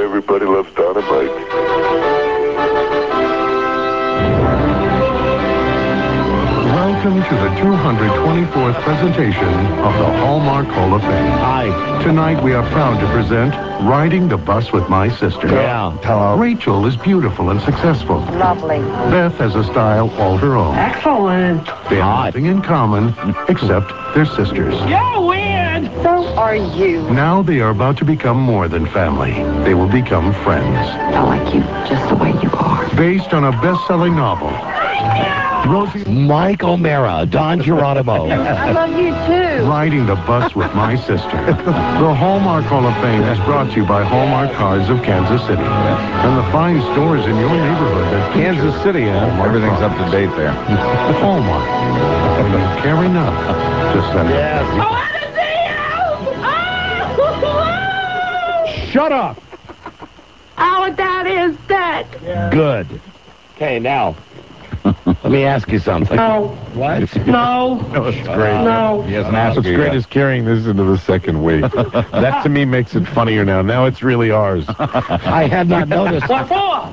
everybody loves Dynamite. Welcome to the 224th presentation of the Hallmark Hall of Fame. Hi. Tonight we are proud to present Riding the Bus with My Sister. Yeah. Hello. Rachel is beautiful and successful. Lovely. Beth has a style all her own. Excellent. They have nothing in common except they're sisters. You're weird. So are you. Now they are about to become more than family. They will become friends. I like you just the way you are. Based on a best-selling novel. Rosie Mike O'Mara, Don Geronimo. I love you too. Riding the Bus with My Sister. The Hallmark Hall of Fame is brought to you by Hallmark Cards of Kansas City. And the fine stores in your neighborhood that Kansas City, everything's up to date there. Hallmark. When you care enough to send Yes. I want to see you. Shut up! Our dad is dead. Good. Okay, now, let me ask you something. No. What? No. It's great. No. He hasn't asked What's you great yet. is carrying this into the second week. That to me makes it funnier now. Now it's really ours. I had not noticed. What for?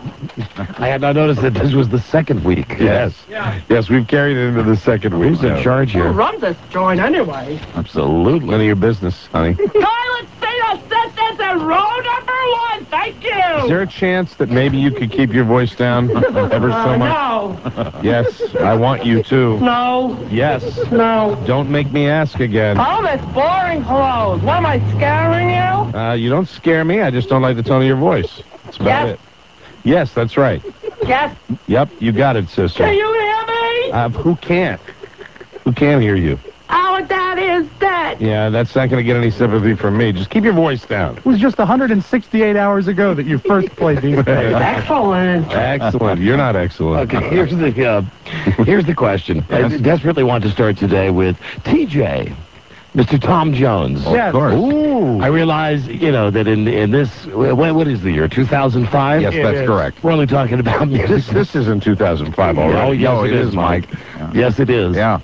I had not noticed that this was the second week. Yes. Yes, we've carried it into the second week. Who's in charge Who here? runs this joint anyway? Absolutely. None of your business, honey. Toilet seat assistance in row number 1. Thank you. Is there a chance that maybe you could keep your voice down ever so much? No. Yes, I want you to. No. Yes. No. Don't make me ask again. Oh, this boring clothes. What, am I scaring you? You don't scare me. I just don't like the tone of your voice. That's about Yes. it. Yes, that's right. Yes. Yep, you got it, sister. Can you hear me? Who can't? Who can't hear you? Our dad is dead. Yeah, that's not going to get any sympathy from me. Just keep your voice down. It was just 168 hours ago that you first played these days. Excellent. Excellent. You're not excellent. Okay, here's the question. I desperately want to start today with TJ, Mr. Tom Jones. Yes. Of course. Ooh. I realize, that in this, what is the year, 2005? Yes, that's correct. We're only talking about music. This is in 2005 already. Oh, yes, No, it is, Mike. Yes, it is. Yeah.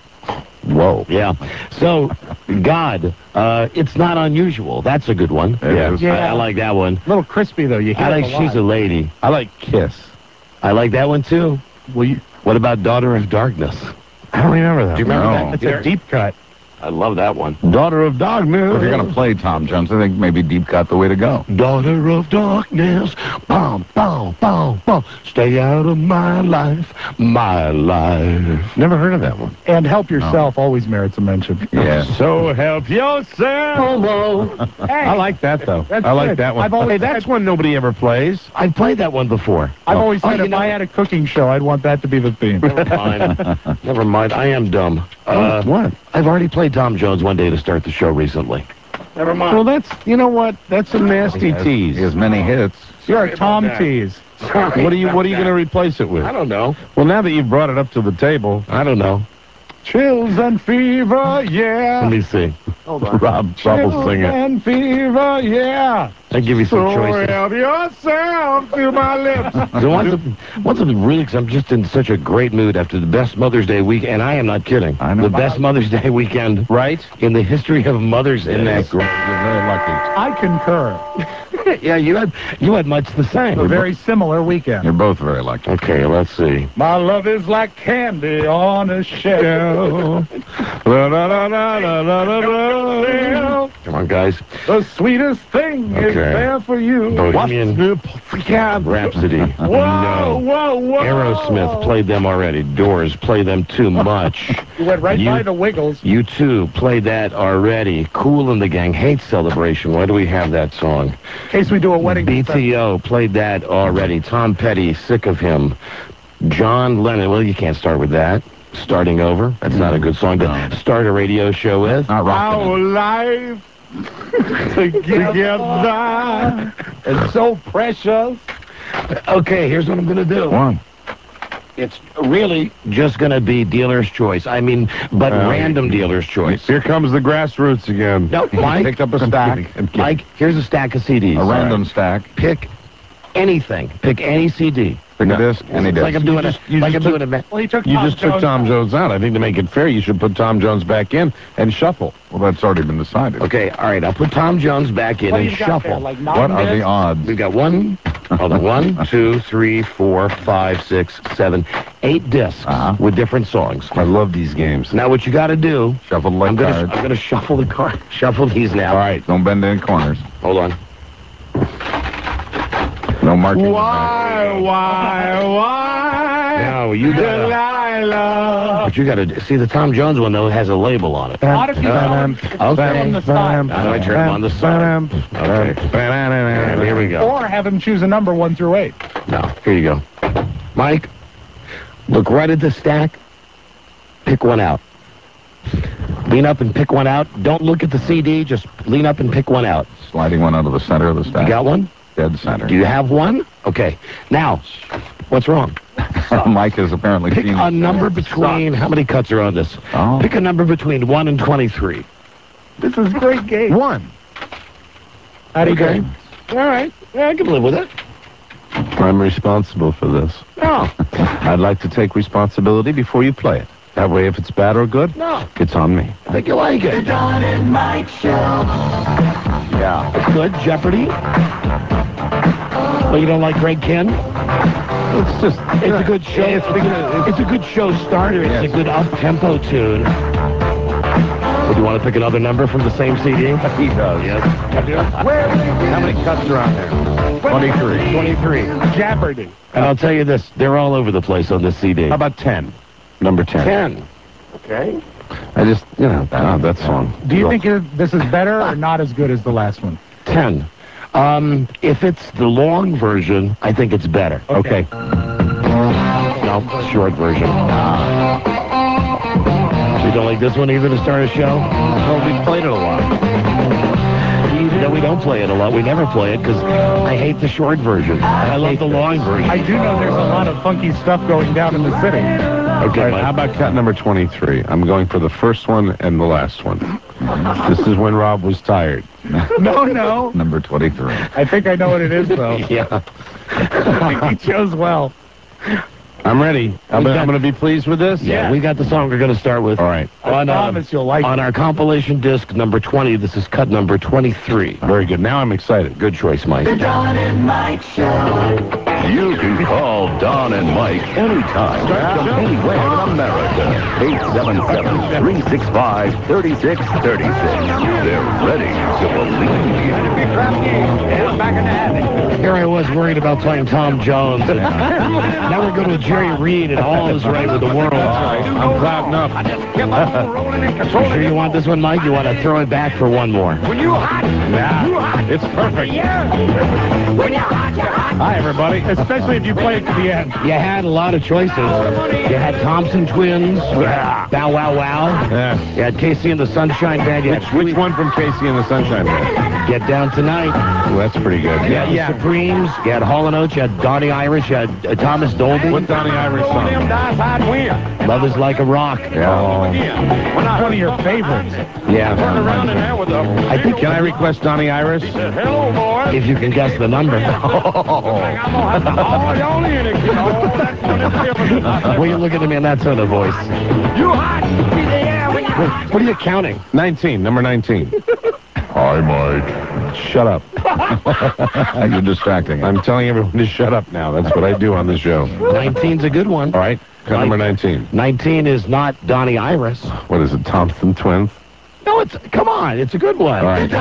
Whoa. Yeah. So, God, it's not unusual. That's a good one. It is. I like that one. A little crispy, though. You hear I like it a lot. She's a Lady. I like Kiss. I like that one, too. What about Daughter of Darkness? I don't remember that. Do you remember No. that? It's a deep cut. I love that one. Daughter of Darkness. If you're going to play Tom Jones, I think maybe deep cut the way to go. Daughter of darkness, bum, bum, bum, bum. Stay out of my life, my life. Never heard of that one. And Help Yourself always merits a mention. Yeah. So help yourself. Homo. I like that, though. That's I like good. that one. I've always- Hey, that's one nobody ever plays. I've played that one before. I've always said you if know- I had a cooking show, I'd want that to be the theme. Never mind. Never mind. I am dumb. What? I've already played Tom Jones one day to start the show recently. Never mind. Well, that's, you know what? That's a nasty tease. He has many hits. You're a about Tom that. tease. What are you going to replace it with? I don't know. Well, now that you've brought it up to the table, I don't know. Chills and fever, yeah. Let me see. Rob will sing it. and fever, yeah. I'll give you some choices. help yourself to my lips. So want something really, because I'm just in such a great mood after the best Mother's Day weekend, and I am not kidding. I know. The best Mother's Day weekend, Right? in the history of mothers in that group. You're very lucky. I concur. Yeah, you had much the same. A very similar weekend. You're both very lucky. Okay, let's see. My love is like candy on a shelf. La-la-la-la-la-la-la. Come on, guys. The sweetest thing is Okay. there for you. Bohemian Rhapsody. Whoa, No. whoa, whoa. Aerosmith played them already. Doors play them too much. You went right You- by the Wiggles. U2 played that already. Kool and the Gang, Hate Celebration. Why do we have that song? In case we do a wedding. BTO played that already. Tom Petty, Sick of Him. John Lennon, well, you can't start with that. Starting Over. That's not a good song to start a radio show with. Not rocking Our it. life together is so precious. Okay, here's what I'm going to do. One. It's really just going to be dealer's choice. But random dealer's choice. Here comes the grassroots again. No, Mike, Picked up a stack. Mike, here's a stack of CDs. A random stack. Pick anything. Pick any CD. Pick No. a disc. Any It's disc. like I'm doing it. you Like just I'm doing it. Well, he took You Tom just took Jones Tom out. Jones out. I think to make it fair, you should put Tom Jones back in and shuffle. Well, that's already been decided. Okay, all right. I'll put Tom Jones back in What do and you got there? shuffle. Like What 9 are the discs? odds? We've got 1, 2, 3, 4, 5, 6, 7, 8 discs with different songs. I love these games. Now, what you got to do? Shuffle like I'm cards. gonna shuffle the card. Shuffle these now. All right, don't bend any corners. Hold on. No marking. Why? No, you got. Delilah. But you got to see the Tom Jones one though has a label on it. Not if you tell him it's Okay. on the side. How do I turn them on the side? Okay. And here we go. Or have him choose a number 1 through 8. No, here you go. Mike, look right at the stack. Pick one out. Lean up and pick one out. Don't look at the CD. Just lean up and pick one out. Sliding one out of the center of the stack. You got one? Dead center. Do you have one? Okay. Now, what's wrong? Mike has apparently Pick seen a number between, how many cuts are on this? Oh. Pick a number between 1 and 23. This is a great game. 1. How do you Okay. go? All right. Yeah, I can live with it. I'm responsible for this. No. I'd like to take responsibility before you play it. That way, if it's bad or good, No. it's on me. I think you like it. Yeah. It's good. Jeopardy. Well, you don't like Greg Kinn? It's just, It's a good show. It's a good show starter. It's a good up-tempo tune. Would you want to pick another number from the same CD? He does. Yes. how many cuts are on there? 23. 23. Jeopardy. And I'll tell you this, they're all over the place on this CD. How about 10? Number 10. 10. Okay. I just, that song. Do you think this is better or not as good as the last one? 10. If it's the long version, I think it's better. Okay. No, short version. You don't like this one either to start a show? Well, we played it a lot. No, we don't play it a lot. We never play it because I hate the short version. I love the long version. I do know there's a lot of funky stuff going down in the city. Okay, All right, how about cut number 23? I'm going for the first one and the last one. This is when Rob was tired. No. Number 23. I think I know what it is, though. Yeah. He chose well. I'm ready. I'm going to be pleased with this? Yeah, we got the song we're going to start with. All right. I promise you'll like On it. our compilation disc number 20, this is cut number 23. Very good. Now I'm excited. Good choice, Mike. You can call Don and Mike anytime from anywhere in America. 877-365-3636. They're ready to believe you. Here I was worried about playing Tom Jones. And now we're going with Jerry Reed, and all is right with the world. I'm clouding up. You sure you want this one, Mike? You want to throw it back for one more? Nah, it's perfect. Hi, everybody. Especially if you play it to the end. You had a lot of choices. You had Thompson Twins, Bow Wow Wow. Yeah. You had Casey and the Sunshine Band. You had Which one from Casey and the Sunshine Band? Get Down Tonight. Well, that's pretty good. You had the Supremes. You had Hall & Oates. You had Donnie Irish. You had Thomas Dolby. What Donnie Irish song? Love is Like a Rock. Oh. One of your favorites. Yeah. I think Can I request Donnie Irish? if you can guess the number. Well, you're looking at me in that tone of voice. What are you counting? 19, number 19. Hi, Mike. Shut up. You're distracting. I'm telling everyone to shut up now. That's what I do on the show. 19's a good one. All right, cut number 19. 19 is not Donnie Iris. What is it, Thompson Twins? No, come on, it's a good one. All right.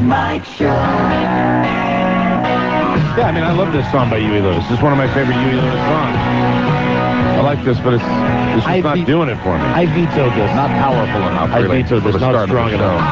Yeah, I mean, I love this song by Huey Lewis. This is one of my favorite Huey Lewis songs. I like this, but it's just not doing it for me. I vetoed this. Not powerful enough, I really. vetoed for this. the Not start of the strong show. enough.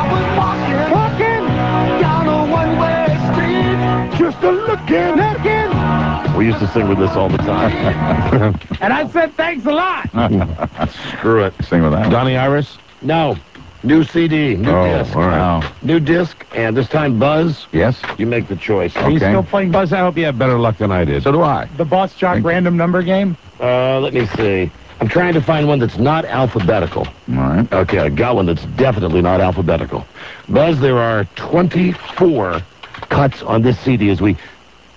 We used to sing with this all the time. And I said thanks a lot. Screw it. Sing with that. Donnie Iris? No. New CD, new disc. All right. Wow. New disc, and this time, Buzz, Yes? you make the choice. Are you Okay. still playing Buzz, I hope you have better luck than I did. So do I. the Boss Jock random number game? Let me see. I'm trying to find one that's not alphabetical. All right. Okay, I got one that's definitely not alphabetical. Buzz, there are 24 cuts on this CD as we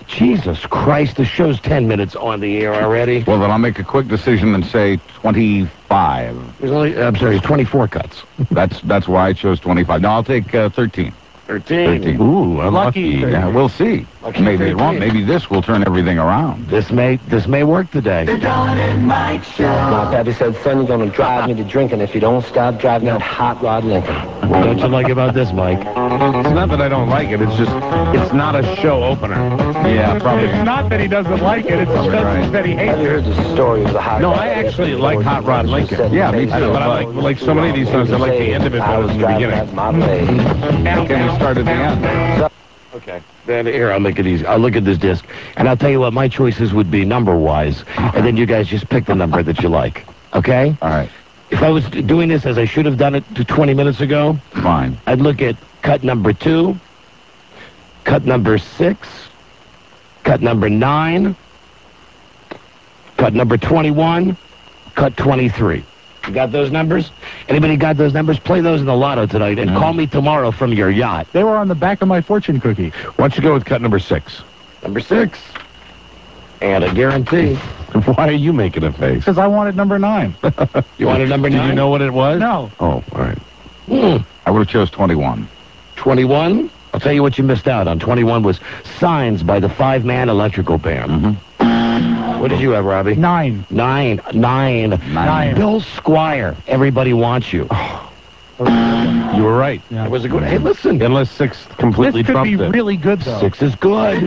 Jesus Christ, the show's 10 minutes on the air already. Well, then I'll make a quick decision and say 25. There's only, I'm sorry, there's 24 cuts. That's why I chose 25. No, I'll take 13. 13. Ooh, I'm lucky. Yeah, we'll see. Lucky Maybe it 13. won't. Maybe this will turn everything around. This may work today. My daddy said, son, you're going to drive me to drinking if you don't stop driving that hot rod Lincoln. What don't you like about this, Mike? It's not that I don't like it. It's just, it's not a show opener. Yeah, probably. It's not that he doesn't like it. It's just right. that he hates Have you heard it. the story of the hot No, rod? I actually like Hot Rod Lincoln. Yeah, me too. I know, but I like so many of these songs, I like the end of it better than the beginning. How can we start at the end? Okay. Then here, I'll make it easy. I'll look at this disc, and I'll tell you what my choices would be number-wise, and then you guys just pick the number that you like. Okay? All right. If I was doing this as I should have done it 20 minutes ago, Fine. I'd look at cut number 2, cut number 6, cut number 9, cut number 21, cut 23. You got those numbers? Anybody got those numbers? Play those in the lotto tonight, and call me tomorrow from your yacht. They were on the back of my fortune cookie. Why don't you go with cut number 6? Number 6. And I guarantee. Why are you making a face? Because I wanted number 9. You wanted number 9? Did you know what it was? No. Oh, all right. I would have chose 21. 21? I'll tell you what you missed out on. 21 was Signs by the Five-Man Electrical Band. What did you have, Robbie? 9. 9. Bill Squire, Everybody Wants You. You were right. Yeah. It was a good... Hey, listen. Unless 6 completely This could trumped be it. really good, though. 6 is good.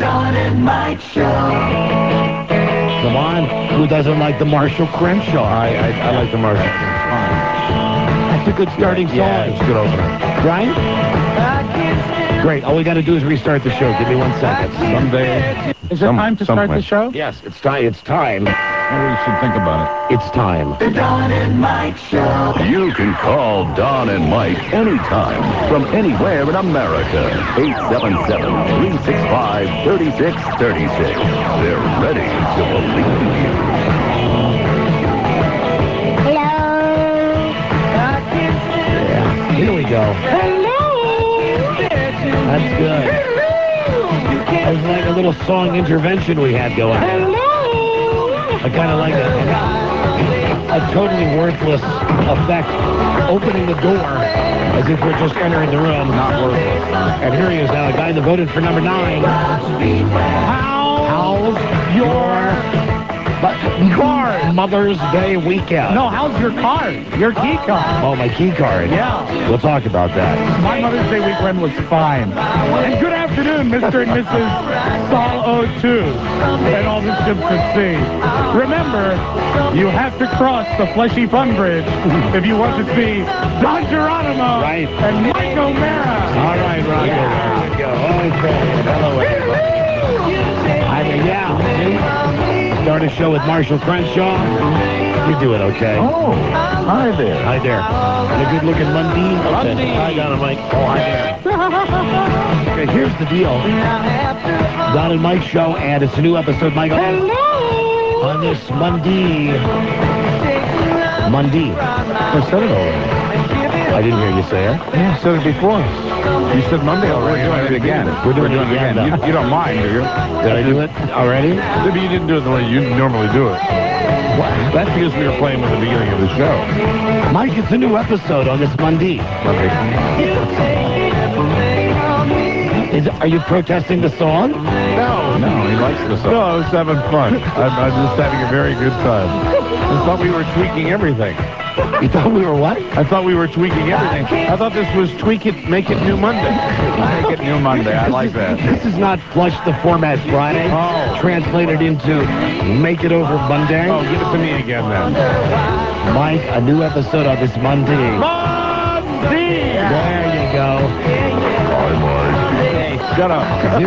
Come on. Who doesn't like the Marshall Crenshaw? I like the Marshall. That's a good starting song. Yeah, it's a good opener. Right? Great. All we got to do is restart the show. Give me 1 second. Someday. Is it time to start the show? Yes, it's time. It's time. Maybe we should think about it. It's time. You can call Don and Mike anytime from anywhere in America. 877-365-3636. They're ready to believe you. Yeah. Here we go. That's good. It's like a little song intervention we had going on. I kind of like a totally worthless effect, opening the door as if we're just entering the room. Not worthless. And here he is now, a guy that voted for number 9. How's your car? Mother's Day weekend. No, how's your card? Your key card. Oh, my key card. Yeah. We'll talk about that. My Mother's Day weekend was fine. And good afternoon, Mr. and Mrs. Saul O2 and all the ships at sea. Remember, you have to cross the Fleshy Fun Bridge if you want to see Don Geronimo Right. and Mike O'Mara. All right, Roger. Yeah. There you go. Okay. Hello, everybody. Start a show with Marshall Crenshaw. You're doing okay. Oh, hi there. Hi there. And a good-looking Mundy. Okay. Hi, Don and Mike. Oh, hi there. Okay, here's the deal. Don and Mike show, and it's a new episode, Mike. Hello. On this Mundy. I said it already. I didn't hear you say it. Yeah, I said it before. You said Monday already. We're doing it again. We're doing it again. You don't mind, do you? Did I do it already? Maybe you didn't do it the way you normally do it. That's because we were playing with the beginning of the show. Mike, it's a new episode on this Mundy. Are you protesting the song? No, he likes the song. No, I was having fun. I'm just having a very good time. I thought we were tweaking everything. You thought we were what? I thought we were tweaking everything. I thought this was Tweak It, Make It New Monday. Make it New Monday. I like that. This is not Flush the Format Friday. Oh. Translated into Make It Over Monday. Oh, give it to me again then. Mike, a new episode on this Monday. Monday! There you go. Shut up.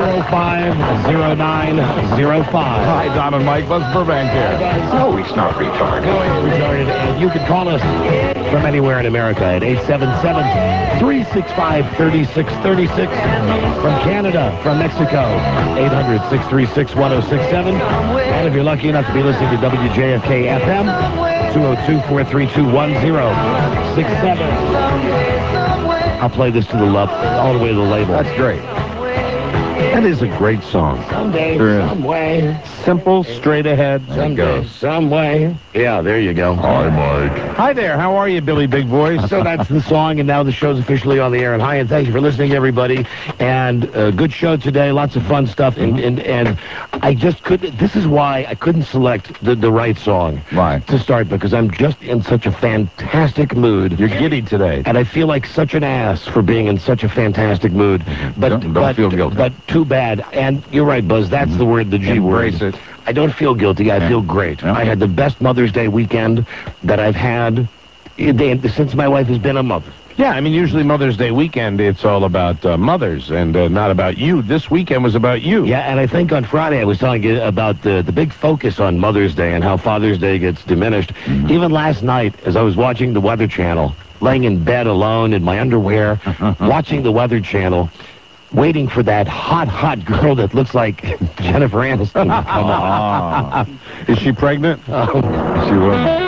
050905. Hi, Don and Mike. Buzz Burbank here. No, he's not retarded. No, it's retarded. And you can call us from anywhere in America at 877-365-3636. From Canada, from Mexico, 800-636-1067. And if you're lucky enough to be listening to WJFK FM, 202-432-1067. I'll play this to the all the way to the label. That's great. That is a great song. Someday, Sure is. some way. Simple, straight ahead. Someday, some way. Yeah, there you go. Hi, Mike. Hi there. How are you, Billy Big Voice? So that's the song, and now the show's officially on the air. And hi, and thank you for listening, everybody. And good show today. Lots of fun stuff. And I just couldn't. This is why I couldn't select the right song to start, because I'm just in such a fantastic mood. You're giddy today. And I feel like such an ass for being in such a fantastic mood. But Don't feel guilty. But too bad. And you're right, Buzz. That's the word, the G word. Embrace it. I don't feel guilty. I feel great. Yeah. I had the best Mother's Day weekend that I've had since my wife has been a mother. Yeah, I mean, usually Mother's Day weekend, it's all about mothers and not about you. This weekend was about you. Yeah, and I think on Friday I was telling you about the big focus on Mother's Day and how Father's Day gets diminished. Even last night, as I was watching the Weather Channel, laying in bed alone in my underwear, watching the Weather Channel, waiting for that hot girl that looks like Jennifer Aniston to come on. Is she pregnant? She was.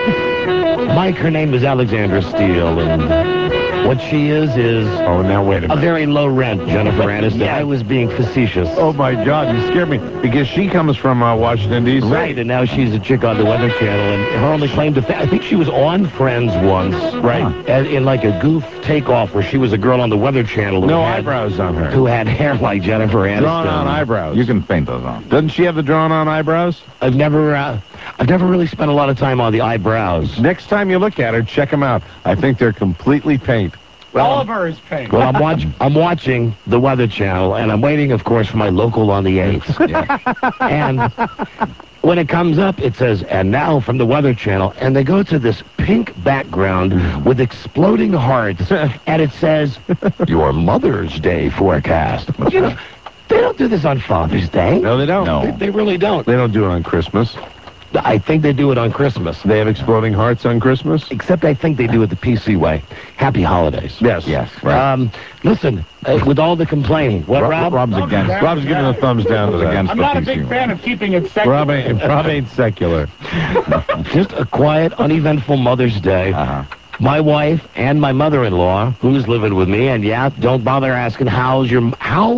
Mike, her name is Alexandra Steele, and what she is Oh, now wait a a minute. very low-rent Jennifer Aniston. I was being facetious. Oh, my God, you scared me. Because she comes from Washington, D.C. Right, and now she's a chick on the Weather Channel, and her only claim to fame, I think she was on Friends once, right, in like a goof takeoff where she was a girl on the Weather Channel No eyebrows on her. who had hair like Jennifer Aniston. Drawn-on eyebrows. You can paint those on. Doesn't she have the drawn-on eyebrows? I've never really spent a lot of time on the eyebrows. Next time you look at her, check them out. I think they're completely paint. All of her is pink. Well, I'm watching the Weather Channel, and I'm waiting, of course, for my local on the 8th. And when it comes up, it says, and now from the Weather Channel, and they go to this pink background with exploding hearts, and it says, your Mother's Day forecast. You know, they don't do this on Father's Day. No, they don't. No. They really don't. They don't do it on Christmas. I think they do it on Christmas. They have exploding hearts on Christmas? Except I think they do it the PC way. Happy holidays. Yes. Right. Listen, with all the complaining, what, Rob? Rob's against. Rob's giving a thumbs down to that. Against I'm the not a PC big one. fan of keeping it secular. Rob ain't secular. Just a quiet, uneventful Mother's Day. My wife and my mother-in-law, who's living with me, and yeah, don't bother asking how's your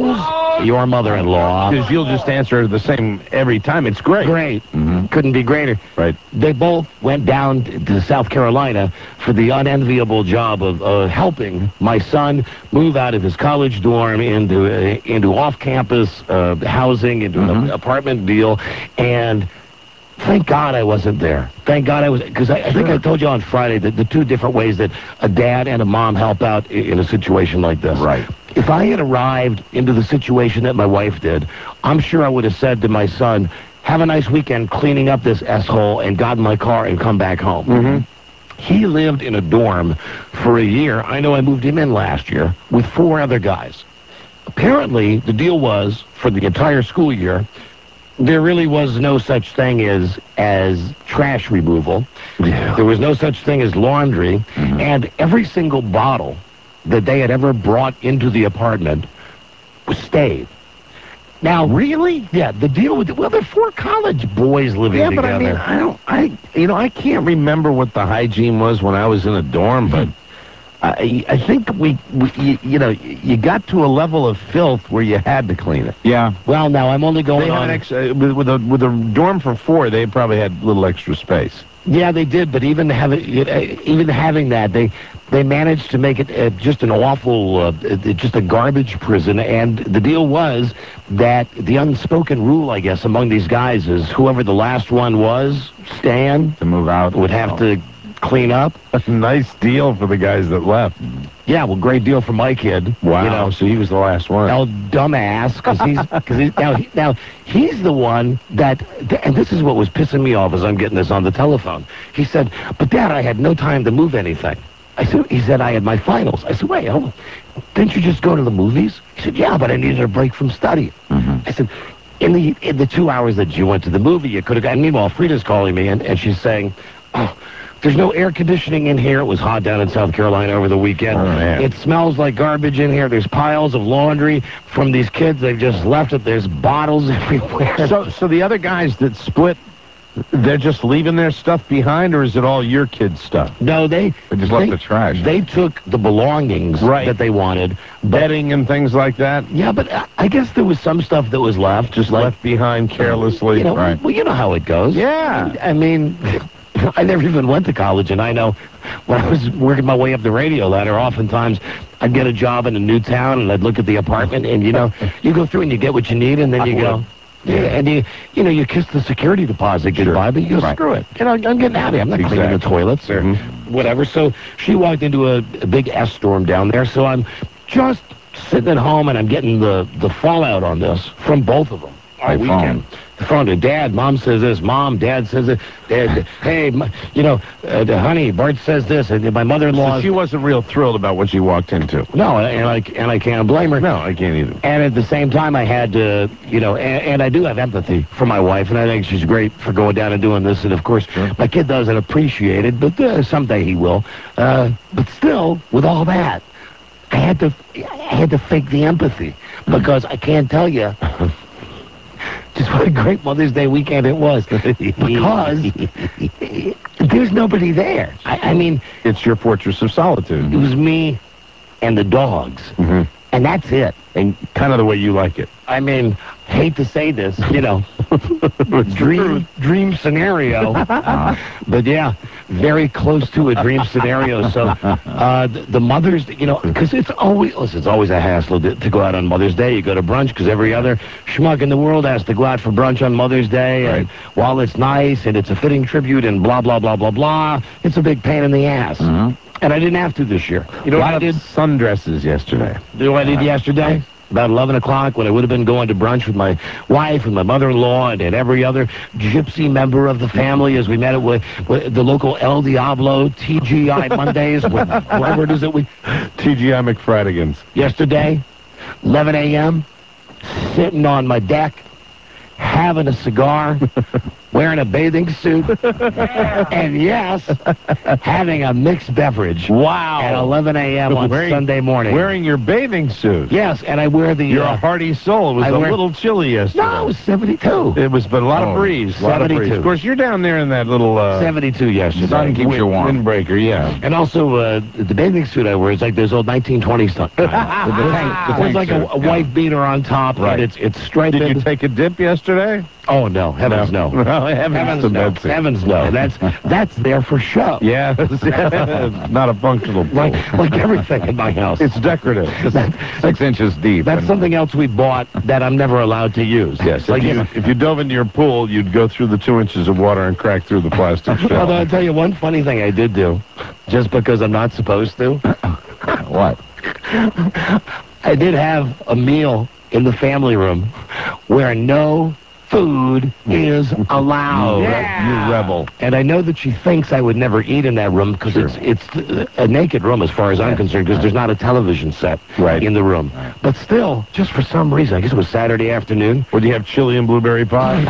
mother-in-law. Because you'll just answer the same every time. It's great. Great. Couldn't be greater. Right. They both went down to South Carolina for the unenviable job of helping my son move out of his college dorm into off-campus housing, into an apartment deal, and thank God I wasn't there. Thank God I was, because I think I told you on Friday that the two different ways that a dad and a mom help out in a situation like this. Right. If I had arrived into the situation that my wife did, I'm sure I would have said to my son, have a nice weekend cleaning up this S-hole and got in my car and come back home. He lived in a dorm for a year. I know I moved him in last year with 4 other guys. Apparently, the deal was, for the entire school year, there really was no such thing as trash removal. There was no such thing as laundry. And every single bottle that they had ever brought into the apartment stayed. Now, really? Yeah, the deal with there are 4 college boys living together. Yeah, but I mean, I can't remember what the hygiene was when I was in a dorm, but I think you got to a level of filth where you had to clean it. Yeah. Well, now I'm only going They on. had with a dorm for 4, they probably had a little extra space. Yeah, they did, but even having that, they managed to make it just an awful, just a garbage prison. And the deal was that the unspoken rule, I guess, among these guys is whoever the last one was, Stan, To move out. would have to clean up. A nice deal for the guys that left. Yeah, well, great deal for my kid. Wow. You know, So he was the last one. El dumbass, because he's the one that, and this is what was pissing me off as I'm getting this on the telephone. He said, but Dad, I had no time to move anything. He said, I had my finals. I said, wait, didn't you just go to the movies? He said, yeah, but I needed a break from study. I said, in the 2 hours that you went to the movie, you could have gotten, meanwhile, Frida's calling me, and she's saying, oh, there's no air conditioning in here. It was hot down in South Carolina over the weekend. Oh, man. It smells like garbage in here. There's piles of laundry from these kids. They've just left it. There's bottles everywhere. So the other guys that split They're just leaving their stuff behind, or is it all your kids' stuff? No, they just left the trash. They took the belongings that they wanted. Bedding and things like that? Yeah, but I guess there was some stuff that was left. Just like, left behind carelessly. you know, Right. well, you know how it goes. Yeah. I mean, I never even went to college, and I know when I was working my way up the radio ladder, oftentimes I'd get a job in a new town, and I'd look at the apartment, and, you know, you go through and you get what you need, and then you go... Yeah, and you kiss the security deposit goodbye, but you go, screw it. You know, I'm getting out of here. I'm not cleaning the toilets or whatever. So she walked into a big S-storm down there, so I'm just sitting at home, and I'm getting the fallout on this from both of them all weekend. The phone to Dad, Mom says this, Mom, Dad says it. Dad, hey, honey, Bart says this, and my mother-in-law... So she wasn't real thrilled about what she walked into. No, and I can't blame her. No, I can't either. And at the same time, I had to, and I do have empathy for my wife, and I think she's great for going down and doing this. And, of course, my kid doesn't appreciate it, but someday he will. But still, with all that, I had to fake the empathy, because I can't tell you just what a great Mother's Day weekend it was, because there's nobody there. I mean... It's your fortress of solitude. It was me and the dogs, and that's it. And kind of the way you like it. I mean, hate to say this, dream scenario, but yeah, very close to a dream scenario. So the mothers, because it's always a hassle to go out on Mother's Day. You go to brunch because every other schmuck in the world has to go out for brunch on Mother's Day. Right. And while it's nice and it's a fitting tribute and blah, blah, blah, blah, blah, it's a big pain in the ass. And I didn't have to this year. You know what I did? Sundresses yesterday. You know what I did yesterday? About 11 o'clock, when I would have been going to brunch with my wife and my mother-in-law and every other gypsy member of the family, as we met at with the local El Diablo TGI Mondays, whatever it is that we... TGI McFradigans. Yesterday, 11 a.m., sitting on my deck, having a cigar, wearing a bathing suit, and yes, having a mixed beverage. Wow. At 11 a.m. on Sunday morning. Wearing your bathing suit. Yes, and I wear the... You're a hardy soul. It was a little chilly yesterday. No, it was 72. It was, but a lot of breeze. 72. Of course, you're down there in that little... 72 yesterday. Sun keeps you warm. Windbreaker, yeah. And also, the bathing suit I wear is like those old 1920s stuff. There's like a white beater on top, and it's striped. Did you take a dip yesterday? Oh, no. Heavens no. Heavens no. Heavens no. That's there for show. Yeah. Not a functional pool. Like everything in my house. It's decorative. 6 inches deep. That's something else we bought that I'm never allowed to use. Yes. Like if you dove into your pool, you'd go through the 2 inches of water and crack through the plastic shell. Although I'll tell you one funny thing I did do, just because I'm not supposed to. What? I did have a meal in the family room where no food is allowed. You rebel. And I know that she thinks I would never eat in that room because it's a naked room as far as I'm concerned, because there's not a television set in the room. But still, just for some reason, I guess it was Saturday afternoon. Would you have chili and blueberry pie?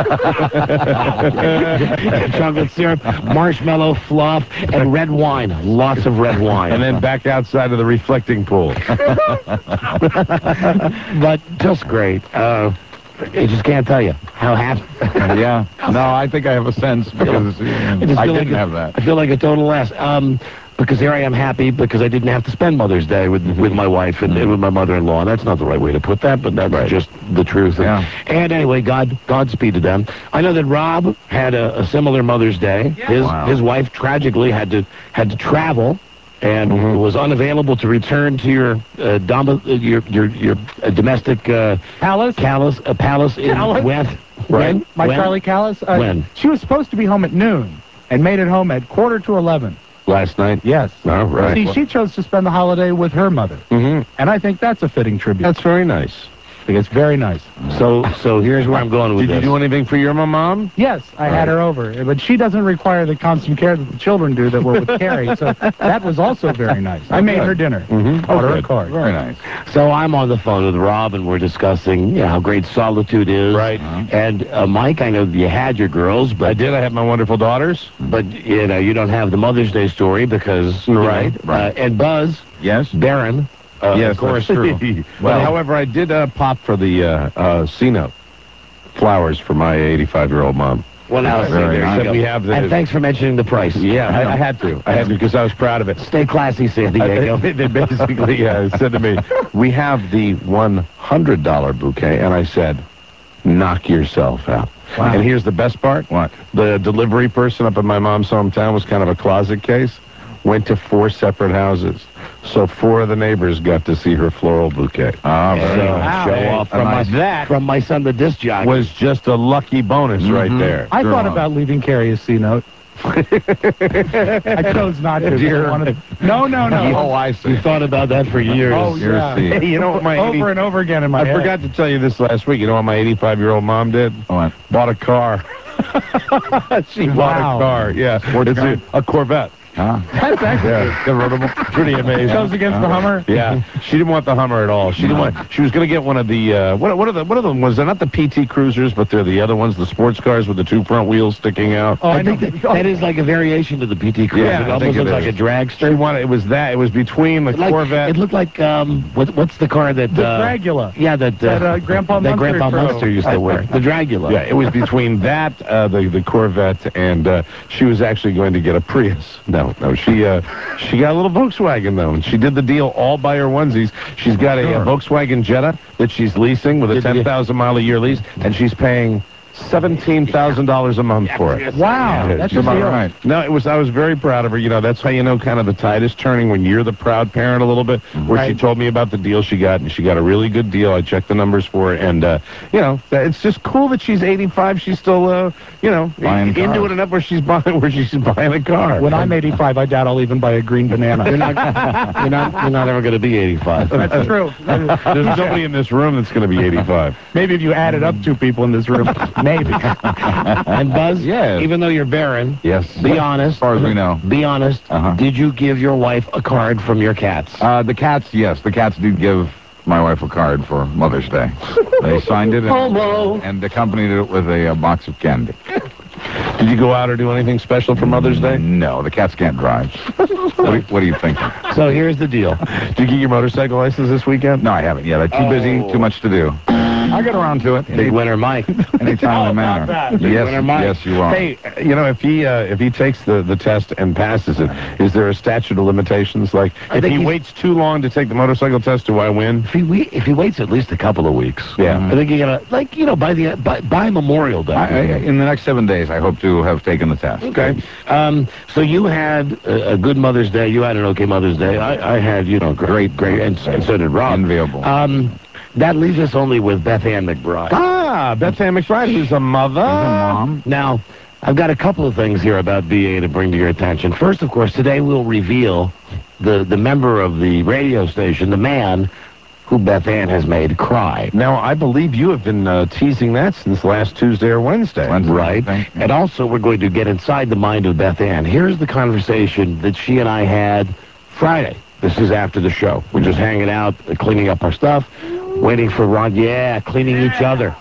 Chocolate syrup, marshmallow fluff, and red wine. Lots of red wine. And then back outside of the reflecting pool. But just great. I just can't tell you how happy. Yeah. No, I think I have a sense because I didn't have that. I feel like a total ass. Because here I am happy because I didn't have to spend Mother's Day with my wife and with my mother-in-law. That's not the right way to put that, but that's just the truth. Yeah. And anyway, Godspeed to them. I know that Rob had a similar Mother's Day. Yeah. His wife tragically had to travel and was unavailable to return to your domestic palace in when? My When? Charlie Callis. When? She was supposed to be home at noon and made it home at 11:15. Last night? Yes. All right. See, she chose to spend the holiday with her mother, and I think that's a fitting tribute. That's very nice. I think it's very nice. So here's where I'm going with Did this. you do anything for your mom? Yes, I had her over, but she doesn't require the constant care that the children do that were with Carrie, so that was also very nice. I made her dinner. Bought her a card. Very nice. So I'm on the phone with Rob, and we're discussing how great solitude is. Right. And Mike, I know you had your girls, but I did. I have my wonderful daughters. But you don't have the Mother's Day story because Right. And Buzz, Yes. Barron, Yes, of course. that's true. Well, however, I did pop for the C-note flowers for my 85-year-old mom. Well, now, Very there nice. you go. We have the- And thanks for mentioning the price. Yeah, I had to. I had to because I was proud of it. Stay classy, San Diego. They basically said to me, "We have the $100 bouquet," and I said, "Knock yourself out." Wow. And here's the best part. What? The delivery person up in my mom's hometown was kind of a closet case. Went to 4 separate houses. So 4 of the neighbors got to see her floral bouquet. Oh, very So, nice. Show off from nice. my, from my son, the disc jockey. was just a lucky bonus right there. I Sure thought was. about leaving Carrie a C note. I chose not to. Dear. I wanted- No. Oh, I see. You thought about that for years. Oh, You're yeah. a C. Hey, you know what my Over and over again in my I head. forgot to tell you this last week. You know what my 85-year-old mom did? What? Bought a car. She bought Wow. a car. Yeah, it's car? a Corvette. Huh? That's actually Yeah, convertible. Pretty amazing. goes against the Hummer. Yeah, she didn't want the Hummer at all. She didn't want. She was going to get one of the what are the ones? They're not the PT Cruisers, but they're the other ones, the sports cars with the 2 front wheels sticking out. Oh, I think that is like a variation to the PT Cruiser. Yeah, it I almost think it looks like a is. dragster. She wanted. It was that. It was between the Corvette. It looked like what's the car that The Dragula. Yeah, that Grandpa that Munster Grandpa drove. Munster used to wear. The Dragula. Yeah, it was between that, the Corvette, and she was actually going to get a Prius. No, she got a little Volkswagen, though, and she did the deal all by her onesies. She's got a Volkswagen Jetta that she's leasing with a 10,000-mile-a-year lease, and she's paying $17,000 a month for it. Wow, Yeah, that's she's about about right. No, I was very proud of her. You know, that's how you know kind of the tide is turning when you're the proud parent a little bit. Where she Right. told me about the deal she got, and she got a really good deal. I checked the numbers for her, and you know, it's just cool that she's 85. She's still, you know, Buying into cars. it enough where she's buying a car. When I'm 85, I doubt I'll even buy a green banana. You're not ever going to be 85. That's true. There's nobody in this room that's going to be 85. Maybe if you added up 2 people in this room, maybe. And Buzz, Yes. even though you're barren, Yes. be honest. As far as we know. Be honest. Uh-huh. Did you give your wife a card from your cats? The cats, yes. The cats did give my wife a card for Mother's Day. They signed it and accompanied it with a box of candy. Did you go out or do anything special for Mother's Day? No, the cats can't drive. What are you thinking? So here's the deal. Did you get your motorcycle license this weekend? No, I haven't yet. I'm too busy, too much to do. I'll get around to it. Big winner, Mike. Any time in the manner. Big winner, Mike. Yes, you are. Hey, you know, if he takes the test and passes it, is there a statute of limitations? Like, if think he he's- waits too long to take the motorcycle test, do I win? If he waits at least a couple of weeks, Yeah. I think you're gonna by Memorial Day. In the next 7 days, I hope to have taken the test. Okay. So you had a good Mother's Day. You had an okay Mother's Day. I had, great, and so did Rob. Enviable. That leaves us only with Beth Ann McBride. Ah, Beth Ann McBride, who's a mother. Mom. Now, I've got a couple of things here about BA to bring to your attention. First, of course, today we'll reveal the member of the radio station, the man who Beth Ann has made cry. Now, I believe you have been teasing that since last Tuesday or Wednesday. Right. I think. And also, we're going to get inside the mind of Beth Ann. Here's the conversation that she and I had Friday. This is after the show. We're just hanging out, cleaning up our stuff, waiting for Ron. Yeah, cleaning each other.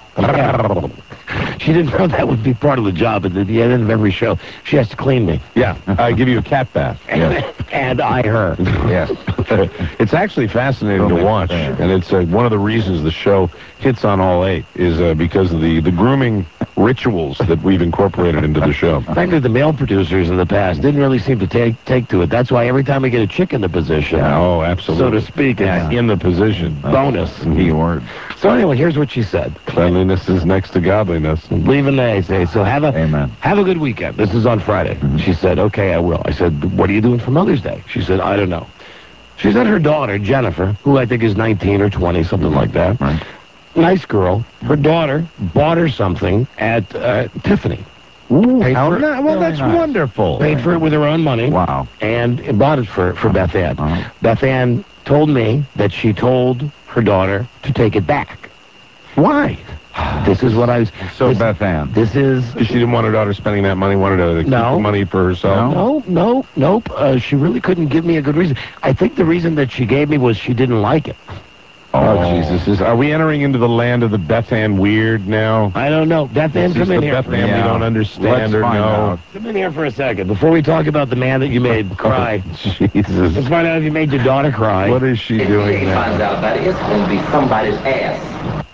She didn't know that would be part of the job. At the end of every show, she has to clean me. Yeah, I give you a cat bath. And I her. Yes. It's actually fascinating to watch, and it's one of the reasons the show hits on all 8 is because of the grooming rituals that we've incorporated into the show. Frankly, the male producers in the past didn't really seem to take to it. That's why every time we get a chick in the position, Oh, absolutely. so to speak, it's In the position. bonus. Key word. So anyway, here's what she said. Cleanliness is next to godliness. Leaving the A. So have Amen. a good weekend. This is on Friday. She said, okay, I will. I said, what are you doing for Mother's Day? She said, I don't know. She said her daughter, Jennifer, who I think is 19 or 20, something like that. Right. Nice girl. Her daughter bought her something at Tiffany. Ooh, Paid for it. well, that's nice. wonderful. Paid for it with her own money. Wow. And bought it for Beth Ann. Uh-huh. Beth Ann told me that she told her daughter to take it back. Why? This is what I was... So, this, Beth Ann. This is... She didn't want her daughter spending that money, wanted her to keep No. the money for herself. Nope. She really couldn't give me a good reason. I think the reason that she gave me was she didn't like it. Oh, Jesus. Are we entering into the land of the Beth Ann weird now? I don't know. Beth Ann, Is this come in the here. Beth Ann we Yeah. don't understand Let's or find know? out. Come in here for a second. Before we talk about the man that you made cry, Jesus. let's find out if you made your daughter cry. What is she doing now? out about it, it's going to be somebody's ass.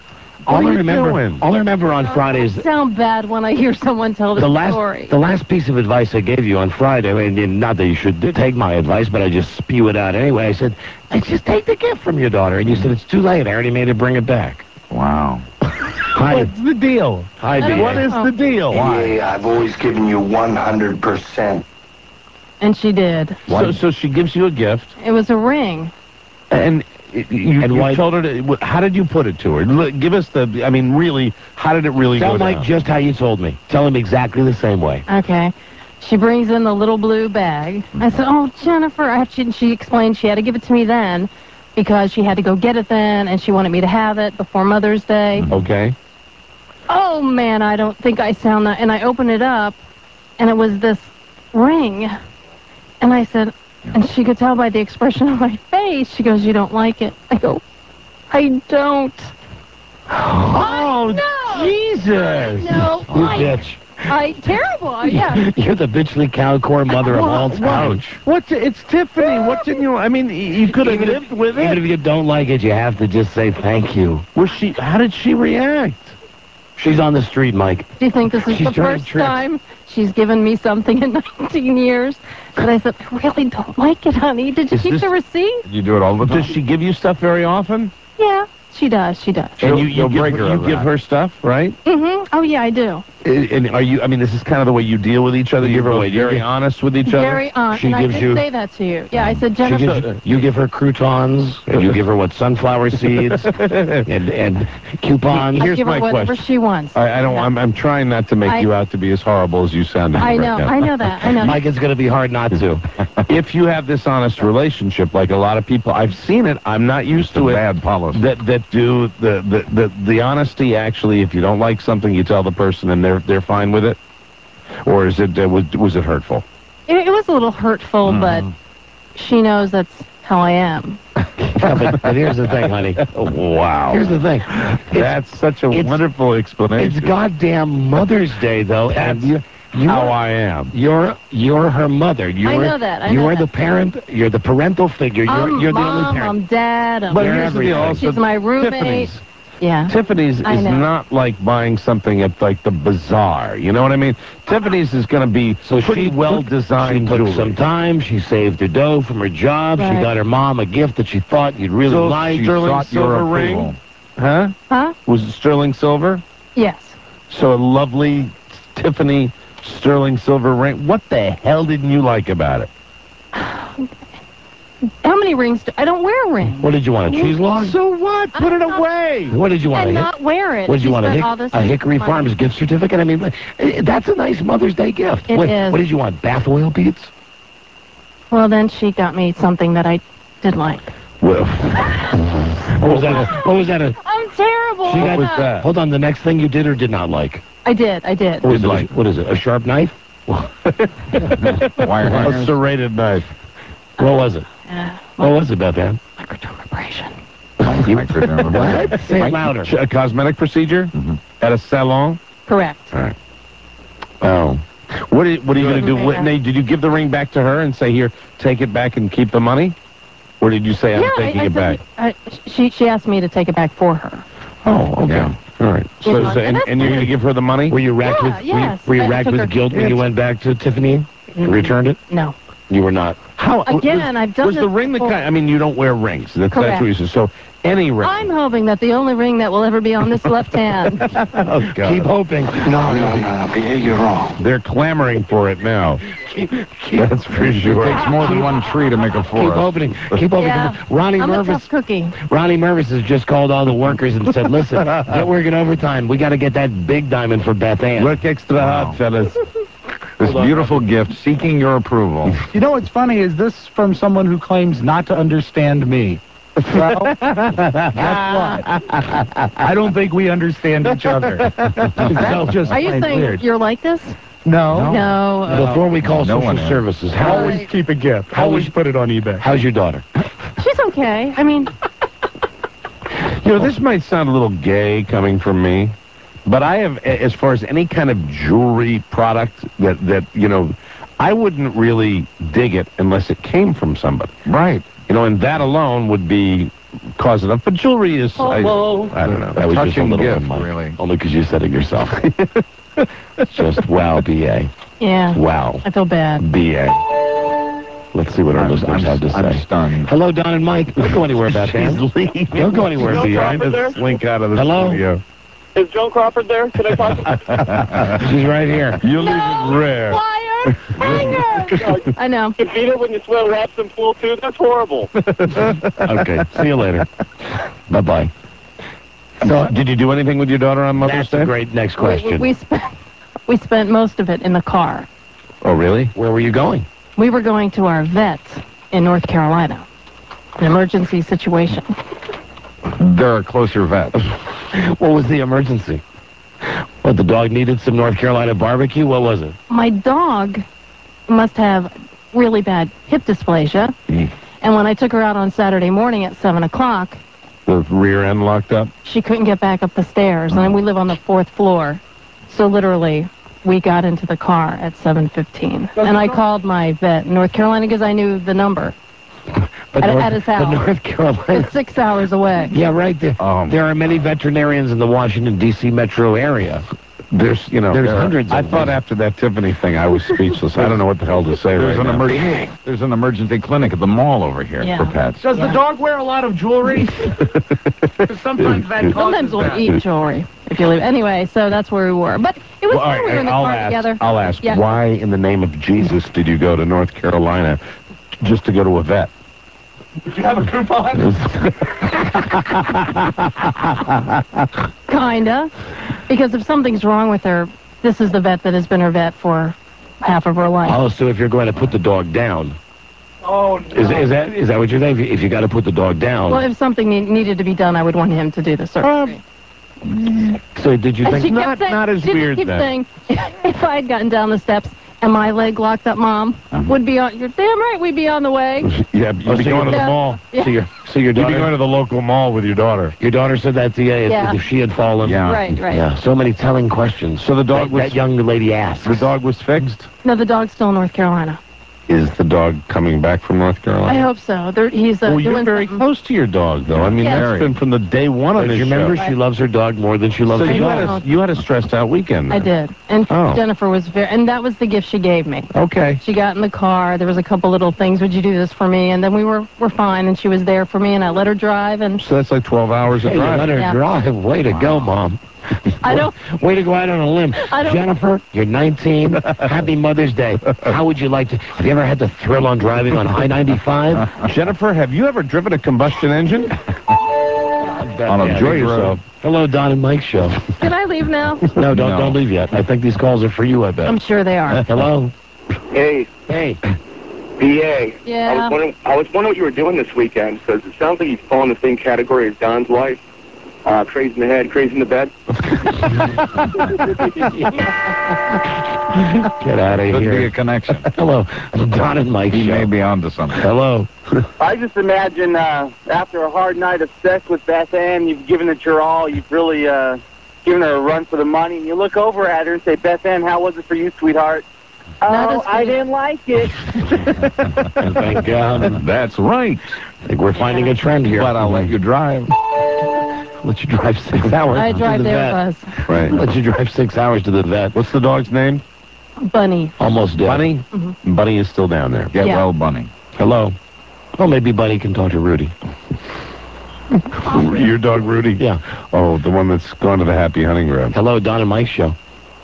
All are I you remember, doing? all I remember on Fridays. I sound bad when I hear someone tell the story. The last piece of advice I gave you on Friday, I mean, not that you should take my advice, but I just spew it out anyway. I said, let's just take the gift from your daughter. And you said, it's too late. I already made her bring it back. Wow. What's the deal? Hi, I don't DA. What is the deal? Hey, I've always given you 100%. And she did. So she gives you a gift, It was a ring. and you told her to. How did you put it to her? Give us the. I mean, really, how did it really Tell go Mike down? just how you told me. Tell him exactly the same way. Okay. She brings in the little blue bag. I said, oh, Jennifer. She explained she had to give it to me then because she had to go get it then, and she wanted me to have it before Mother's Day. Okay. Oh, man, I don't think I sound that. And I opened it up, and it was this ring. And I said, and she could tell by the expression on my face, she goes, you don't like it. I go, I don't. Oh, No. Jesus! No. You bitch. Terrible. Yeah. You're the bitchly cow-core mother of all time. It's Tiffany. What's in your? I mean, you could have lived with Even it. if you don't like it, you have to just say thank you. How did she react? She's on the street, Mike. Do you think this is She's the turning first tricks. time she's given me something in 19 years? But I said, I really don't like it, honey. Did you Is keep this- the receipt? You do it all the time. Does she give you stuff very often? Yeah, she does. She does. And You'll break her you of give that. her stuff, right? Mm-hmm. Oh, yeah, I do. And are you? I mean, this is kind of the way you deal with each other. You're both very honest with each other. Very honest. She And I gives did you- say that to you. Yeah, I said, She Jennifer. gives you give her croutons, and you give her what, sunflower seeds, and coupons. I Here's give my her whatever question. she wants. I don't. Yeah. I'm trying not to make you out to be as horrible as you sound. to me I right know. now. I know that. I know. Mike, it's going to be hard not to. If you have this honest relationship, like a lot of people, I've seen it. I'm not used It's a to it. bad policy. That do the honesty. Actually, if you don't like something, you tell the person, and they're fine with it. Or is it was it hurtful? It was a little hurtful, but she knows that's how I am. But here's the thing, honey. Wow. Here's the thing. That's such a it's- wonderful explanation. It's goddamn Mother's Day, though, and That's how I am. You're her mother. You're, know that. I know you're the that. parent. You're the parental figure. You're the only Mom, parent. I'm dad. I'm But You're here's the deal. everything. Also, She's my roommate. Tiffany's. Yeah. Tiffany's I is know. not like buying something at like the bazaar. You know what I mean? Tiffany's is going to be pretty well designed She took jewelry. some time. She saved her dough from her job. She Right. got her mom a gift that she thought you'd really So like. she sought your silver approval. Huh? Huh? Was it sterling silver? Yes. So a lovely Tiffany sterling silver ring. What the hell didn't you like about it? How many rings I don't wear rings. What did you want? A cheese log? So what? Put it away. What did you want? And a not wear it. What did you She want? spent all this A Hickory money. Farms gift certificate? I mean, that's a nice Mother's Day gift. It Wait, is. What did you want? Bath oil beads? Well, then she got me something that I didn't like. Well, What was that? What was that? I'm terrible. She what got- was that? Hold on. The next thing you did or did not like? I did. What was it? What is it? A sharp knife? Wire A hangers. serrated knife. What was it? What was it, Beth Ann? Microdermabrasion. What? Say it louder. A cosmetic procedure at a salon. Correct. Oh. What are you going to do? Yeah. Whitney, did you give the ring back to her and say, here, take it back and keep the money? Or did you say, I'm taking it back? She asked me to take it back for her. Oh, okay. Yeah. All right. You know, So, and that's and you're going to give her the money? Were you racked Yeah, with? yes. Were you I racked took with her- guilt when you went back to Tiffany and returned it? No. You were not. How Again, I've done was this the ring the before. kind? I mean, you don't wear rings. That's Correct. what you said. So any ring. I'm hoping that the only ring that will ever be on this left hand. Oh, God. Keep hoping. No. You're wrong. They're clamoring for it now. That's for sure. It takes more than one tree to make a Keep forest. hoping. Keep hoping. Yeah. Ronnie I'm a Mervis. tough cookie. Ronnie Mervis has just called all the workers and said, "Listen, get working overtime. We got to get that big diamond for Beth Ann." Work extra hard, fellas. This beautiful gift, seeking your approval. You know what's funny is this from someone who claims not to understand me. Well, guess what? I don't think we understand each other. That's just Are you plain saying weird. you're like this? No. No. Before we call No one social is. services, how Always keep a gift. How Always is- put it on eBay. how's your daughter? She's okay. I mean, You know, this might sound a little gay coming from me, but I have, as far as any kind of jewelry product that you know, I wouldn't really dig it unless it came from somebody. Right. You know, and that alone would be cause enough. But jewelry is, I don't know. That was just a Touching little gift, one, Mike. really. Only because you said it yourself. Just wow, B.A. Yeah. Wow, I feel bad. B.A. Let's see what our listeners have to say. I'm stunned. Hello, Don and Mike. Don't go anywhere, Bethany. Don't go anywhere, Trying B.A. to slink out of the Hello? studio. Is Joan Crawford there? Can I talk to She's right here. You're No, leaving rare. liar! Hanger! I know. you? Beat it when you smell laps in pool, too? That's horrible. Okay, see you later. Bye-bye. So, did you do anything with your daughter on Mother's That's Day? a great next question. We spent most of it in the car. Oh, really? Where were you going? We were going to our vet in North Carolina. An emergency situation. There are closer vets. What was the emergency? What, the dog needed some North Carolina barbecue? What was it? My dog must have really bad hip dysplasia. And when I took her out on Saturday morning at 7 o'clock, The rear end locked up? she couldn't get back up the stairs. And we live on the 4th floor. So literally, we got into the car at 7:15. And I called my vet in North Carolina because I knew the number. At his house. But North Carolina. It's 6 hours away. Yeah, right there. There are many veterinarians in the Washington, D.C. metro area. There's hundreds I of thought them. after that Tiffany thing, I was speechless. I don't know what the hell to say There's right an now. there's an emergency clinic at the mall over here Yeah. for pets. Does the dog wear a lot of jewelry? 'Cause sometimes that causes Sometimes we'll that. eat jewelry if you leave. Anyway, so that's where we were. But it was Well, all fun. We were in the I'll car ask, together. I'll ask, Yeah. why in the name of Jesus did you go to North Carolina just to go to a vet? Did you have a coupon? Kinda. Because if something's wrong with her, this is the vet that has been her vet for half of her life. Oh, so if you're going to put the dog down, Oh, no. is that what you're saying? If you got to put the dog down. Well, if something needed to be done, I would want him to do the surgery. So did you And she think kept saying, not as she weird kept then. saying, if I had gotten down the steps and my leg locked up, Mom, would be on. You're damn right, we'd be on the way. Yeah, you'd be going to the Yeah. mall. Yeah. So your You'd be daughter going to the local mall with your daughter. your daughter said that to you Yeah. if she had fallen. Yeah. Right. Yeah. So many telling questions. So the dog was that young lady asked. the dog was fixed. No, the dog's still in North Carolina. Is the dog coming back from North Carolina? I hope so. He's Well, you're doing very something. close to your dog, though. I mean, Yeah. that's been from the day one on But this you remember, show. she loves her dog more than she loves So her you dog. had a stressed out weekend. I Then. did. And Oh. Jennifer was and that was the gift she gave me. Okay. She got in the car. There was a couple little things. Would you do this for me? And then we're fine. And she was there for me. And I let her drive. And So that's like 12 hours of Hey, you let driving. her Yeah. drive. Way to go, Mom. I don't. Way to go out on a limb. I don't- Jennifer, you're 19. Happy Mother's Day. How would you like to... Have you ever had the thrill on driving on I-95? Jennifer, have you ever driven a combustion engine? On a Enjoy big road. yourself. Hello, Don and Mike show. Can I leave now? No, No. don't leave yet. I think these calls are for you, I bet. I'm sure they are. Hello? Hey, Hey. BA. Yeah. I was wondering what you were doing this weekend, because it sounds like you fall in the same category as Don's wife. Crazy in the head, crazy in the bed. Get out of Could be a here. connection. Hello. Don and Mike He show. may be onto something. Hello. I just imagine after a hard night of sex with Beth Ann, you've given it your all. You've really given her a run for the money. And you look over at her and say, Beth Ann, how was it for you, sweetheart? Not Oh, as I good. didn't like it. Thank God. That's right. I think we're finding a trend here. But I'll let you drive. Let you drive 6 hours I to drive the there, vet. Buzz. Right. Let you drive 6 hours to the vet. What's the dog's name? Bunny. Almost dead. Bunny? Bunny is still down there. Get Yeah. well, Bunny. Hello. Oh, maybe Bunny can talk to Rudy. Your dog, Rudy? Yeah. Oh, the one that's gone to the Happy Hunting Ground. Hello, Don and Mike show.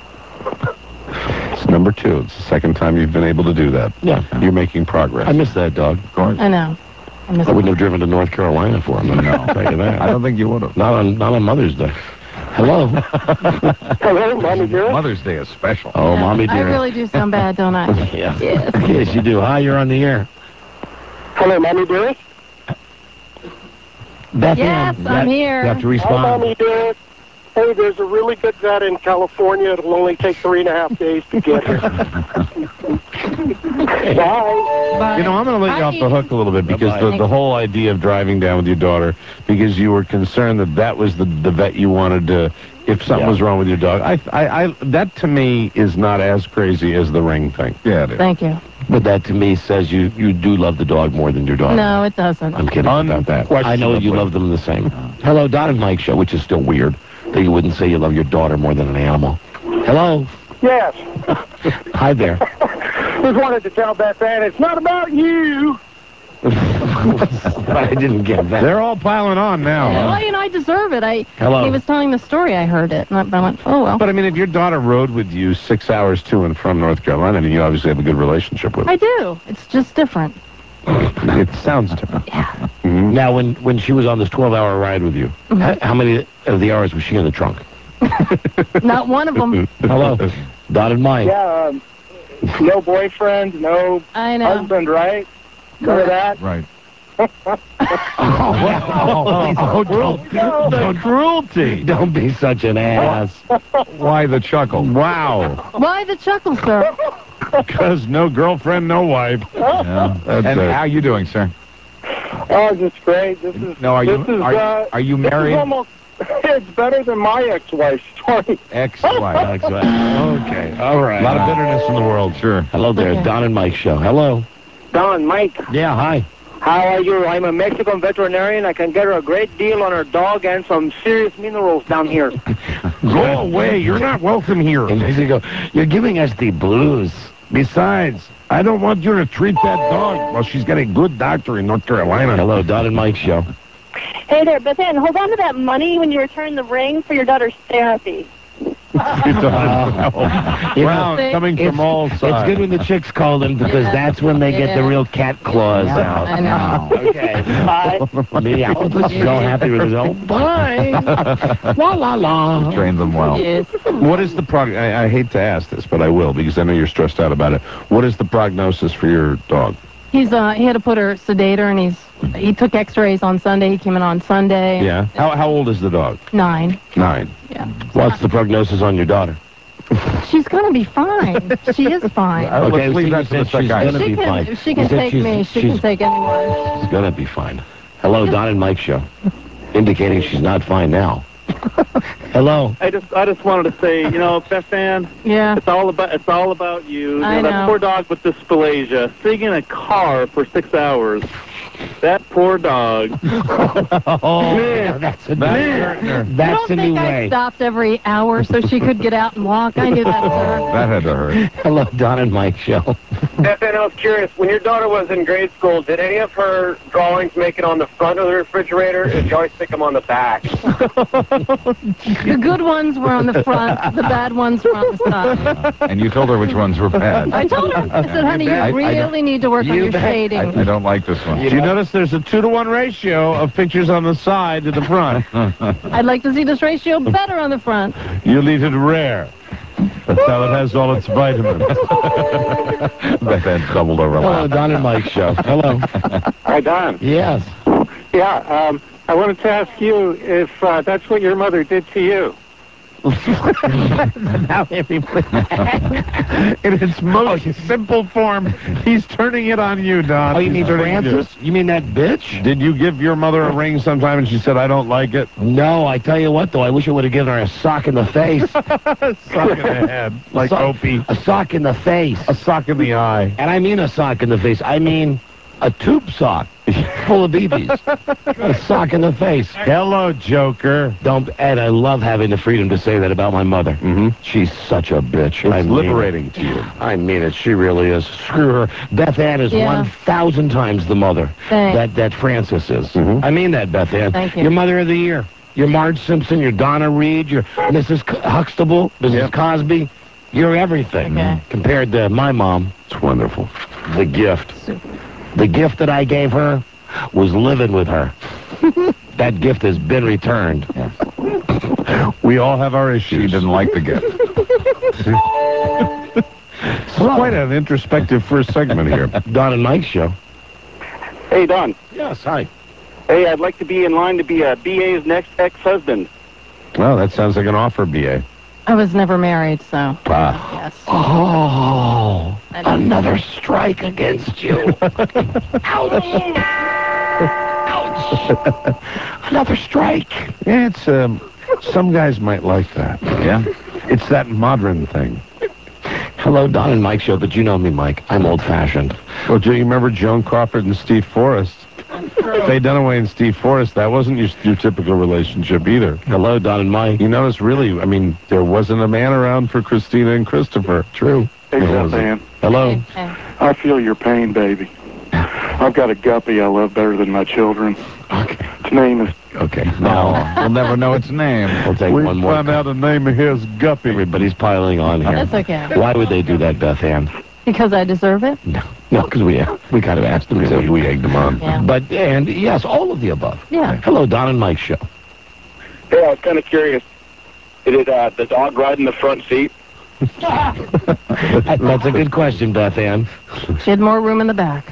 It's number 2. It's the second time you've been able to do that. Yeah. You're making progress. I miss that dog. Of course. I know. I miss I wouldn't have driven to North Carolina for him. No. I'll tell you that. I don't think you would have. Not on Mother's Day. Hello. Hello, Mommy dear. Mother's Day is special. Oh, Mommy I dear. really do sound bad, don't I? Yeah. Yes. Yes, you do. Hi, you're on the air. Hello, Mommy dearest. Beth Yes, Ann, I'm You here. have to Hi, respond. Mommy dearest. Hey, there's a really good vet in California. It'll only take 3.5 days to get here. Bye. Bye. You know, I'm going to let you off the hook a little bit because Bye-bye. the whole idea of driving down with your daughter, because you were concerned that was the vet you wanted to, if something Yeah. was wrong with your dog. I that to me is not as crazy as the ring thing. Yeah, it is. Thank you. But that to me says you do love the dog more than your daughter. No, it doesn't. I'm kidding about that. I know you love them the same. Hello, Don and Mike show, which is still weird that you wouldn't say you love your daughter more than an animal. Hello. Yes. Hi there. Just wanted to tell Beth Ann it's not about you. I didn't get that. They're all piling on now. Well, you know, I deserve it. Hello. He was telling the story. I heard it, and I went, oh, well. But, I mean, if your daughter rode with you 6 hours to and from North Carolina, I mean, you obviously have a good relationship with her. I do. It's just different. It sounds different. Yeah. Mm-hmm. Now, when she was on this 12-hour ride with you, how many of the hours was she in the trunk? Not one of them. Hello. Don and Mike. Yeah, no boyfriend, no I know. husband, right? None of that? Right. The cruelty. Don't be such an ass. Why the chuckle? Wow. Why the chuckle, sir? Because no girlfriend, no wife. Yeah. And how you doing, sir? Oh, just great. This is No, this are you this is married? almost, it's better than my ex-wife's story. Ex-wife. Okay. All right. A lot of bitterness in the world. Sure. Hello there. Okay. Don and Mike show. Hello. Don, Mike, Yeah, hi. how are you? I'm a Mexican veterinarian. I can get her a great deal on her dog and some serious minerals down here. Go away. You're not welcome here. In Mexico, you're giving us the blues. Besides, I don't want you to treat that dog. Well, she's got a good doctor in North Carolina. Hello, Don and Mike show. Hey there, Beth Ann, hold on to that money when you return the ring for your daughter's therapy. Wow, coming from all sides. It's good when the chicks call them because that's when they get the real cat claws out. I know. Okay. Bye. Yeah, oh, this is all happy with his own. Bye. La la la. Train them well. Yes. What is the I hate to ask this, but I will because I know you're stressed out about it. What is the prognosis for your dog? He had to put her sedator, and he took X-rays on Sunday. He came in on Sunday. Yeah. How old is the dog? 9. 9. Yeah. What's the prognosis on your daughter? She's gonna be fine. She is fine. Okay, let's leave that to the she's psychiatrist. gonna be fine. If she can take me, she can take anyone. She's gonna be fine. Hello, Don and Mike show. Indicating she's not fine now. Hello. I just wanted to say, Beth Ann, Yeah. it's all about you. I That know. poor dog with dysplasia, sitting in a car for 6 hours. That poor dog. Oh, Man. that's a new I That's don't a new think I way. stopped every hour so she could get out and walk. I knew that, sir. That had to hurt. Hello, Don and Mike show. Beth Ann, I was curious. When your daughter was in grade school, did any of her drawings make it on the front of the refrigerator, or did you always stick them on the back? The good ones were on the front. The bad ones were on the side. And you told her which ones were bad. I told her. I said, honey, you really need to work on your shading. I don't like this one. You notice there's a 2-to-1 ratio of pictures on the side to the front. I'd like to see this ratio better on the front. You leave it rare. That's how it has all its vitamins. But then doubled Hello, overlap. Don and Mike show. Hello. Hi, Don. Yes. Yeah, I wanted to ask you if that's what your mother did to you. Now in its most simple form, he's turning it on you, Don. Oh, you mean He's turning it Francis? You mean that bitch? Did you give your mother a ring sometime and she said, I don't like it? No, I tell you what, though, I wish I would have given her a sock in the face. Sock in the head, like Opie. A sock in the face. A sock in the eye. And I mean a sock in the face. I mean a tube sock full of BBs. A sock in the face. Hello, Joker. Ed, I love having the freedom to say that about my mother. Mm-hmm. She's such a bitch. It's liberating to you. I mean it. She really is. Screw her. Beth Ann is 1,000 times the mother that Francis is. Mm-hmm. I mean that, Beth Ann. Thank you. Your mother of the year. Your Marge Simpson, your Donna Reed, your Mrs. Huxtable, Mrs. Cosby. You're everything compared to my mom. It's wonderful. The gift. The gift that I gave her was living with her. That gift has been returned. We all have our issues. She didn't like the gift. It's quite an introspective first segment here. Don and Mike show. Hey, Don. Yes, hi. Hey, I'd like to be in line to be BA's next ex-husband. Well, that sounds like an offer, B.A. I was never married, so yes. Oh, another strike against you. Ouch. Ouch. Another strike. Yeah, it's, some guys might like that. Yeah? It's that modern thing. Hello, Don and Mike show, but you know me, Mike. I'm old-fashioned. Well, do you remember Joan Crawford and Steve Forrest? Faye Dunaway and Steve Forrest, that wasn't your typical relationship either. Hello, Don and Mike. You notice, really, I mean, there wasn't a man around for Christina and Christopher. True. Hey, Beth-Ann. Hello. I feel your pain, baby. I've got a guppy I love better than my children. Okay. Its name is... Okay. No, we'll never know its name. We'll take We one more. found out the name of his guppy. Everybody's piling on here. That's okay. Why would they do that, Beth Ann? Because I deserve it? No, because we kind of asked them to. We egged them on. Yeah. But, and yes, all of the above. Yeah. Hello, Don and Mike show. Hey, I was kind of curious. Did the dog ride in the front seat? That's a good question, Beth Ann. She had more room in the back.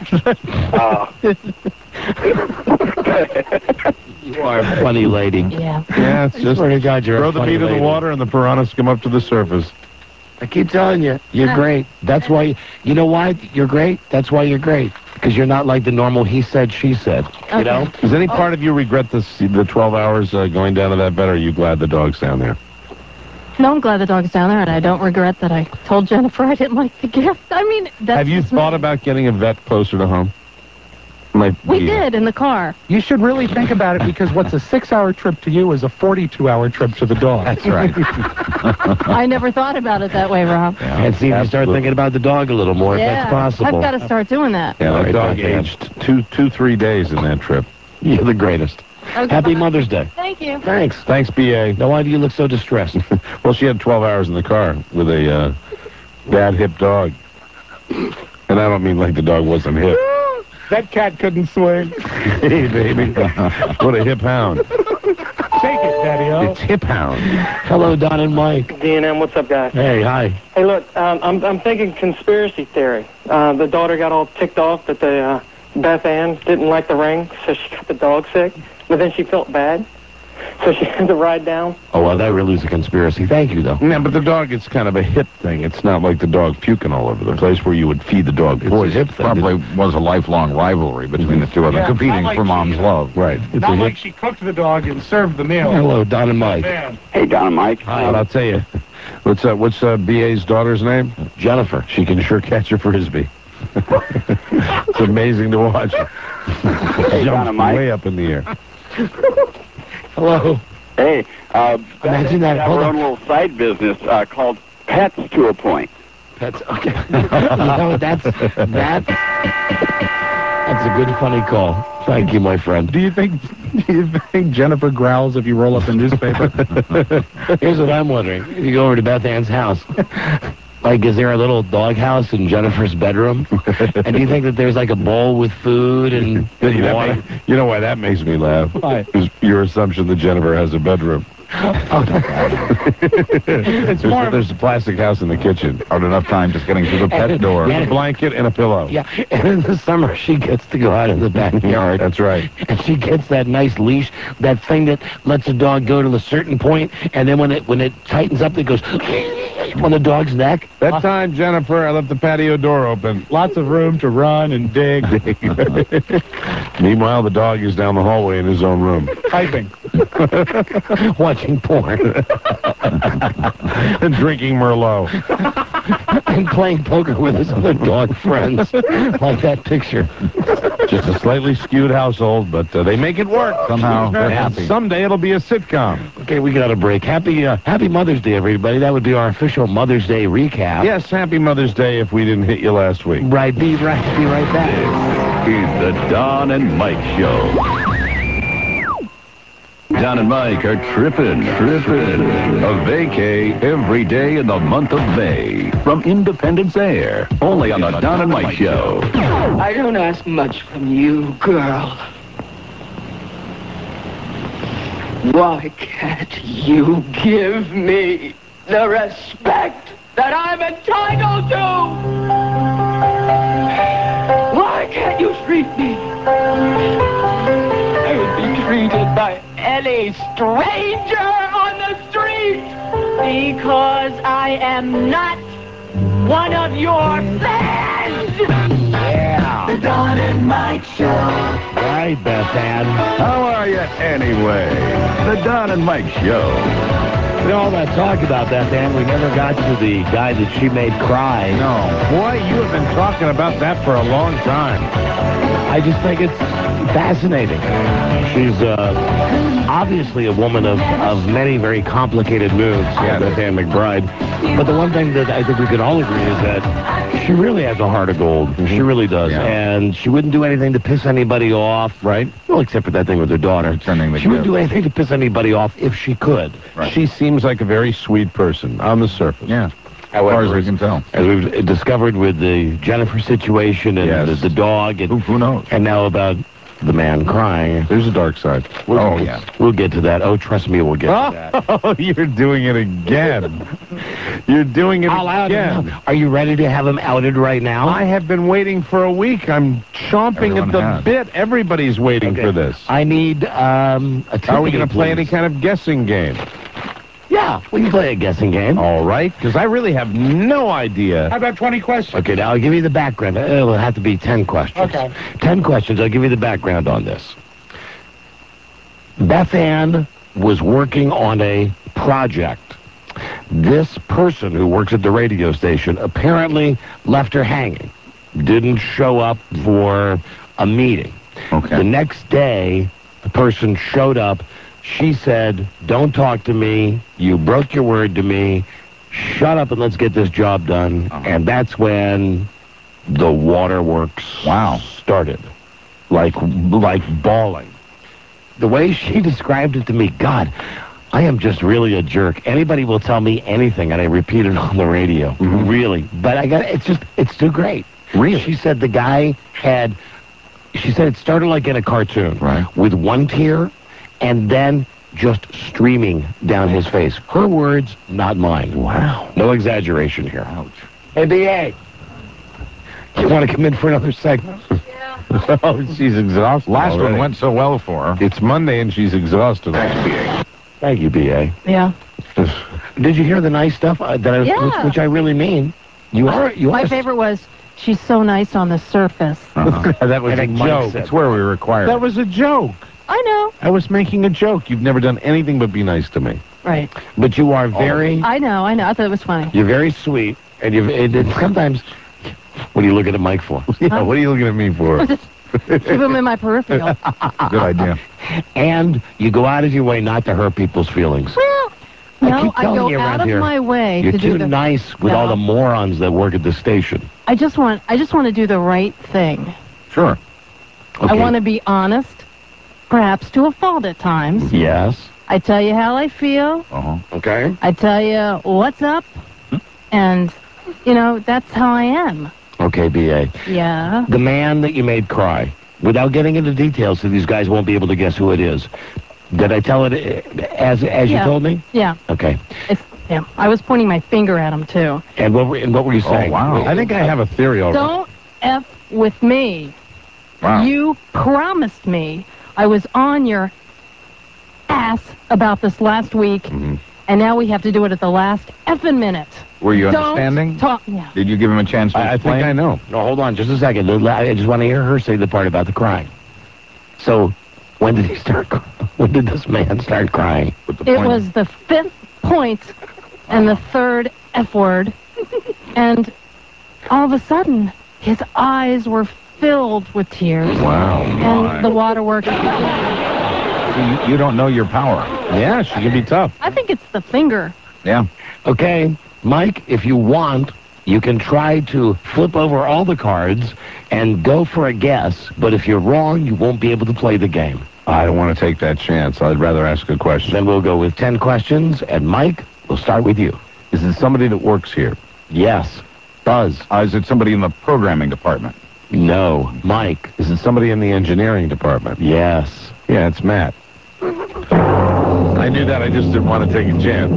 You are a funny lady. Yeah. Yeah, it's I just swear to God, you're throw a the funny meat in lady. the water and the piranhas come up to the surface. I keep telling you, you're great. That's why, you know why you're great? That's why you're great. Because you're not like the normal he said, she said. You know? Does any part of you regret the 12 hours going down to that bed, or are you glad the dog's down there? No, I'm glad the dog's down there, and I don't regret that I told Jennifer I didn't like the gift. I mean, that's Have you just thought me. about getting a vet closer to home? We did in the car. You should really think about it, because what's a 6-hour trip to you is a 42-hour trip to the dog. That's right. I never thought about it that way, Rob. And see if you start thinking about the dog a little more, if that's possible. I've got to start doing that. Yeah, that Right, dog Beth Ann. aged 3 days in that trip. You're the greatest. Okay, Happy bye. Mother's Day. Thank you. Thanks. Thanks, B.A. Now, why do you look so distressed? Well, she had 12 hours in the car with a bad hip dog. And I don't mean like the dog wasn't hip. That cat couldn't swing. Hey, baby. What a hip hound. Shake it, Daddy-O. It's hip hound. Hello, Don and Mike. D&M, what's up, guys? Hey, hi. Hey, look, I'm thinking conspiracy theory. The daughter got all ticked off that the Beth Ann didn't like the ring, so she got the dog sick. But then she felt bad, so she had to ride down. Oh, well, that really is a conspiracy. Thank you, though. Yeah, but the dog, it's kind of a hip thing. It's not like the dog puking all over the place where you would feed the dog poison. hip thing. Probably was a lifelong rivalry between the two of them, Yeah, competing not like for mom's she- love. Right. It's Not a like hip. she cooked the dog and served the meal. Hello, Don and Mike. Man. Hey, Don and Mike. Hi. But I'll tell you, what's B.A.'s daughter's name? Jennifer. She can sure catch a frisbee. It's amazing to watch. Hey, Jumps Don and Mike. way up in the air. Hello. Hey, Imagine that. have Hold her on. own little side business called Pets to a Point. That's okay. You know, that's a good funny call. Thank you, my friend. Do you think Jennifer growls if you roll up a newspaper? Here's what I'm wondering. If you go over to Beth Ann's house, like, is there a little dog house in Jennifer's bedroom? And do you think that there's like a bowl with food and water? You know why that makes me laugh? Why? Is your assumption that Jennifer has a bedroom. There's a plastic house in the kitchen. Hard enough time just getting through the pet door. With a blanket and a pillow. Yeah, and in the summer she gets to go out in the backyard. That's right. And she gets that nice leash, that thing that lets a dog go to a certain point, and then when it tightens up, it goes on the dog's neck. That time, Jennifer, I left the patio door open. Lots of room to run and dig. Meanwhile, the dog is down the hallway in his own room. Typing. Watching porn. And drinking Merlot. And playing poker with his other dog friends. Like that picture. Just a slightly skewed household, but they make it work. Somehow, they're And happy. someday it'll be a sitcom. Okay, we got a break. Happy Mother's Day, everybody. That would be our official Mother's Day recap. Yes, happy Mother's Day if we didn't hit you last week. Right, be right back. This is the Don and Mike Show. Don and Mike are tripping. A vacay every day in the month of May. From Independence Air. Only on the Don and Mike Show. I don't ask much from you, girl. Why can't you give me the respect that I'm entitled to? Why can't you treat me? I would be treated by any stranger on the street. Because I am not one of your fans. Yeah. The Don and Mike Show. Right, Beth Ann. How are you anyway? The Don and Mike Show. With all that talk about Beth Ann, we never got to the guy that she made cry. No. Boy, you have been talking about that for a long time. I just think it's fascinating. She's obviously a woman of many very complicated moods, Beth Ann McBride. But the one thing that I think we can all agree is that she really has a heart of gold. She really does. Yeah. And she wouldn't do anything to piss anybody off. Right. Well, except for that thing with her daughter. She wouldn't do anything to piss anybody off if she could. Right. She seems like a very sweet person on the surface. Yeah. However, as far as we can tell. As we've discovered with the Jennifer situation and the dog. And, who knows? And now about the man crying. There's a dark side. We'll get to that. Oh, trust me, we'll get to that. Oh, you're doing it again. You're doing it again. Are you ready to have him outed right now? I have been waiting for a week. I'm chomping Everyone at the has. bit. Everybody's waiting for this. I need a tipping, Are we going to play any please. kind of guessing game? Yeah, we can play a guessing game. All right, because I really have no idea. How about 20 questions? Okay, now I'll give you the background. It'll have to be 10 questions. Okay. 10 questions. I'll give you the background on this. Beth Ann was working on a project. This person who works at the radio station apparently left her hanging. Didn't show up for a meeting. Okay. The next day, the person showed up. She said, "Don't talk to me. You broke your word to me. Shut up and let's get this job done." And that's when the waterworks started. Like bawling. The way she described it to me, God, I am just really a jerk. Anybody will tell me anything, and I repeat it on the radio. Really. But it's too great. Really? She said the guy she said it started like in a cartoon. Right. With one tear, and then just streaming down his face. Her words, not mine. Wow. No exaggeration here. Ouch. Hey, B.A., you want to come in for another segment? Oh, she's exhausted. Last already. one went so well for her. It's Monday and she's exhausted. Thank you, B.A. Yeah. Did you hear the nice stuff Yeah. which I really mean? My favorite was, she's so nice on the surface. That was And a Mike joke. said That's where we require That was a joke. I know. I was making a joke. You've never done anything but be nice to me. Right. But you are very, I know. I thought it was funny. you're very sweet, and sometimes, what are you looking at Mike for? Yeah, what are you looking at me for? Keep him in my peripheral. Good idea. And you go out of your way not to hurt people's feelings. Well, I no, keep I telling go you around out of here, my way You're to too do the. nice with all the morons that work at the station. I just want to do the right thing. Sure. I want to be honest, perhaps to a fault at times. Yes. I tell you how I feel. Okay. I tell you what's up, and that's how I am. Okay, B.A. Yeah. The man that you made cry, without getting into details so these guys won't be able to guess who it is. Did I tell it as you told me? Yeah. Okay. Yeah. I was pointing my finger at him too. And what were you saying? wow. I think I have a theory already. Don't F with me. Wow. You promised me I was on your ass about this last week, and now we have to do it at the last effing minute. Were you Don't understanding? Talk. Yeah. Did you give him a chance to I explain? think I know. No, hold on just a second. I just want to hear her say the part about the crying. So, when did this man start crying? It was the 5th point and the 3rd F word, and all of a sudden, his eyes were filled with tears. Wow. And the waterworks. You don't know your power. Yeah, she can be tough. I think it's the finger. Yeah. Okay, Mike, if you want, you can try to flip over all the cards and go for a guess, but if you're wrong, you won't be able to play the game. I don't want to take that chance. I'd rather ask a question. Then we'll go with 10 questions, and Mike, we'll start with you. Is it somebody that works here? Yes. Buzz. Is it somebody in the programming department? No. Mike. Is it somebody in the engineering department? Yes. Yeah, it's Matt. I knew that. I just didn't want to take a chance.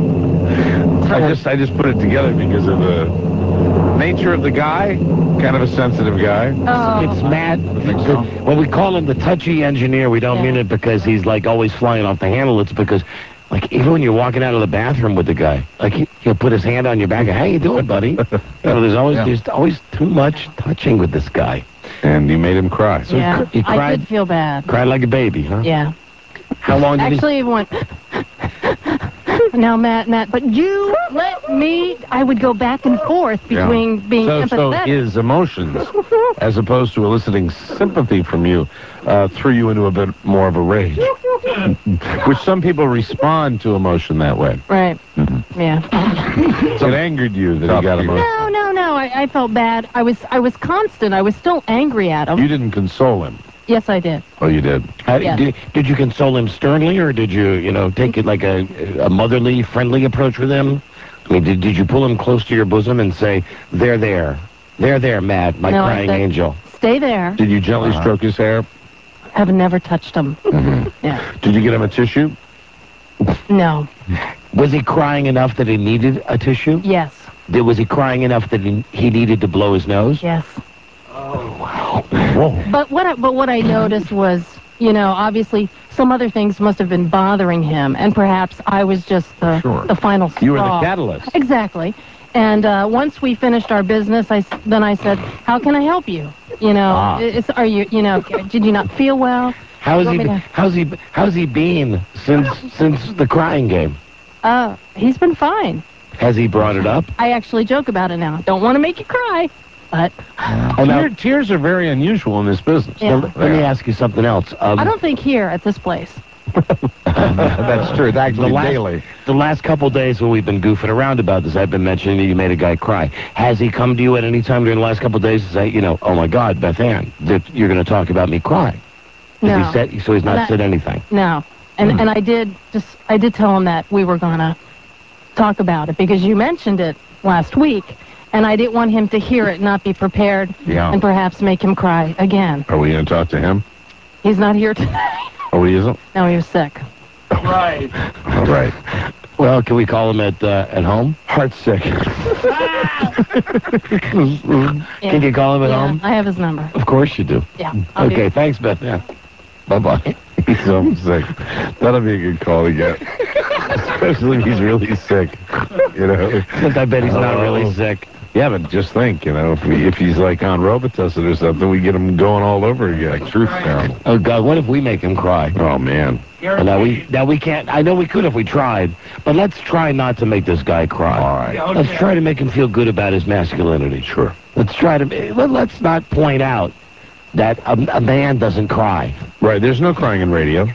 I just put it together because of the nature of the guy. Kind of a sensitive guy. It's Matt. When we call him the touchy engineer, we don't mean it because he's like always flying off the handle. It's because, like, even when you're walking out of the bathroom with the guy, like he'll put his hand on your back. How you doing, buddy? There's always too much touching with this guy. And you made him cry. So Yeah, he cried, I did feel bad. cried like a baby, huh? Yeah. How long did Actually, it went. Now, Matt, but you let me, I would go back and forth between being So empathetic. his emotions, as opposed to eliciting sympathy from you, threw you into a bit more of a rage. Which some people respond to emotion that way. Right. Yeah. So it angered you that he got emotional. No. I felt bad. I was constant. I was still angry at him. You didn't console him. Yes, I did. Oh, you did? Yes. Did you console him sternly, or did you, take it like a motherly, friendly approach with him? I mean, did you pull him close to your bosom and say, there, Matt, my No, I crying said, angel? Stay there. Did you gently stroke his hair? I've never touched him. Yeah. Did you get him a tissue? No. Was he crying enough that he needed a tissue? Yes. Was he crying enough that he needed to blow his nose? Yes. Oh, wow. Whoa. But what I noticed was, obviously some other things must have been bothering him, and perhaps I was just the final straw. You were the catalyst. Exactly. And once we finished our business, I said, "How can I help you? Are you, did you not feel well?" How's he been since the crying game? He's been fine. Has he brought it up? I actually joke about it now. Don't want to make you cry, but Tears are very unusual in this business. Yeah. Let me ask you something else. I don't think here at this place. That's true. It's actually daily. The last couple days when we've been goofing around about this, I've been mentioning that you made a guy cry. Has he come to you at any time during the last couple of days and say, oh my God, Beth Ann, that you're going to talk about me crying? No. So he's not said anything? No. And I did tell him that we were going to talk about it because you mentioned it last week, and I didn't want him to hear it, not be prepared, and perhaps make him cry again. Are we going to talk to him? He's not here tonight. Oh, he isn't? No, he was sick. Right. All right. Well, can we call him at home? Heart sick. Can you call him at home? I have his number. Of course you do. Yeah. Okay, thanks, Beth. Yeah. Bye-bye. He's so sick. That'll be a good call to get. Especially if he's really sick. I bet he's not really sick. Yeah, but just think, if he's like on Robitussin or something, we get him going all over again. Like truth serum. Oh God, what if we make him cry? Oh man. Now we can't. I know we could if we tried, but let's try not to make this guy cry. All right. Let's try to make him feel good about his masculinity. Sure. Let's try to. Let's not point out that a man doesn't cry. Right. There's no crying in radio.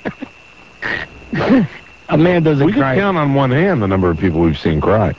A man doesn't we cry. We can count on one hand the number of people we've seen cry.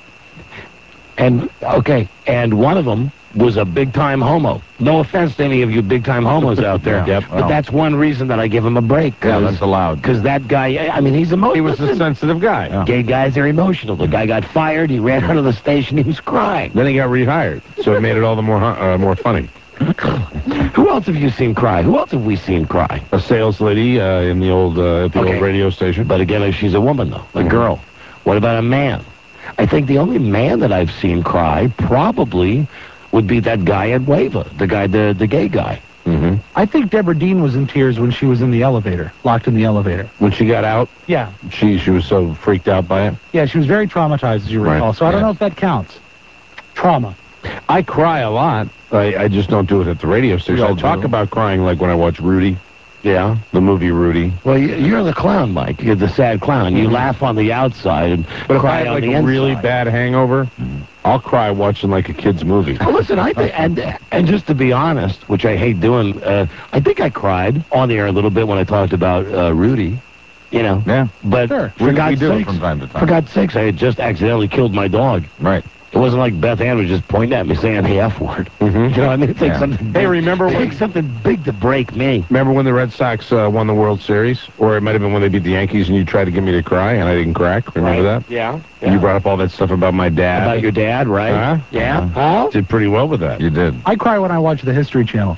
And one of them was a big-time homo. No offense to any of you big-time homos out there, but that's one reason that I give him a break. Yeah, that's allowed. Because that guy, I mean, he's emotional. He was a sensitive guy. Yeah. Gay guys are emotional. The guy got fired. He ran out of the station. He was crying. Then he got rehired, so it made it all the more funny. Who else have you seen cry? Who else have we seen cry? A sales lady in the old old radio station. But again, she's a woman though, a girl. What about a man? I think the only man that I've seen cry probably would be that guy at Wava, the gay guy. Mm-hmm. I think Deborah Dean was in tears when she was in the elevator, locked in the elevator. When she got out? Yeah. She was so freaked out by it? Yeah, she was very traumatized, as you recall. Right. So I don't know if that counts. Trauma. I cry a lot. I just don't do it at the radio station. I talk about crying like when I watch Rudy. Yeah. The movie Rudy. Well, you're the clown, Mike. You're the sad clown. You laugh on the outside and but cry if I have on like the a inside. really bad hangover, I'll cry watching like a kid's movie. Well, listen, I think, and just to be honest, which I hate doing, I think I cried on the air a little bit when I talked about Rudy. Yeah. But sure. for God's do sakes, it from time to time. For God's sakes, I had just accidentally killed my dog. Right. It wasn't like Beth Ann was just pointing at me saying the F word. Mm-hmm. You know what I mean? It takes something big. Hey, remember it takes something big to break me. Remember when the Red Sox won the World Series? Or it might have been when they beat the Yankees and you tried to get me to cry and I didn't crack? Remember that? Yeah. And you brought up all that stuff about my dad. About your dad, right? Huh? Yeah. Huh? Did pretty well with that. You did. I cry when I watch the History Channel.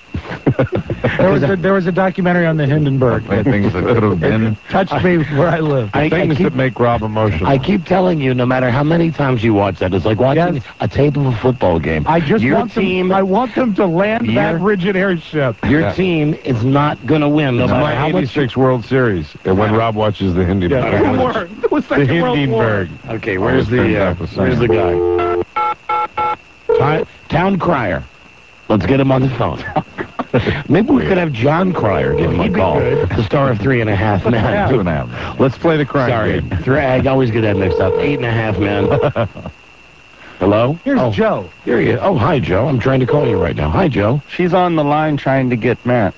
There was a documentary on the Hindenburg. Things that could have been. Touched me where I live. Things that make Rob emotional. I keep telling you, no matter how many times you watch that, it's like watching a tape of a football game. I just your want team. I want them to land that rigid airship. Your team is not going to win, no It's matter my how much. 86 World Series. And when Rob watches the Hindenburg. The Hindenburg. Okay, where's the guy? Town crier. Let's get him on the phone. Maybe we could have John Cryer give him a call. The star of 3.5 Men. Yeah. 2.5. Let's play the crime Sorry. game. I always get that mixed up. 8.5 Men. Hello? Here's Joe. Here he is. Oh, hi, Joe. I'm trying to call you right now. Hi, Joe. She's on the line trying to get Matt.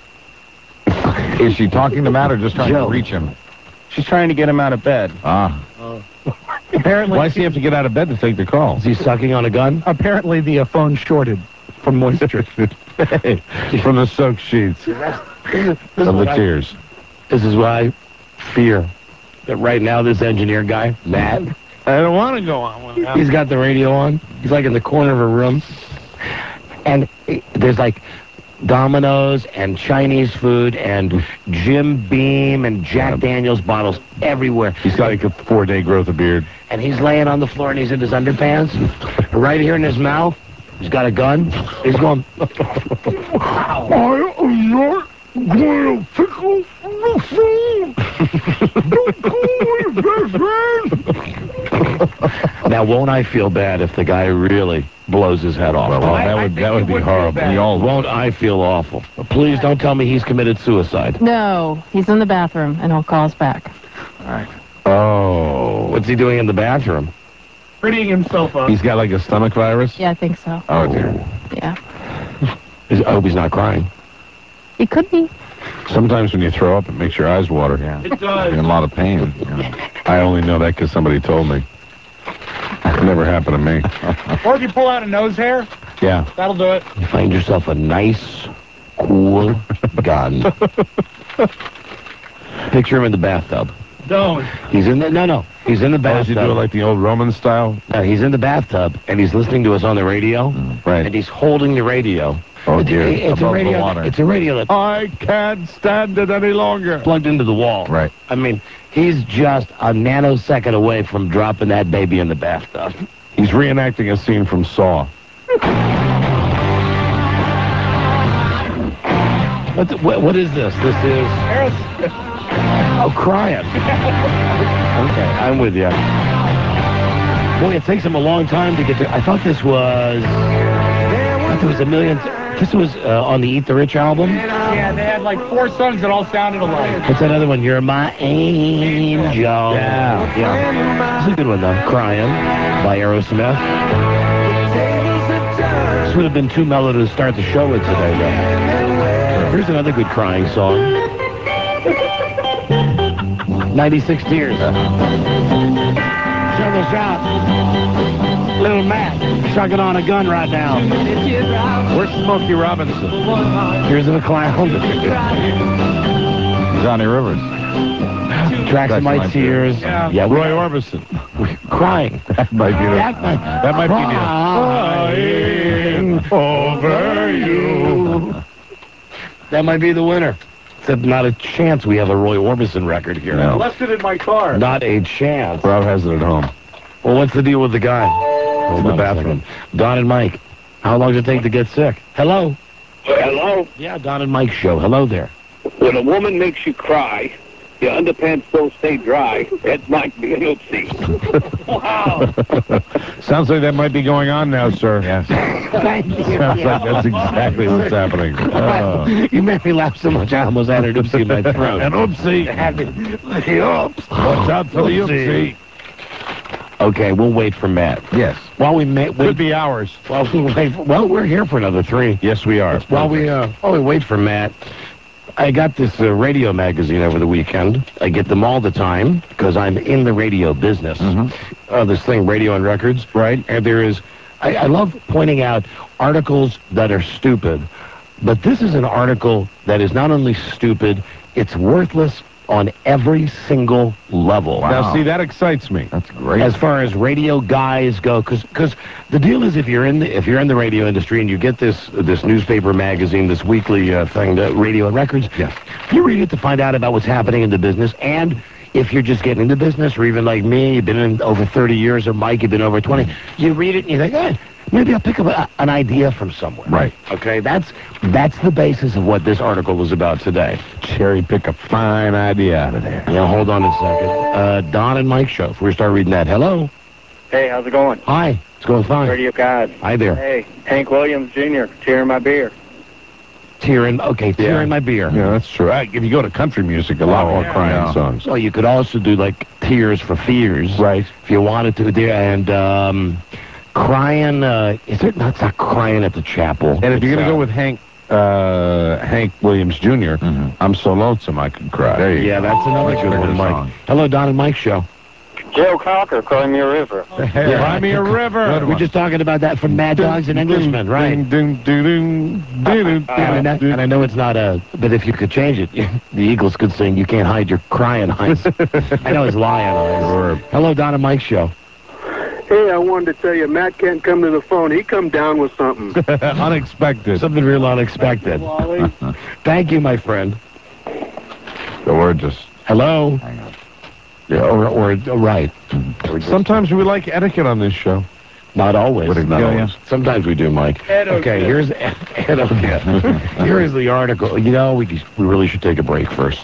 Is she talking to Matt or just trying Joe. to reach him? She's trying to get him out of bed. Apparently, Why does he have to get out of bed to take the call? Is he sucking on a gun? apparently the phone shorted from moisture. From the soaked sheets. Of the tears. This is what I fear. That right now, this engineer guy, Matt, I don't want to go on with he's got the radio on. He's like in the corner of a room. And there's like Domino's and Chinese food and Jim Beam and Jack Daniels bottles everywhere. He's got like a 4-day growth of beard. And he's laying on the floor and he's in his underpants. Right here in his mouth, he's got a gun. He's going, I am not going to pickle the phone. Don't call me, best friend. now won't I feel bad if the guy really blows his head off? That would be horrible. We all won't I feel awful? Please don't tell me he's committed suicide. No, he's in the bathroom, and he'll call us back. All right. Oh. What's he doing in the bathroom? Prettying himself up. He's got like a stomach virus? Yeah, I think so. Oh, dear. Yeah. I hope he's not crying. He could be. Sometimes when you throw up, it makes your eyes water. Yeah. It does. In a lot of pain. Yeah. I only know that because somebody told me. It never happened to me. Or if you pull out a nose hair, Yeah. that'll do it. You find yourself a nice, cool gun. Picture him in the bathtub. Don't. He's in the, no. He's in the Does he bathtub. do it like the old Roman style? No, he's in the bathtub, and he's listening to us on the radio, Right. and he's holding the radio. Oh, dear. It's a Above the radio. water. It's a radio that's I can't stand it any longer. plugged into the wall. Right. I mean, he's just a nanosecond away from dropping that baby in the bathtub. He's reenacting a scene from Saw. What is this? This is crying. Okay, I'm with you. Boy, it takes him a long time to get to. I thought this was. A million. This was on the Eat the Rich album. Yeah, they had like 4 songs that all sounded alike. What's another one? You're my angel. Yeah. It's a good one, though. Crying by Aerosmith. This would have been too mellow to start the show with today, though. Here's another good crying song. 96 Tears. Check this out. Little Matt chugging on a gun right now. Where's Smokey Robinson? Here's the clown. Johnny Rivers. Tracks my tears. Yeah. Roy Orbison. Crying. That might be the. That might be the. Over you. That might be the winner. Except not a chance we have a Roy Orbison record here. No. I left it in my car. Not a chance. Rob has it at home. Well, what's the deal with the guy? Hold In the on a bathroom. Don and Mike. How long does it take to get sick? Hello? Hello? Yeah, Don and Mike show. Hello there. When a woman makes you cry, your underpants don't stay dry. That might be an oopsie. Wow. Sounds like that might be going on now, sir. Yes. Thank you. Sounds like that's exactly what's happening. You made me laugh so much I almost had an oopsie in my throat. An oopsie. Oops. Watch out for the oopsie. Okay, we'll wait for Matt. Yes. While we Could be hours. While we wait. Well, we're here for another 3. Yes, we are. While we wait for Matt, I got this radio magazine over the weekend. I get them all the time because I'm in the radio business. This thing, Radio and Records. Right. And there is, I love pointing out articles that are stupid, but this is an article that is not only stupid, it's worthless on every single level. Wow. Now, see, that excites me. That's great. As far as radio guys go, because the deal is if you're in the radio industry and you get this newspaper magazine, this weekly thing, the Radio and Records, Yes. you read it to find out about what's happening in the business. And if you're just getting into business, or even like me, you've been in over 30 years, or Mike, you've been over 20, you read it and you think, maybe I'll pick up an idea from somewhere. Right. Okay, that's the basis of what this article was about today. Cherry pick a fine idea out of there. Yeah, hold on a second. Don and Mike show. If we start reading that. Hello. Hey, how's it going? Hi. It's going fine. Radio guys. Hi there. Hey, Hank Williams Jr., tearing my beer. Tear in My Beer. Yeah, that's true. If you go to country music, a lot more crying songs. Well, you could also do like Tears for Fears. Right. If you wanted to. And Crying, it's not Crying at the Chapel. And if you're going to go with Hank Williams Jr., I'm So Lonesome I Could Cry. There you Yeah, go. that's another good one, Mike. Song. Hello, Don and Mike Show. Joe Cocker, Cry Me a River. Cry Me a River. We're just talking about that from Mad Dogs and Englishmen, right? And I know it's not but if you could change it, the Eagles could sing, You Can't Hide Your Crying Eyes. I know it's Lion Eyes. Hello, Don and Mike Show. Hey, I wanted to tell you, Matt can't come to the phone. He come down with something. Unexpected. Something real unexpected. Thank you, my friend. So we're just... Hello? Hang on. Yeah, or right. Sometimes we like etiquette on this show. Not always. Would it Not kill always. you? Sometimes we do, Mike. Okay, here's here's the article. You know, we really should take a break first.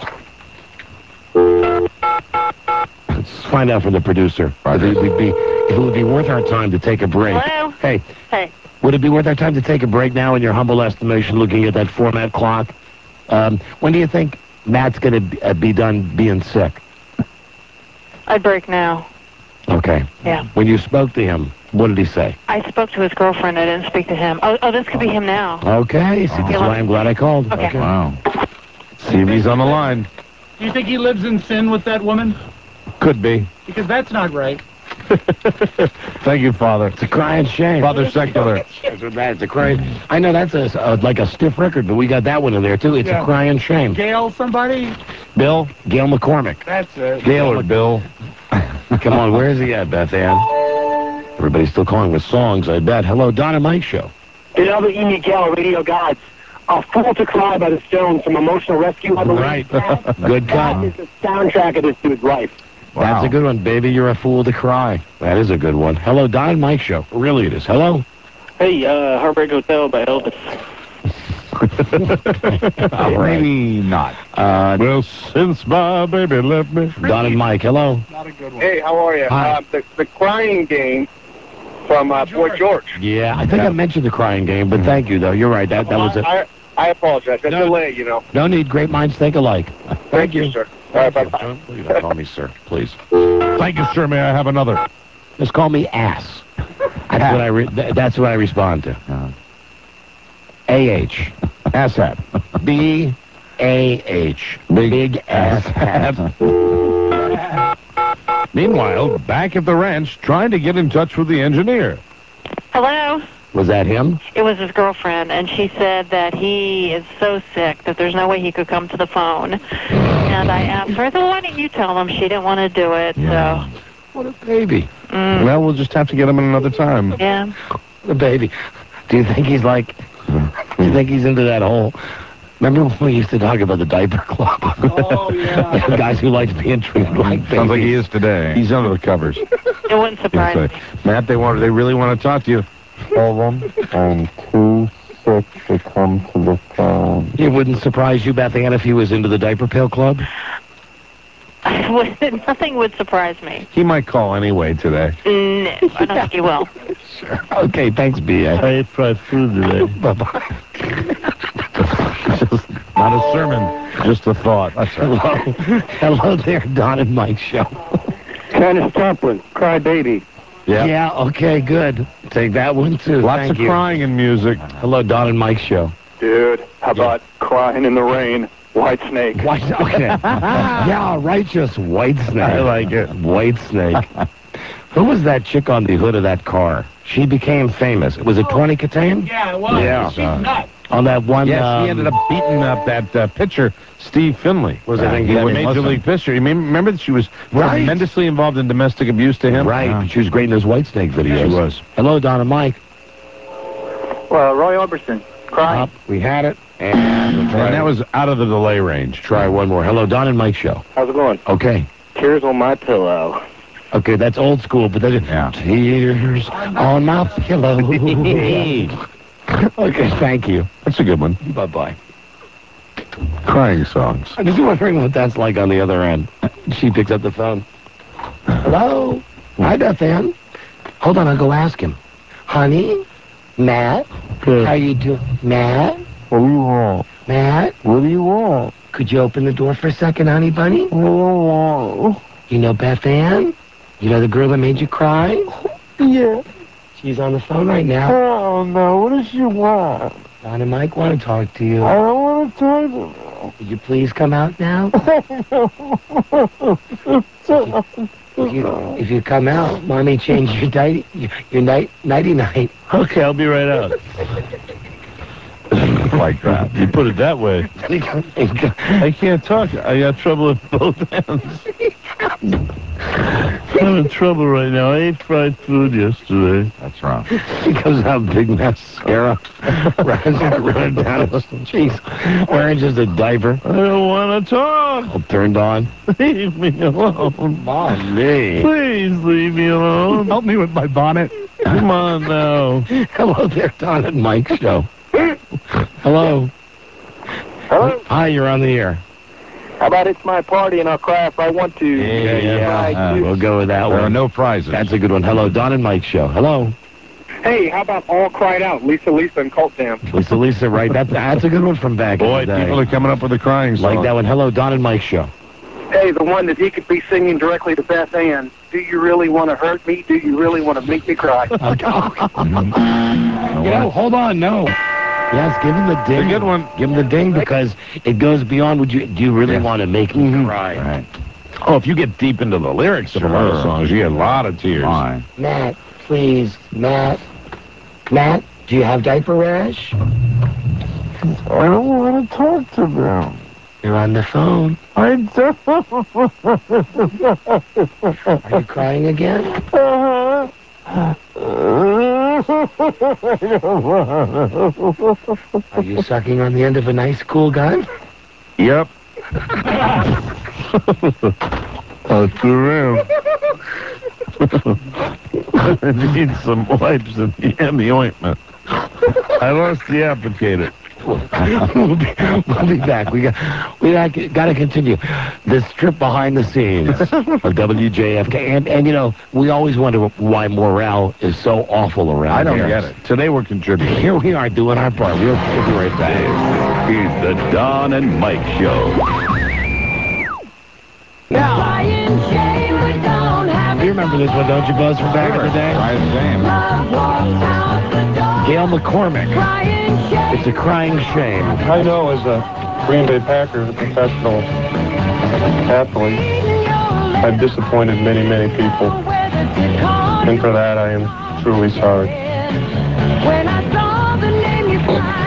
Let's find out from the producer if it would be worth our time to take a break. Hello? Hey. Hey. Would it be worth our time to take a break now, in your humble estimation, looking at that format clock? When do you think Matt's going to be done being sick? I'd break now. Okay. Yeah. When you spoke to him, what did he say? I spoke to his girlfriend. I didn't speak to him. Oh, this could be him now. Okay. See, that's why I'm glad I called. Okay. Wow. See if he's on the line. Do you think he lives in sin with that woman? Could be. Because that's not right. Thank you, Father. It's a crying shame. Father Secular. That's what that is. A crying. I know that's like a stiff record, but we got that one in there too. It's a crying shame. Gail, somebody? Bill? Gail McCormick. That's it. Gail or Bill. Come on, where is he at, Beth Ann? Everybody's still calling with songs, I bet. Hello, Don and Mike Show. Another E. Miguel, Radio Gods. A Fool to Cry by the Stones from Emotional Rescue, I believe. Right. Good cut. That is the soundtrack of this dude's life. That's a good one, baby. You're a fool to cry. That is a good one. Hello, Don and Mike Show. Really it is. Hello. Hey, Heartbreak Hotel by Elvis. Maybe not. Well, since my baby left me. Don and Mike, hello. Not a good one. Hey, how are you? Hi. The Crying Game from Boy George. Yeah, I think I mentioned the crying game, but thank you, though. You're right. That was it. I apologize. That's delay, you know. No need. Great minds think alike. Thank you, sir. All right, bye-bye. Don't call me sir, please. Thank you, sir. May I have another? Just call me ass. That's what I respond to. A-H. Asshat. B-A-H. Big ass hat. Meanwhile, back at the ranch, trying to get in touch with the engineer. Hello? Was that him? It was his girlfriend, and she said that he is so sick that there's no way he could come to the phone. And I asked her, I said, well, why didn't you tell him? She didn't want to do it, so... What a baby. Well, we'll just have to get him in another time. Yeah. The baby. Do you think he's like... Do you think he's into that whole... Remember when we used to talk about the diaper club? Oh, yeah. Guys who liked being treated like babies. Sounds like he is today. He's under the covers. It wouldn't surprise me. Matt, they really want to talk to you. Tell them I'm too sick to come to the phone. It wouldn't surprise you, Beth Ann, if he was into the diaper pail club? Nothing would surprise me. He might call anyway today. No, I don't think he will. Sure. Okay, thanks, B.A. I ate fried food today. Bye-bye. Not a sermon, just a thought. That's right. Hello there, Don and Mike Show. Janis Joplin, Cry Baby. Yeah, okay, good. Take that one, too. Lots Thank of you. crying in music. Hello, Don and Mike Show. Dude, how about Crying in the Rain, White Snake? White, okay. Yeah, righteous White Snake. I like it. White Snake. Who was that chick on the hood of that car? She became famous. Was it Tawny Katane? Yeah, it was. Yeah. She's nuts. On that one... Yes, he ended up beating up that pitcher, Steve Finley. Was it He was a Major League pitcher. You remember that she was tremendously involved in domestic abuse to him? Right. Yeah. She was great in those White Snake videos. She was. Hello, Don and Mike. Well, Roy Orbison, Crying. We had it. And that was out of the delay range. Try one more. Hello, Don and Mike Show. How's it going? Okay. Tears on My Pillow. Okay, that's old school, but that's tears on my pillow. Okay, thank you. That's a good one. Bye-bye. Crying songs. I'm just wondering what that's like on the other end. She picks up the phone. Hello? Hi, Beth Ann. Hold on, I'll go ask him. Honey? Matt? Good. How you doing? Matt? What do you want? Matt? What do you want? Could you open the door for a second, honey bunny? What do you want? You know Beth Ann? You know the girl that made you cry? Yeah. She's on the phone right now. Oh, no. What does she want? Don and Mike want to talk to you. I don't want to talk to her. Would you please come out now? If you come out, Mommy change your nighty-night. Okay, I'll be right out. Like that. You put it that way. I can't talk. I got trouble with both hands. I'm in trouble right now. I ate fried food yesterday. That's wrong. He comes out big mascara. running down his cheeks. Wearing just a diaper. I don't want to talk. All turned on. Leave me alone. Mommy. Please leave me alone. Help me with my bonnet. Come on now. Hello there, Don and Mike show. Hello. Hello? Hi, you're on the air. How about it's my party and I'll cry if I want to? Yeah. We'll go with that one. There are no prizes. That's a good one. Hello, Don and Mike show. Hello. Hey, how about All Cried Out, Lisa and Cult Jam? Lisa, right? That's a good one from back Boy, in the day. people are coming up with the crying song. Like that one. Hello, Don and Mike show. Hey, the one that he could be singing directly to Beth Ann. Do you really want to hurt me? Do you really want to make me cry? Hold on, no. Yes, give him the ding. A good one. Give him the ding because it goes beyond. Do you really want to make me cry? Right. Oh, if you get deep into the lyrics of a lot of songs, you get a lot of tears. Fine. Matt, please, Matt, do you have diaper rash? I don't want to talk to them. You're on the phone. I don't. Are you crying again? Are you sucking on the end of a nice cool gun? Yep. I'll screw around. I need some wipes and the ointment. I lost the applicator. We'll be back. We got to continue this trip behind the scenes of WJFK. And you know, we always wonder why morale is so awful around I don't here. get it. Today we're contributing. Here we are doing our part. We'll be right back. This is the Don and Mike Show. You remember this one, don't you, Buzz, from back in the day? Gail McCormick. It's a crying shame. I know as a Green Bay Packers, a professional athlete, I've disappointed many, many people. And for that, I am truly sorry. When I saw the name you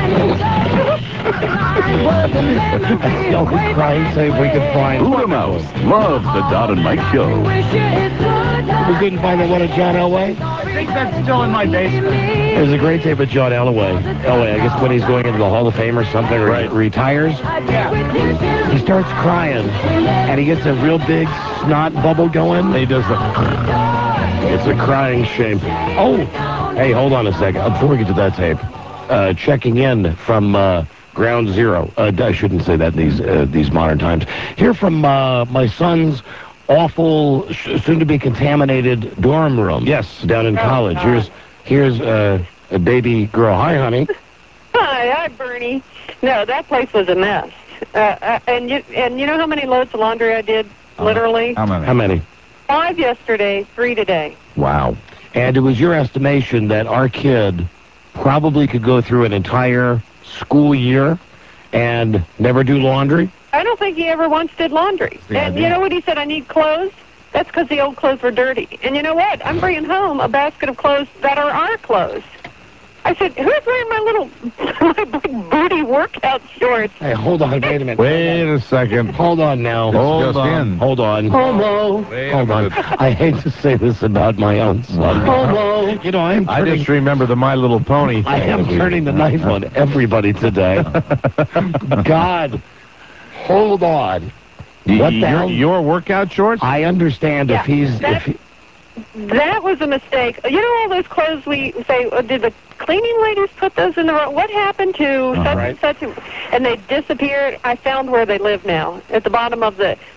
That's the only crying save we could find. Buddha Mouse loves the Don and Mike Show. We couldn't find that one of John Elway? I think that's still in my basement. There's a great tape of John Elway. I guess when he's going into the Hall of Fame or something, or he retires. He starts crying, and he gets a real big snot bubble going. He does the... It's a crying shame. Oh, hey, hold on a second. Before we get to that tape, checking in from Ground Zero. I shouldn't say that in these modern times. Here from my son's awful, soon-to-be contaminated dorm room. Yes. Down in college. Here's a baby girl. Hi, honey. Hi, Bernie. No, that place was a mess. And you know how many loads of laundry I did, literally? How many? How many? 5 yesterday, 3 today. Wow. And it was your estimation that our kid probably could go through an entire school year and never do laundry? I don't think he ever once did laundry. And you know what he said? I need clothes. That's because the old clothes were dirty. And you know what? I'm bringing home a basket of clothes that are our clothes. I said, who's wearing my big booty workout shorts? Hey, hold on. Wait a minute. Wait a second. Hold on now. Hold on. Hold on. Homo. Hold on. I hate to say this about my own son. Homo. You know, I just remember the My Little Pony. I am turning the knife on everybody today. God. Hold on. What the hell? Your workout shorts? I understand if he's... That was a mistake. You know all those clothes we say, did the cleaning ladies put those in the room? What happened to such and such? And they disappeared. I found where they live now, at the bottom of the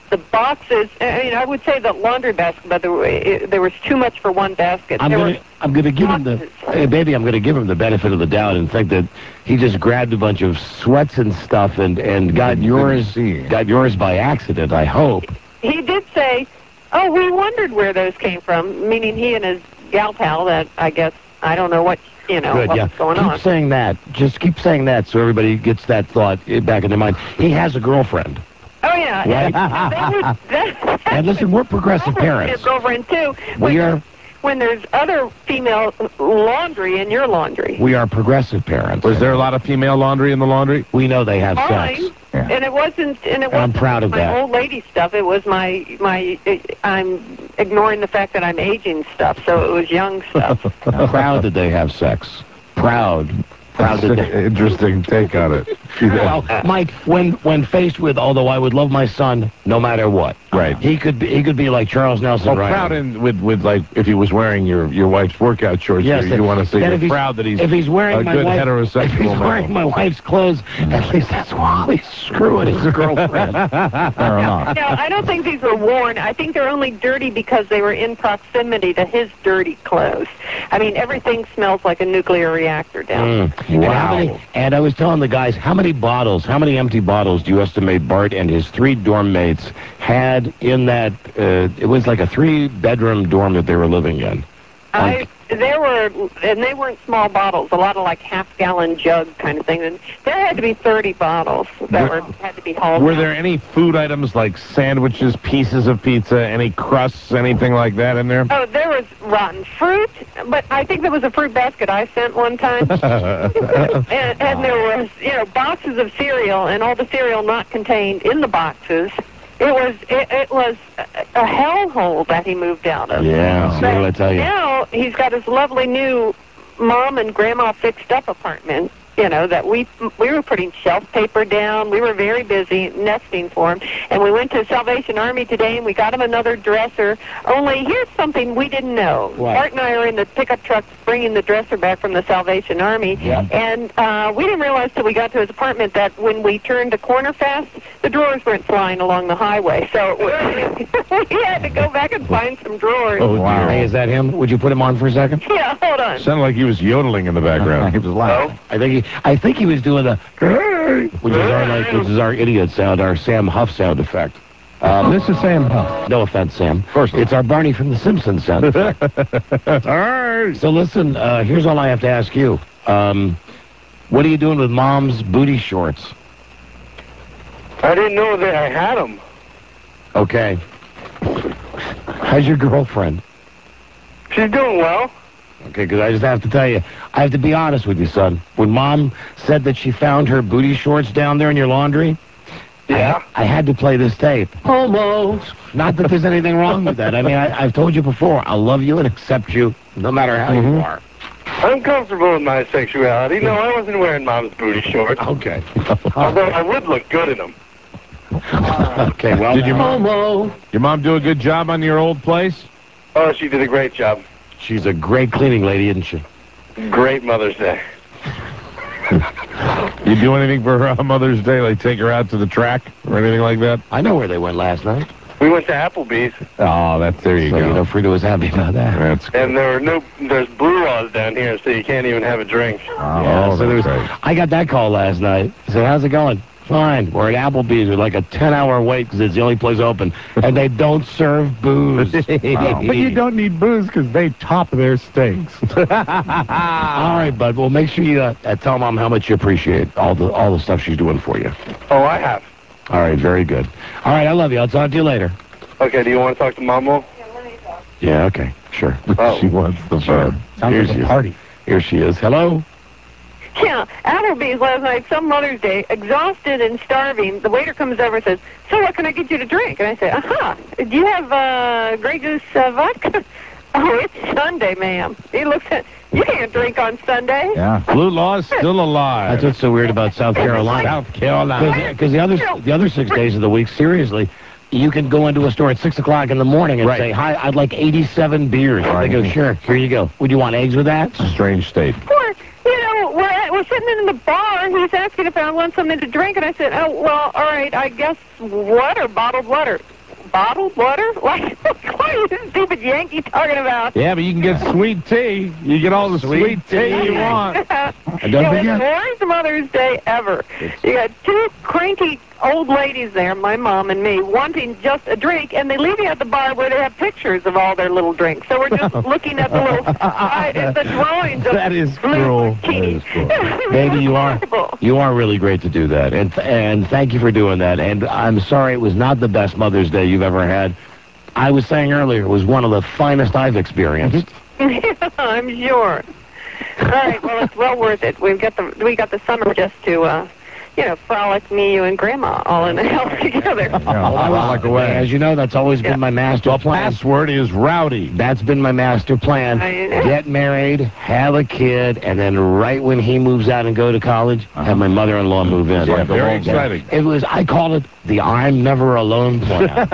the boxes. I mean, I would say the laundry basket, but there was too much for one basket. I'm gonna give him the baby. I'm gonna give him the benefit of the doubt and think that he just grabbed a bunch of sweats and stuff and got yours by accident. I hope. He did say, "Oh, we wondered where those came from," meaning he and his gal pal. That I guess I don't know what Good, what's going on. Keep saying that. Just keep saying that so everybody gets that thought back in their mind. He has a girlfriend. Oh yeah. Right? And listen, we're progressive parents. His girlfriend too. When there's other female laundry in your laundry. We are progressive parents. Was there a lot of female laundry in the laundry? We know they have sex. Yeah. And it wasn't. I'm proud of my that. old lady stuff. It was my. I'm ignoring the fact that I'm aging stuff. So it was young stuff. I'm proud that they have sex. Proud that they... Interesting take on it. Well, Mike, when faced with, although I would love my son no matter what, right? He could be like Charles Nelson. Well, proud with like if he was wearing your wife's workout shorts. Yes, you want to say you're he's proud that if he's wearing a my good wife, heterosexual if he's wearing my wife's clothes, at least that's why he's screwing his girlfriend. Fair enough. No, I don't think these were worn. I think they're only dirty because they were in proximity to his dirty clothes. I mean, everything smells like a nuclear reactor down there. Wow. And I was telling the guys, how many empty bottles do you estimate Bart and his 3 dorm mates had in that, it was like a 3-bedroom dorm that they were living in? They weren't small bottles, a lot of like half-gallon jug kind of thing. And there had to be 30 bottles that had to be hauled. Were there any food items like sandwiches, pieces of pizza, any crusts, anything like that in there? Oh, there was rotten fruit, but I think there was a fruit basket I sent one time. and there was, boxes of cereal, and all the cereal not contained in the boxes. It was a hellhole that he moved out of. Yeah, see what I tell you. Now he's got his lovely new mom and grandma fixed up apartment. That we were putting shelf paper down. We were very busy nesting for him. And we went to Salvation Army today, and we got him another dresser. Only here's something we didn't know. What? Bart and I are in the pickup truck bringing the dresser back from the Salvation Army. Yep. And we didn't realize till we got to his apartment that when we turned a corner fast, the drawers weren't flying along the highway. So we had to go back and find some drawers. Oh, wow. Hey, is that him? Would you put him on for a second? Yeah, hold on. Sounded like he was yodeling in the background. He was laughing. I think he was doing the which is our idiot sound, our Sam Huff sound effect. This is Sam Huff. No offense, Sam. Of course, it's our Barney from The Simpsons sound effect. All right. So listen, here's all I have to ask you. What are you doing with Mom's booty shorts? I didn't know that I had them. Okay. How's your girlfriend? She's doing well. Okay, because I just have to tell you, I have to be honest with you, son. When Mom said that she found her booty shorts down there in your laundry, yeah, I had to play this tape. Homo. Not that there's anything wrong with that. I mean, I've told you before, I'll love you and accept you no matter how you are. I'm comfortable with my sexuality. No, I wasn't wearing Mom's booty shorts. Okay. Although I would look good in them. Okay, well, did your mom do a good job on your old place? Oh, she did a great job. She's a great cleaning lady, isn't she? Great Mother's Day. You do anything for her on Mother's Day, like take her out to the track or anything like that? I know where they went last night. We went to Applebee's. Oh, there you go. Frida was happy about that. That's good. And there's blue laws down here, so you can't even have a drink. Oh, so great. I got that call last night. I said, how's it going? Fine. We're at Applebee's with like a 10-hour wait because it's the only place open, and they don't serve booze. But you don't need booze because they top their steaks. All right, bud. Well, make sure you tell Mom how much you appreciate all the stuff she's doing for you. Oh, I have. All right, very good. All right, I love you. I'll talk to you later. Okay, do you want to talk to Mom more? Yeah, okay, sure. Oh. She wants the phone. Sounds like a party. Here she is. Hello? Yeah, Applebee's last night, some Mother's Day, exhausted and starving. The waiter comes over and says, so what can I get you to drink? And I say, do you have Grey Goose vodka? Oh, it's Sunday, ma'am. He looks at, you can't drink on Sunday. Yeah. Blue law's still alive. That's what's so weird about South Carolina. South Carolina. Because the other 6 days of the week, seriously, you can go into a store at 6 o'clock in the morning and say, hi, I'd like 87 beers. They go, sure, here you go. Would you want eggs with that? It's a strange state. Or, we're sitting in the bar. He's asking if I want something to drink, and I said, oh, well, all right, I guess water, bottled water. bottled water? What is this stupid Yankee talking about? Yeah, but you can get sweet tea. You get all the sweet tea you want. And don't It's forget. the worst Mother's Day ever. You got two cranky old ladies there, my mom and me, wanting just a drink, and they leave you at the bar where they have pictures of all their little drinks. So we're just looking at the little, the drawings of That is blue cruel. martini. Baby, you are really great to do that, and thank you for doing that. And I'm sorry it was not the best Mother's Day you've ever had. I was saying earlier it was one of the finest I've experienced. I'm sure. All right, well, it's well worth it. We got the summer just to, frolic me, you, and Grandma all in the house together. Frolic away. As you know, that's always been my master plan. Password is rowdy. That's been my master plan. Get married, have a kid, and then right when he moves out and go to college, have my mother-in-law move in. Yeah, very exciting. I call it the I'm never alone plan.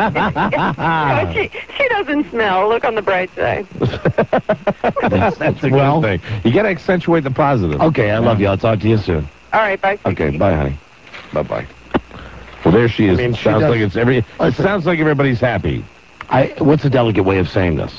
She doesn't smell. Look on the bright side. That's a good thing. You got to accentuate the positive. Okay, I love you. I'll talk to you soon. All right, bye. Okay, bye, honey. Bye-bye. Well, there she is. I mean, she sounds does- like it sounds like everybody's happy. What's a delicate way of saying this?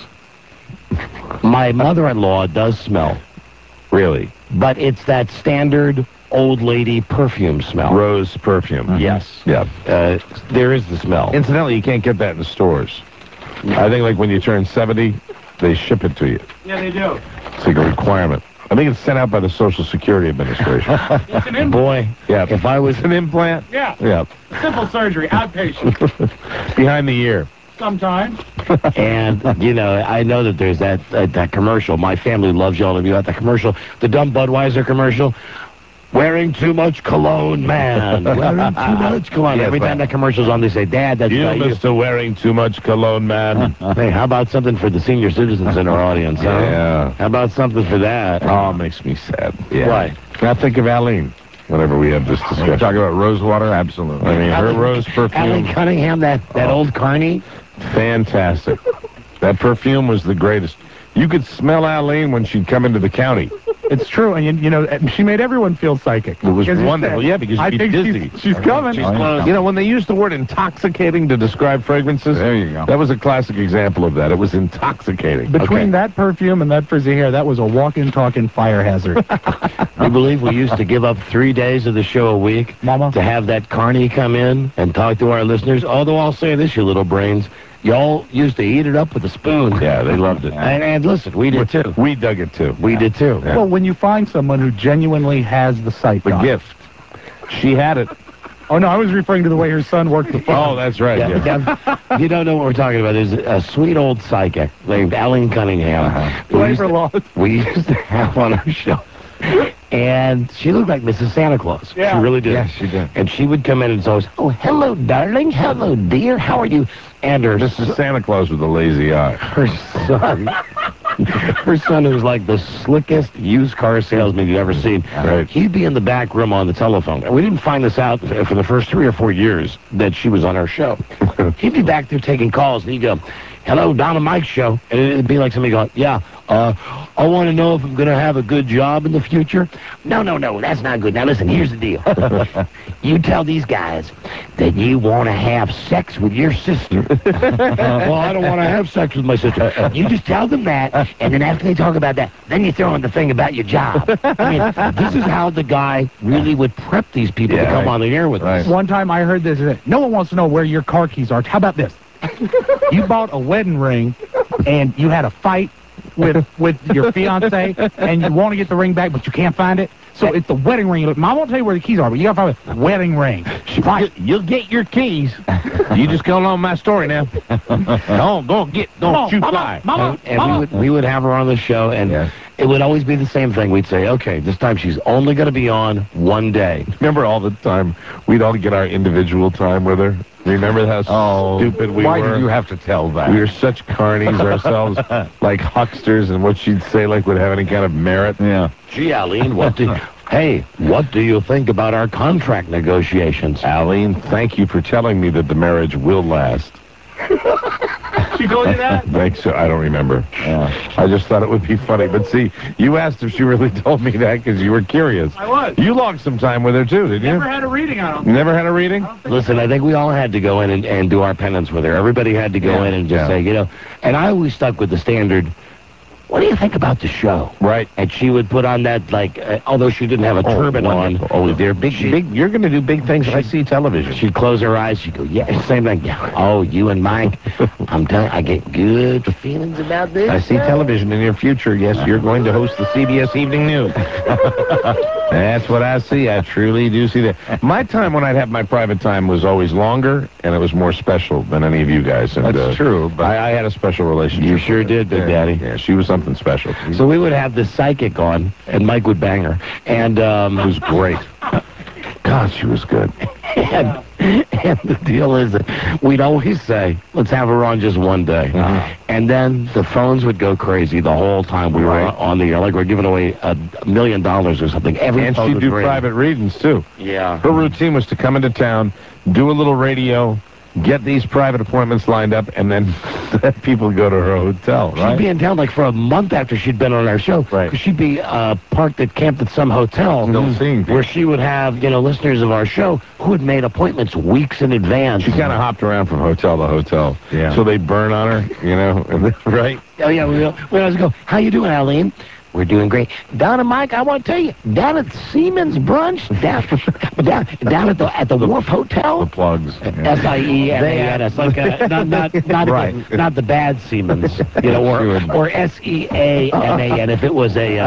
My mother-in-law does smell. Really? But it's that standard old lady perfume smell. Rose perfume. Yes. Yeah. There is the smell. Incidentally, you can't get that in the stores. I think like when you turn 70, they ship it to you. Yeah, they do. It's like a requirement. I think it's sent out by the Social Security Administration. It's an implant. Boy, Yeah. if I was an implant? Yeah. Yeah. Simple surgery, outpatient. Behind the ear. Sometimes. And, I know that there's that commercial. My family loves yelling at me about that commercial. The dumb Budweiser commercial. Wearing too much cologne, man. Wearing too much cologne. Yes, Every time that commercial's on, they say, Dad, that's You, not you. Mr. Wearing too much cologne, man. Hey, how about something for the senior citizens in our audience, huh? Yeah. How about something for that? Oh, it makes me sad. Yeah. Why? I think of Aline whenever we have this discussion. You're talking about rose water? Absolutely. I mean, her rose Alan perfume, Cunningham, that old carny. fantastic. That perfume was the greatest. You could smell Aline when she'd come into the county. It's true, and she made everyone feel psychic. It was Because you wonderful. said, Yeah, because I she'd be think dizzy. she's coming. She's close. When they used the word intoxicating to describe fragrances, There you go. that was a classic example of that. It was intoxicating. Between that perfume and that frizzy hair, that was a walking, talking fire hazard. You believe we used to give up 3 days of the show a week Mama? to have that carny come in and talk to our listeners? Although I'll say this, you little brains, y'all used to eat it up with a spoon. Yeah, they loved it. And listen, we did too. We dug it too. We did too. Yeah. Well, when you find someone who genuinely has the sight, The Doc. gift. She had it. Oh no, I was referring to the way her son worked the phone. Oh, that's right. Yeah, Yeah. if you don't know what we're talking about, there's a sweet old psychic named Alan Cunningham. Labor laws. We used to have on our show. And she looked like Mrs. Santa Claus. Yeah. She really did. Yes, she did. And she would come in and it's always, oh, hello, darling. Hello, dear. How are you? And her Mrs. Santa Claus with a lazy eye. her son, her son, who's like the slickest used car salesman you've ever seen. Right. He'd be in the back room on the telephone. And we didn't find this out for the first 3 or 4 years that she was on our show. He'd be back there taking calls, and he'd go, hello, Don and Mike show. And it'd be like somebody going, yeah, I want to know if I'm going to have a good job in the future. No, that's not good. Now, listen, here's the deal. You tell these guys that you want to have sex with your sister. Well, I don't want to have sex with my sister. You just tell them that, and then after they talk about that, then you throw in the thing about your job. I mean, this is how the guy really would prep these people to come on the air with us. One time I heard this. No one wants to know where your car keys are. How about this? You bought a wedding ring, and you had a fight with your fiance, and you want to get the ring back, but you can't find it. So it's the wedding ring. Look, Mom won't tell you where the keys are, but you got to find the wedding ring. Right. You'll get your keys. You just go along my story now. Don't shoot fly. And we would have her on the show, and it would always be the same thing. We'd say, okay, this time she's only going to be on one day. Remember all the time we'd all get our individual time with her? Remember how stupid we Why were? did you have to tell that? We were such carnies ourselves, like hucksters, and what she'd say like would have any kind of merit. Yeah. Gee, Aline, what do you think about our contract negotiations? Aline, thank you for telling me that the marriage will last. She told you that? Thanks. So. I don't remember. I just thought it would be funny. But see, you asked if she really told me that because you were curious. I was. You logged some time with her, too, didn't you? Never had a reading on Never had a reading? Listen, I think we all had to go in and do our penance with her. Everybody had to go in and just say, you know, and I always stuck with the standard, what do you think about the show? Right. And she would put on that, like, although she didn't have a turban on. Oh, they're big. You're going to do big things. I see television. She'd close her eyes. She'd go, yeah, same thing. Yeah. Oh, you and Mike, I'm telling you, I get good feelings about this. I see television in your future. Yes, you're going to host the CBS Evening News. That's what I see. I truly do see that. My time when I'd have my private time was always longer, and it was more special than any of you guys. And, That's true. But I had a special relationship. You sure did, Big Daddy. Yeah, she was something special. So we would have the psychic on, and Mike would bang her. And it was great. God, she was good. And the deal is that we'd always say, let's have her on just one day. And then the phones would go crazy the whole time we were on the air. Like we're giving away $1 million or something. And she'd do private readings, too. Yeah. Her routine was to come into town, do a little radio, get these private appointments lined up, and then let people go to her hotel, right? She'd be in town like for a month after she'd been on our show. Right. Because she'd be camped at some hotel. Still seeing people. Where she would have, you know, listeners of our show who had made appointments weeks in advance. She kind of hopped around from hotel to hotel. Yeah. So they'd burn on her, you know, right? Oh, yeah, we always go, how you doing, Eileen? We're doing great. Don and Mike, I want to tell you, down at Siemens Brunch, down at the Wharf Hotel. The plugs. SIEMANS, like not the bad Siemens, you know, or SEAMAN if it was a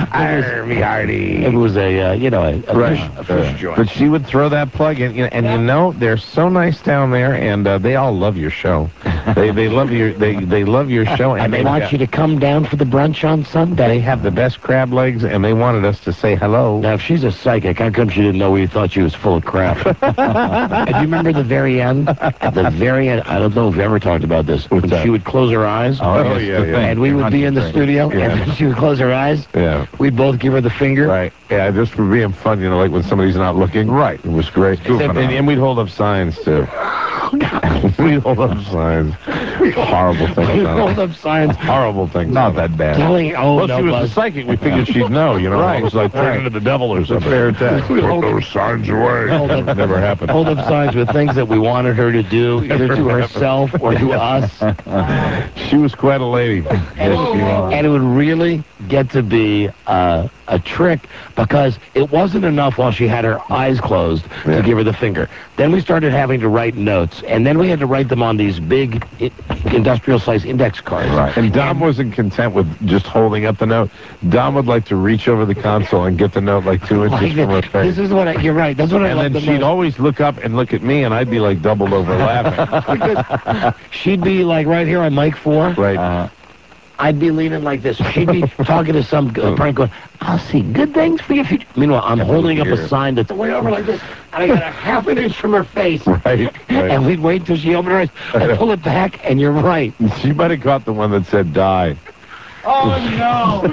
if it was a fish joint. But she would throw that plug in, and you know they're so nice down there, and they all love your show. They love your show, and they want you to come down for the brunch on Sunday. They have the best crab legs, and they wanted us to say hello. Now, if she's a psychic, how come she didn't know we thought she was full of crap? And do you remember the very end? At the very end, I don't know if you ever talked about this. When she would close her eyes. Oh, yeah. And we would be in the studio, and then she would close her eyes. Yeah. We'd both give her the finger. Right. Yeah, just for being fun, you know, like when somebody's not looking. Right. It was great. And we'd hold up signs, too. We'd hold up signs. Horrible things. We'd hold up signs. Horrible things. Not that bad. Well, she was a psychic. We figured she'd know, you know. Right. It was like turning into the devil or something. Fair test. We'd hold those signs away. Never happened. Hold up signs with things that we wanted her to do, either to herself or to us. She was quite a lady. And it would really get to be a trick because it wasn't enough while she had her eyes closed to give her the finger. Then we started having to write notes, and then we had to write them on these big industrial-sized index cards. Right. And Dom wasn't content with just holding up the note. Dom would like to reach over the console and get the note like 2 inches from her face. This is what you're right. That's what I like And the then she'd always look up and look at me, and I'd be like doubled over laughing. Because she'd be like right here on mic 4. Right. I'd be leaning like this. She'd be talking to some prank going, I'll see good things for your future. Meanwhile, I'm holding up a sign that's way over like this, and I got a half an inch from her face. Right. And we'd wait till she opened her eyes. I'd pull it back, and you're right. She might have caught the one that said die. Oh, no.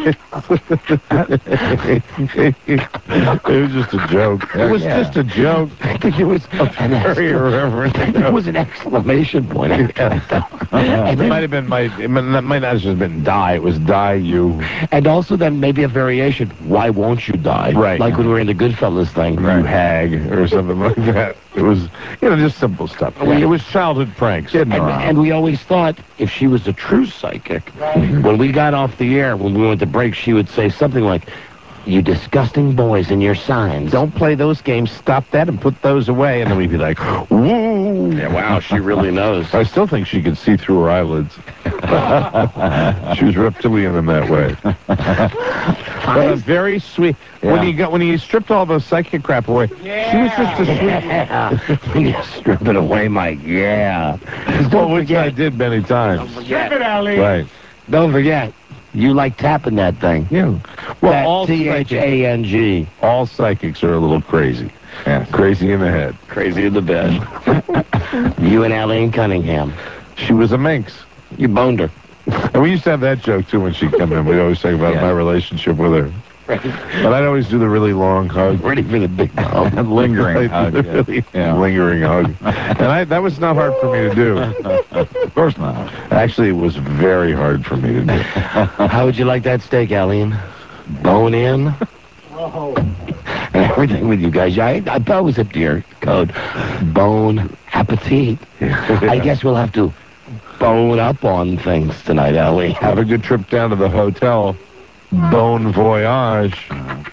It was just a joke. It was just a joke. I think it was very irreverent. It was an exclamation point. It might have been it might not have just been die. It was die you. And also then maybe a variation. Why won't you die? Right. Like when we were in the Goodfellas thing. You hag or something like that. It was, just simple stuff. It was childhood pranks. And we always thought if she was a true psychic, when we got off the air, when we went to break, she would say something like, you disgusting boys and your signs. Don't play those games. Stop that and put those away. And then we'd be like, woo. Yeah, wow, she really knows. I still think she could see through her eyelids. She was reptilian in that way. But very sweet. Yeah. When you stripped all the psychic crap away, she was just a sweet. When you strip it away, Mike, Which I did many times. Strip it, Ali. Right. Don't forget, you like tapping that thing. Yeah. Well, all THANG. All psychics are a little crazy. Yeah. Crazy in the head. Crazy in the bed. You and Eileen Cunningham. She was a minx. You boned her. And we used to have that joke, too, when she'd come in. We'd always talk about my relationship with her. But I'd always do the really long hug. Ready for the big hug. Lingering hug. Lingering hug. And that was not hard for me to do. Of course not. Actually, it was very hard for me to do. How would you like that steak, Aline? Bone in? And everything with you guys. I always up to your code. Bone appetit. I guess we'll have to bone up on things tonight, Ellie. Have a good trip down to the hotel. Bon voyage.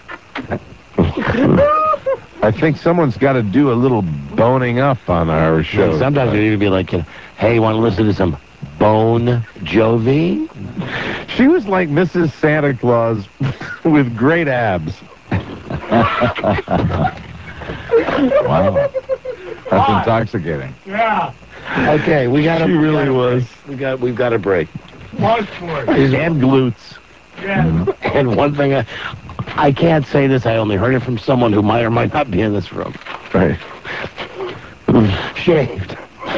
I think someone's got to do a little boning up on our show. Yeah, sometimes we need to be like, hey, you want to listen to some Bon Jovi? She was like Mrs. Santa Claus with great abs. Wow. That's intoxicating. Yeah. Okay, we got. She really was. We've got a break. Was for it. And glutes. Yeah. And one thing, I can't say this. I only heard it from someone who might or might not be in this room. Right. Shaved.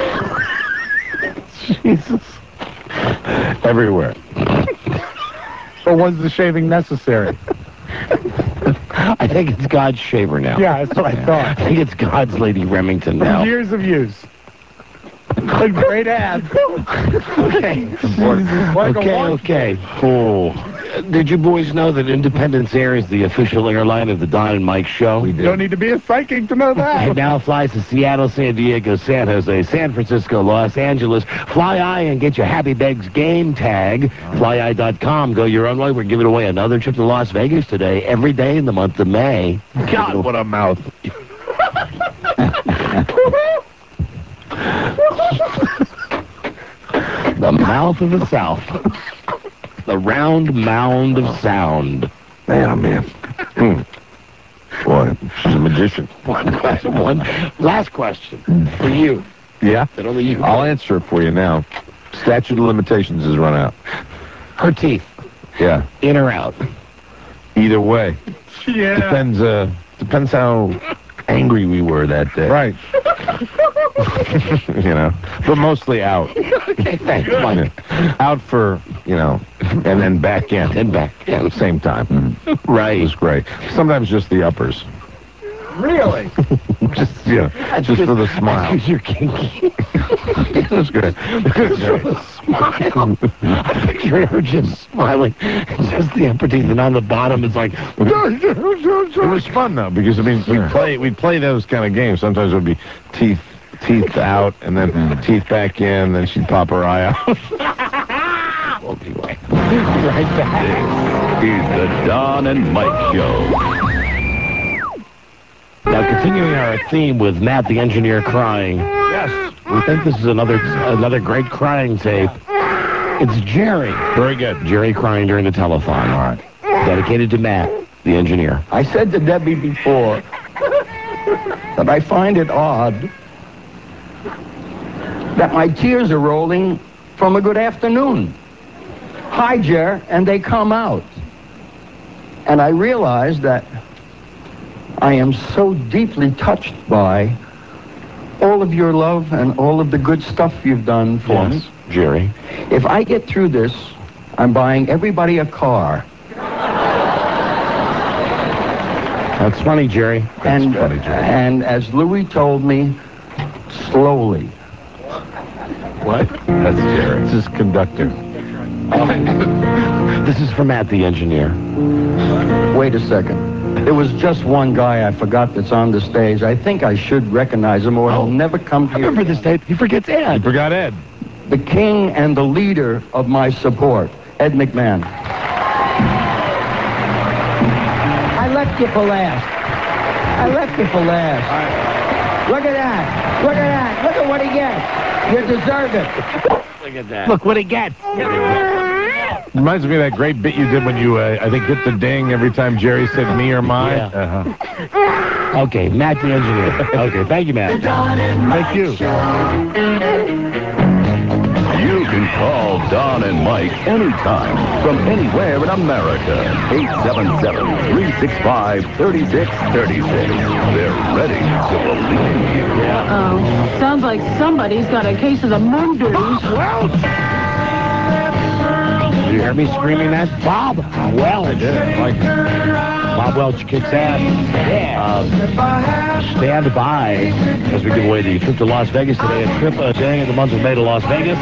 Jesus. Everywhere. But was the shaving necessary? I think it's God's shaver now. Yeah, that's what I thought. I think it's God's Lady Remington now. Years of use. A great abs. Okay. Okay. Oh. Did you boys know that Independence Air is the official airline of the Don and Mike Show? We did. Don't need to be a psychic to know that. It now flies to Seattle, San Diego, San Jose, San Francisco, Los Angeles. Fly Eye and get your Happy Bags game tag. FlyEye.com. Go your own way. We're giving away another trip to Las Vegas today, every day in the month of May. God, what a mouth. The mouth of the South. The round mound of sound. Man, oh man. Boy, she's a magician. Last question for you. Yeah? That only you. I'll answer it for you now. Statute of limitations has run out. Her teeth. Yeah. In or out? Either way. Yeah. Depends how angry we were that day. Right. But mostly out. Okay, thanks, Mike. Out for, and then back in. And back in. At the same time. Right. It was great. Sometimes just the uppers. Really? Just for the smile. You're kinky. It was good. Smile. I picture her just smiling. Just the upper teeth, and on the bottom it's like. It was fun though, because we'd play those kind of games. Sometimes it would be teeth out, and then teeth back in, then she'd pop her eye out. We'll be right back. This is the Don and Mike Show. Now, continuing our theme with Matt the engineer crying. Yes. We think this is another great crying tape. It's Jerry. Very good. Jerry crying during the telethon. All right. Dedicated to Matt, the engineer. I said to Debbie before that I find it odd that my tears are rolling from a good afternoon. Hi, Jer, and they come out. And I realize that I am so deeply touched by all of your love and all of the good stuff you've done for me. Jerry. If I get through this, I'm buying everybody a car. That's funny, Jerry. And as Louis told me, slowly. What? That's Jerry. This is conductor. This is for Matt, the engineer. Wait a second. There was just one guy I forgot that's on the stage. I think I should recognize him, or he'll never come here. I remember this tape. He forgets Ed. You forgot Ed. The king and the leader of my support, Ed McMahon. I left you for last. Look at that. Look at what he gets. You deserve it. Look at that. Look what he gets. Reminds me of that great bit you did when you, I think, hit the ding every time Jerry said me or mine. Yeah. Okay, Matt the engineer. Okay, thank you, Matt. Thank you. You can call Don and Mike anytime from anywhere in America. 877-365-3636. They're ready to believe you. Uh-oh. Sounds like somebody's got a case of the moon dooms. Well, Did you hear me screaming that? Bob Welch. I did. I like it. Bob Welch kicks ass. Yeah. Stand by as we give away the trip to Las Vegas today. A trip a day in the month of May to Las Vegas.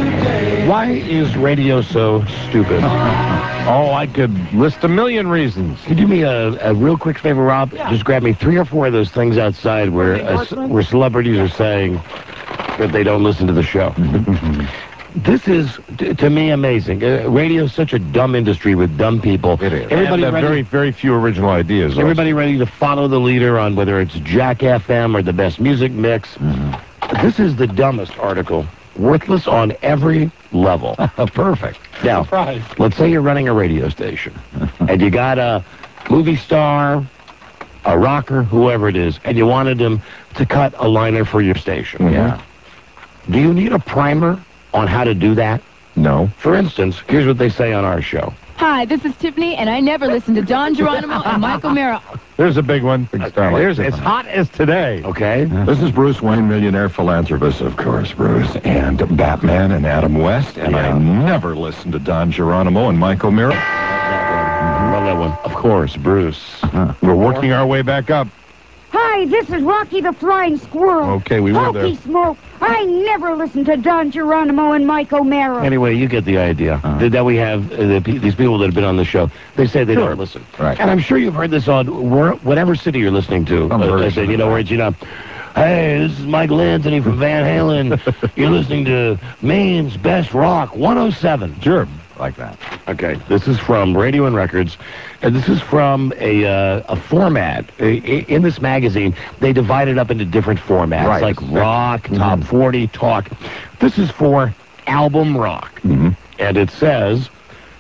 Why is radio so stupid? Oh, I could list a million reasons. Could you do me a real quick favor, Rob? Yeah. Just grab me 3 or 4 of those things outside where celebrities are saying that they don't listen to the show. This is, to me, amazing. Radio is such a dumb industry with dumb people. It is. Everybody and very, very few original ideas. Everybody ready to follow the leader on whether it's Jack FM or the best music mix. This is the dumbest article. Worthless on every level. Perfect. Now, let's say you're running a radio station, and you got a movie star, a rocker, whoever it is, and you wanted them to cut a liner for your station. Yeah. Do you need a primer on how to do that? No. For instance, here's what they say on our show. Hi, this is Tiffany, and I never listen to Don Geronimo and Michael Mira. There's a big one. It's hot as today. Okay. This is Bruce Wayne, millionaire philanthropist, of course, Bruce, and Batman and Adam West, and I never listen to Don Geronimo and Michael Mira. Love that one. Of course, Bruce. We're working our way back up. Hi, this is Rocky the Flying Squirrel. Okay, we were there. Hokey smoke. I never listen to Don Geronimo and Mike O'Mara. Anyway, you get the idea. That we have these people that have been on the show. They say they don't listen. Right. And I'm sure you've heard this on whatever city you're listening to. Where it's, hey, this is Michael Anthony from Van Halen. You're listening to Maine's Best Rock 107. Sure. Like that. Okay, this is from Radio and Records, and this is from a format. In this magazine, they divide it up into different formats, like rock, top 40, talk. This is for album rock, and it says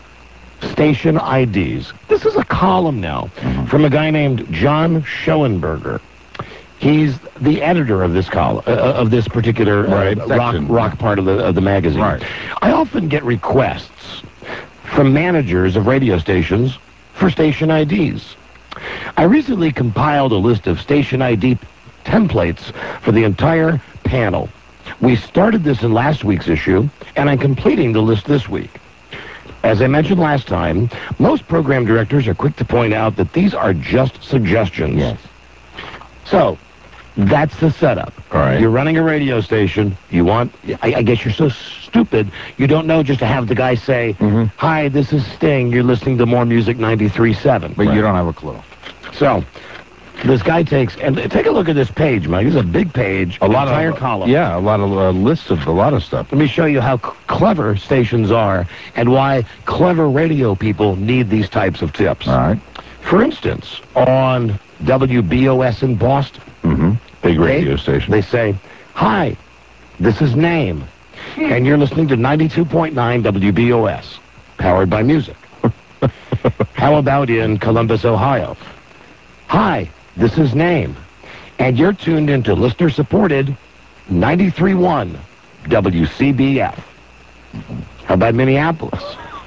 station IDs. This is a column now from a guy named John Schoenberger. He's the editor of this column, of this particular rock part of the magazine. Right. I often get requests from managers of radio stations for station IDs. I recently compiled a list of station ID templates for the entire panel. We started this in last week's issue, and I'm completing the list this week. As I mentioned last time, most program directors are quick to point out that these are just suggestions. Yes. So, that's the setup. All right. You're running a radio station. You want, I guess you're so stupid, you don't know just to have the guy say, hi, this is Sting. You're listening to More Music 93.7. But you don't have a clue. So, this guy takes, and take a look at this page, Mike. This is a big page, entire column. Yeah, a lot of lists of a lot of stuff. Let me show you how clever stations are and why clever radio people need these types of tips. All right. For instance, on WBOS in Boston, big radio station, they say, hi, this is Name, and you're listening to 92.9 WBOS, powered by music. How about in Columbus, Ohio? Hi, this is Name, and you're tuned into listener-supported 93.1 WCBF. How about Minneapolis?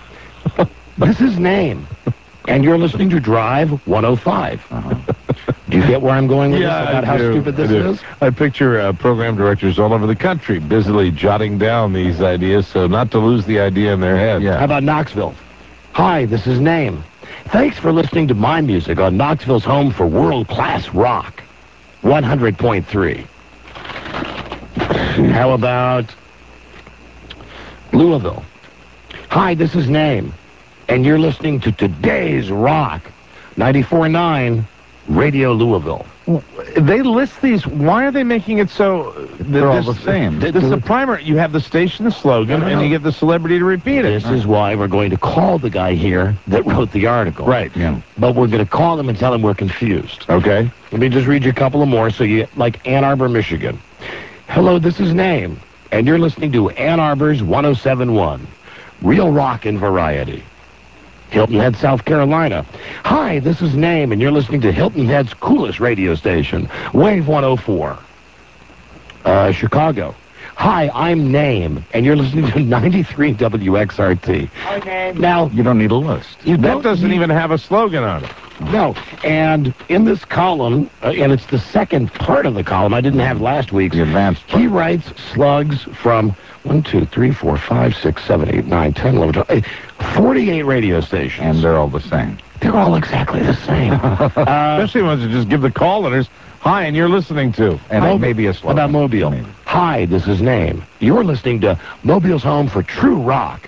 This is Name, and you're listening to Drive 105. Do you get where I'm going with this about how stupid this is? I picture program directors all over the country busily jotting down these ideas so not to lose the idea in their head. How about Knoxville? Hi, this is Name. Thanks for listening to my music on Knoxville's home for world-class rock, 100.3. How about Louisville? Hi, this is Name, and you're listening to today's rock, 94.9 Radio Louisville. They list these. Why are they making it so? They're all the same. This is a primer. You have the station slogan, and you get the celebrity to repeat it. This is why we're going to call the guy here that wrote the article. Right. Yeah. But we're going to call him and tell him we're confused. Okay. Let me just read you a couple of more. So you like Ann Arbor, Michigan. Hello, this is Name, and you're listening to Ann Arbor's 107.1, real rock and variety. Hilton Head, South Carolina. Hi, this is Name, and you're listening to Hilton Head's coolest radio station, Wave 104. Chicago. Hi, I'm Name, and you're listening to 93 WXRT. Okay. Now, you don't need a list. That doesn't even have a slogan on it. No, and in this column, and it's the second part of the column, I didn't have last week's. The advanced part. He writes slugs from 1, 2, 3, 4, 5, 6, 7, 8, 9, 10, 11, 12, 48 radio stations. And they're all the same. They're all exactly the same. Especially ones that just give the call letters, hi, and you're listening to. And maybe a slogan. About Mobile. Hi, this is Name. You're listening to Mobile's home for true rock.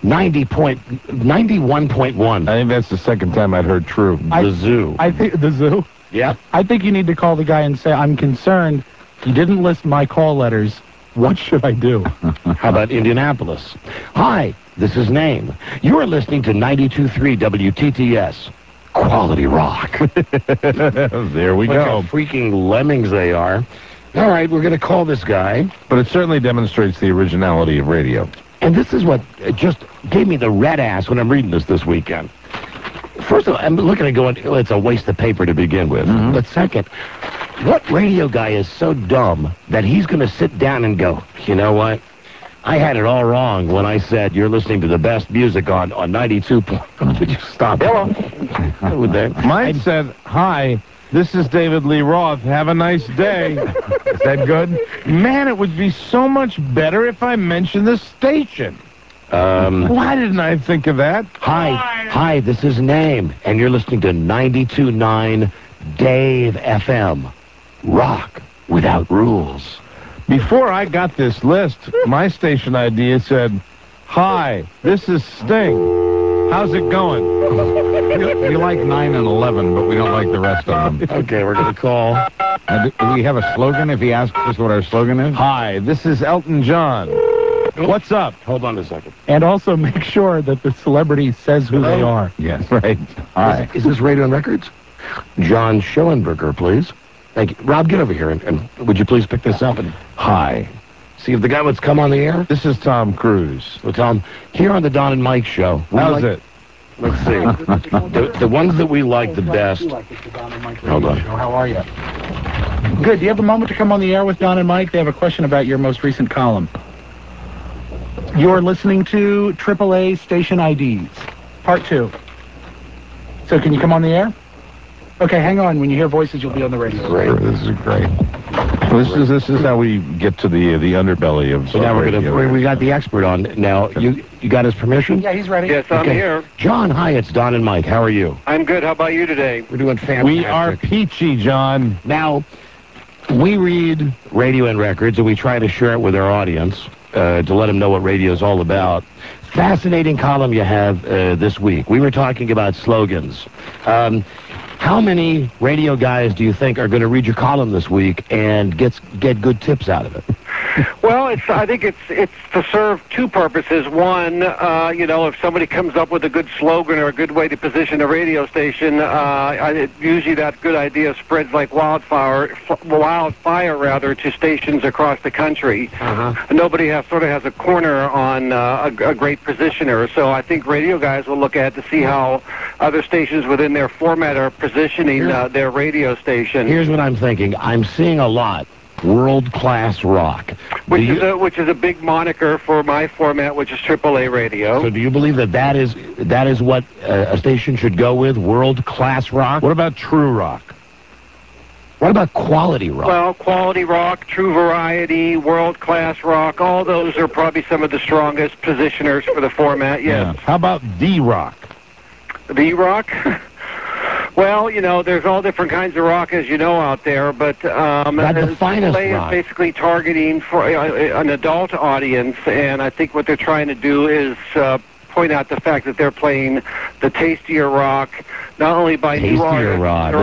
91.1. I think that's the second time I'd heard true. The Zoo. I think the Zoo. Yeah. I think you need to call the guy and say, I'm concerned. You didn't list my call letters. What should I do? How about Indianapolis? Hi, this is Name. You're listening to 92.3 WTTS. Quality rock. There we Look go. how freaking lemmings they are. All right, we're going to call this guy. But it certainly demonstrates the originality of radio. And this is what just gave me the red ass when I'm reading this weekend. First of all, I'm looking at it going, oh, it's a waste of paper to begin with. Mm-hmm. But second, what radio guy is so dumb that he's going to sit down and go, you know what? I had it all wrong when I said you're listening to the best music on 92. Would you stop? Hello. Mine said, hi, this is David Lee Roth. Have a nice day. Is that good? Man, it would be so much better if I mentioned the station. Why didn't I think of that? Hi, this is Name, and you're listening to 92.9 Dave FM. Rock without rules. Before I got this list, my station idea said, hi, this is Sting. How's it going? We like 9 and 11, but we don't like the rest of them. Okay, we're going to call. Do we have a slogan if he asks us what our slogan is? Hi, this is Elton John. What's up? Hold on a second. And also make sure that the celebrity says who they are. Yes, right. Hi. Is this Radio and Records? John Schoenberger, please. Thank you. Rob, get over here, and would you please pick this up? And hi. See if the guy would come on the air. This is Tom Cruise. Well, Tom, here on the Don and Mike show. How's it? Let's see. the ones that we like the best. Hold on. How are you? Good. Do you have a moment to come on the air with Don and Mike? They have a question about your most recent column. You're listening to AAA Station IDs, Part 2. So can you come on the air? Okay, hang on. When you hear voices, you'll be on the radio. Great. This is great. This is how we get to the underbelly of. So now we got the expert on. Now you got his permission? Yeah, he's ready. Yes, I'm here. John, hi, it's Don and Mike. How are you? I'm good. How about you today? We're doing fantastic. We are peachy, John. Now, we read Radio and Records, and we try to share it with our audience to let them know what radio is all about. Fascinating column you have this week. We were talking about slogans. How many radio guys do you think are going to read your column this week and get good tips out of it? Well, I think it's to serve two purposes. One, if somebody comes up with a good slogan or a good way to position a radio station, usually that good idea spreads like wildfire to stations across the country. Nobody has a corner on a great positioner. So I think radio guys will look at it to see how other stations within their format are positioning their radio station. Here's what I'm thinking. I'm seeing a lot. World-class rock. Which is a big moniker for my format, which is AAA radio. So do you believe that is what a station should go with, world-class rock? What about true rock? What about quality rock? Well, quality rock, true variety, world-class rock, all those are probably some of the strongest positioners for the format, yes. Yeah. How about D-rock? D-rock? Well, there's all different kinds of rock, as you know, out there, but the finest rock is basically targeting for an adult audience, and I think what they're trying to do is point out the fact that they're playing the tastier rock, not only by new artists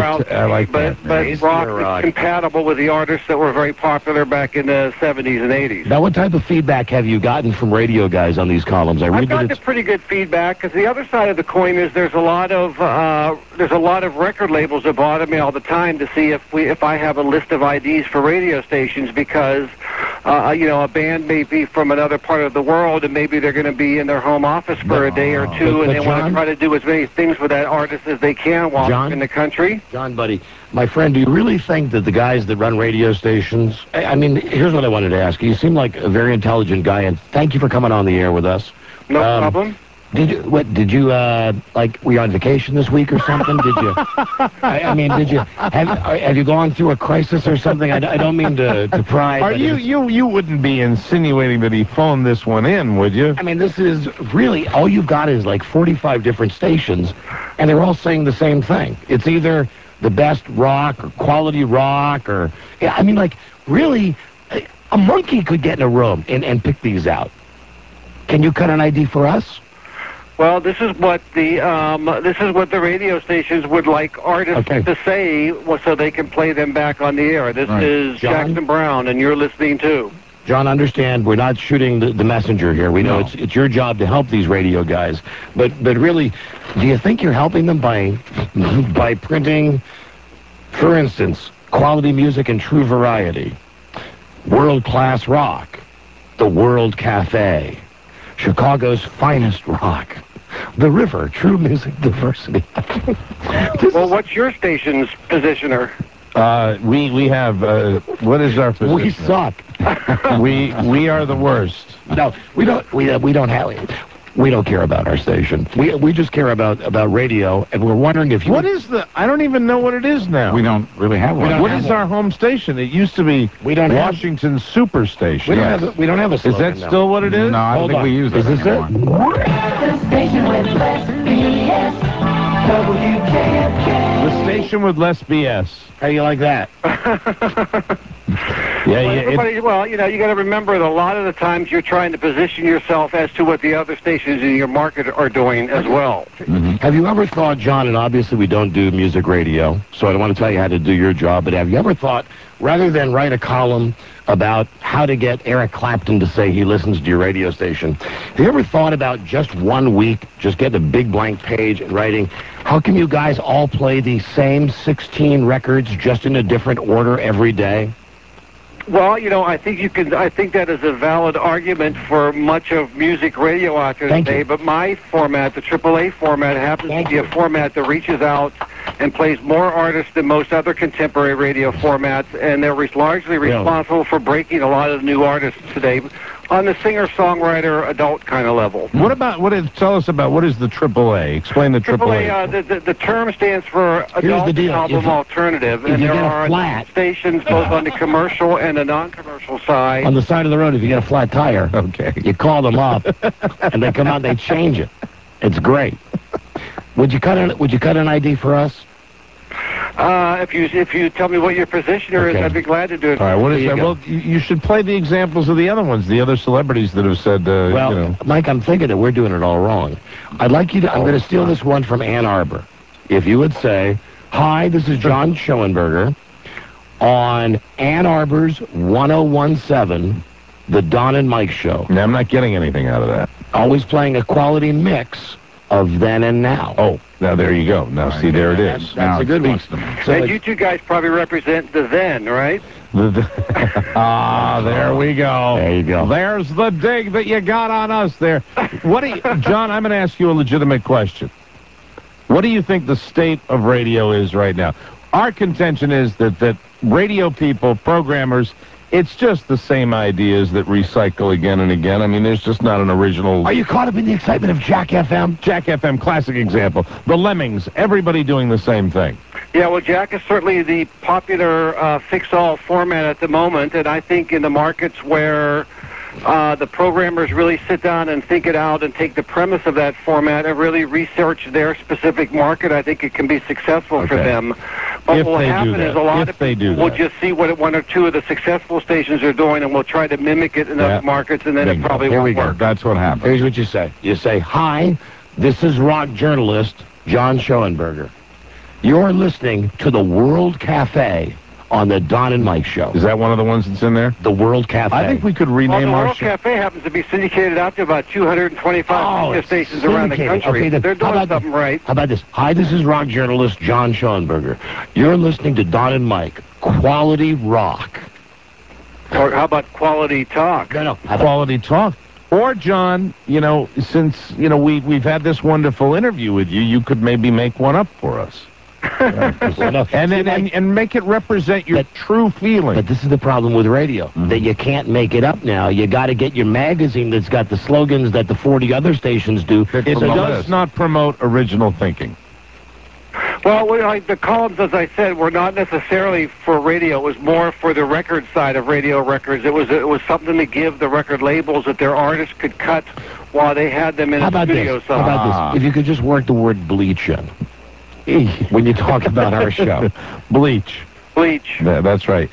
but rock that's compatible with the artists that were very popular back in the 70s and 80s. Now, what type of feedback have you gotten from radio guys on these columns? I've gotten pretty good feedback, because the other side of the coin is there's a lot of record labels that bother me all the time to see if I have a list of IDs for radio stations, because a band may be from another part of the world, and maybe they're going to be in their home office for a day or two, and they want to try to do as many things with that artist as they can while they're in the country. John, buddy, my friend, do you really think that the guys that run radio stations... I mean, here's what I wanted to ask you. You seem like a very intelligent guy, and thank you for coming on the air with us. No problem. Did you were you on vacation this week or something? Did you? I mean, did you have you gone through a crisis or something? I don't mean to pry. Are you wouldn't be insinuating that he phoned this one in, would you? I mean, this is really all you've got is like 45 different stations, and they're all saying the same thing. It's either the best rock or quality rock or I mean, like really, a monkey could get in a room and pick these out. Can you cut an ID for us? Well, this is what the radio stations would like artists to say, so they can play them back on the air. This is John? Jackson Brown, and you're listening to. John, understand we're not shooting the messenger here. We know it's your job to help these radio guys, but really, do you think you're helping them by printing, for instance, quality music and true variety, world class rock, the World Cafe, Chicago's finest rock, the River, true music diversity. Well, what's your station's positioner? We have what is our position? We suck. we are the worst. No, we don't have. We don't care about our station. We just care about radio, and we're wondering if you. What is the? I don't even know what it is now. We don't really have one. What is our home station? It used to be Washington Superstation. We don't have a slogan. Is that still what it is? No, I don't think we use it Is this anymore. The station with less BS. WKFK. The station with less BS. How do you like that? Well, you got to remember that a lot of the times you're trying to position yourself as to what the other stations in your market are doing as well. Mm-hmm. Have you ever thought, John, and obviously we don't do music radio, so I don't want to tell you how to do your job, but have you ever thought, rather than write a column about how to get Eric Clapton to say he listens to your radio station, have you ever thought about just 1 week, just getting a big blank page and writing, how can you guys all play the same 16 records just in a different order every day? Well, I think you can. I think that is a valid argument for much of music radio out there today. But my format, the AAA format, happens to be a format that reaches out and plays more artists than most other contemporary radio formats, and they're largely responsible for breaking a lot of new artists today on the singer-songwriter adult kind of level. Tell us about what is the AAA? Explain the AAA. The term stands for Adult Album Alternative, and there are stations both on the commercial and the non-commercial side. On the side of the road, if you get a flat tire, you call them up, and they come out and they change it. It's great. Would you cut an ID for us? If you tell me what your positioner is, I'd be glad to do it. All right, what is that? Well, you should play the examples of the other ones, the other celebrities that have said, Mike, I'm thinking that we're doing it all wrong. I'd like you to, I'm going to steal this one from Ann Arbor. If you would say, hi, this is John Schoenberger on Ann Arbor's 1017, The Don and Mike Show. Now, I'm not getting anything out of that. Always playing a quality mix of then and now. Oh, now there you go. Now, see, there it is. That's a good one. So and you two guys probably represent the then, right? There we go. There you go. There's the dig that you got on us there. John, I'm going to ask you a legitimate question. What do you think the state of radio is right now? Our contention is that radio people, programmers, it's just the same ideas that recycle again and again. I mean, there's just not an original... Are you caught up in the excitement of Jack FM? Jack FM, classic example. The Lemmings, everybody doing the same thing. Yeah, well, Jack is certainly the popular fix-all format at the moment, and I think in the markets where the programmers really sit down and think it out and take the premise of that format and really research their specific market, I think it can be successful for them. But what will happen is a lot of people will just see what one or two of the successful stations are doing, and will try to mimic it in other markets, and then it probably won't work. That's what happens. Here's what you say. You say, hi, this is rock journalist John Schoenberger. You're listening to the World Cafe on the Don and Mike Show. Is that one of the ones that's in there? The World Cafe. I think we could rename our show. The World Cafe happens to be syndicated out to about 225 radio stations around the country. Okay, they're doing something right. How about this? Hi, this is rock journalist John Schoenberger. You're listening to Don and Mike. Quality rock. Or how about quality talk? No. Quality talk. Or, John, since, we've had this wonderful interview with you, you could maybe make one up for us. and make it represent your true feeling. But this is the problem with radio, that you can't make it up now. You got to get your magazine that's got the slogans that the 40 other stations do. It does not promote original thinking. Well, the columns, as I said, were not necessarily for radio. It was more for the record side of radio records. It was something to give the record labels that their artists could cut while they had them in a studio. How about this? If you could just work the word bleach in when you talk about our show. Bleach. Bleach. That's right.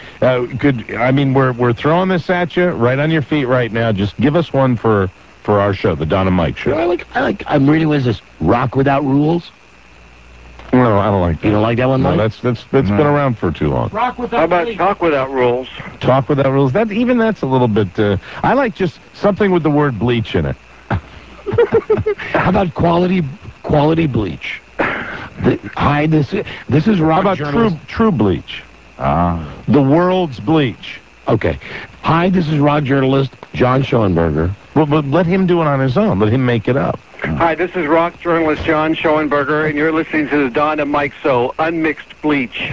We're throwing this at you right on your feet right now. Just give us one for our show, the Don and Mike show. I'm reading. What is this? Rock Without Rules? No, I don't like that. You don't like that one, Mike? No, that's been around for too long. How about Talk Without Rules? Talk Without Rules. That's a little bit. I like just something with the word bleach in it. How about quality bleach? Hi, this is rock. How about journalist. true bleach? The world's bleach. Okay. Hi, this is rock journalist John Schoenberger. Well, but let him do it on his own. Let him make it up. Hi, this is rock journalist John Schoenberger, and you're listening to the Don and Mike Show, Unmixed Bleach.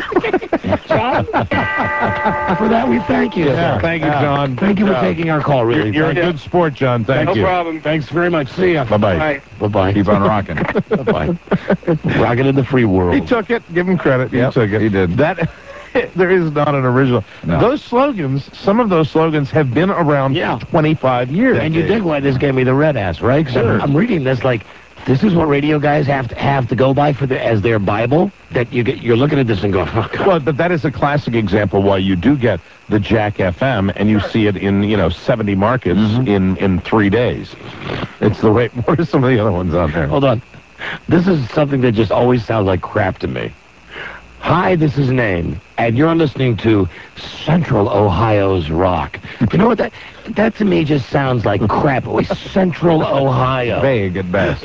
John, for that we thank you. Yeah, thank you, John. Thank you for taking our call, really. You're a good sport, John. Thank you. No problem. Thanks very much. See ya. Bye-bye. Bye. Bye-bye. Keep on rocking. Bye-bye. Rocking in the free world. He took it. Give him credit. He took it. He did. That... There is not an original. No. Those slogans, some of those slogans have been around for 25 years. And you dig why this gave me the red ass, right? Because Sure. I'm reading this like, this is what radio guys have to go by as their Bible. That you're looking at this and going, oh, God. Well, but that is a classic example why you do get the Jack FM, and you see it in 70 markets in 3 days. It's the way. What are some of the other ones on there? Hold on. This is something that just always sounds like crap to me. Hi, this is Name, and you're listening to Central Ohio's Rock. You know what? That to me just sounds like crap. Central Ohio. Vague at best.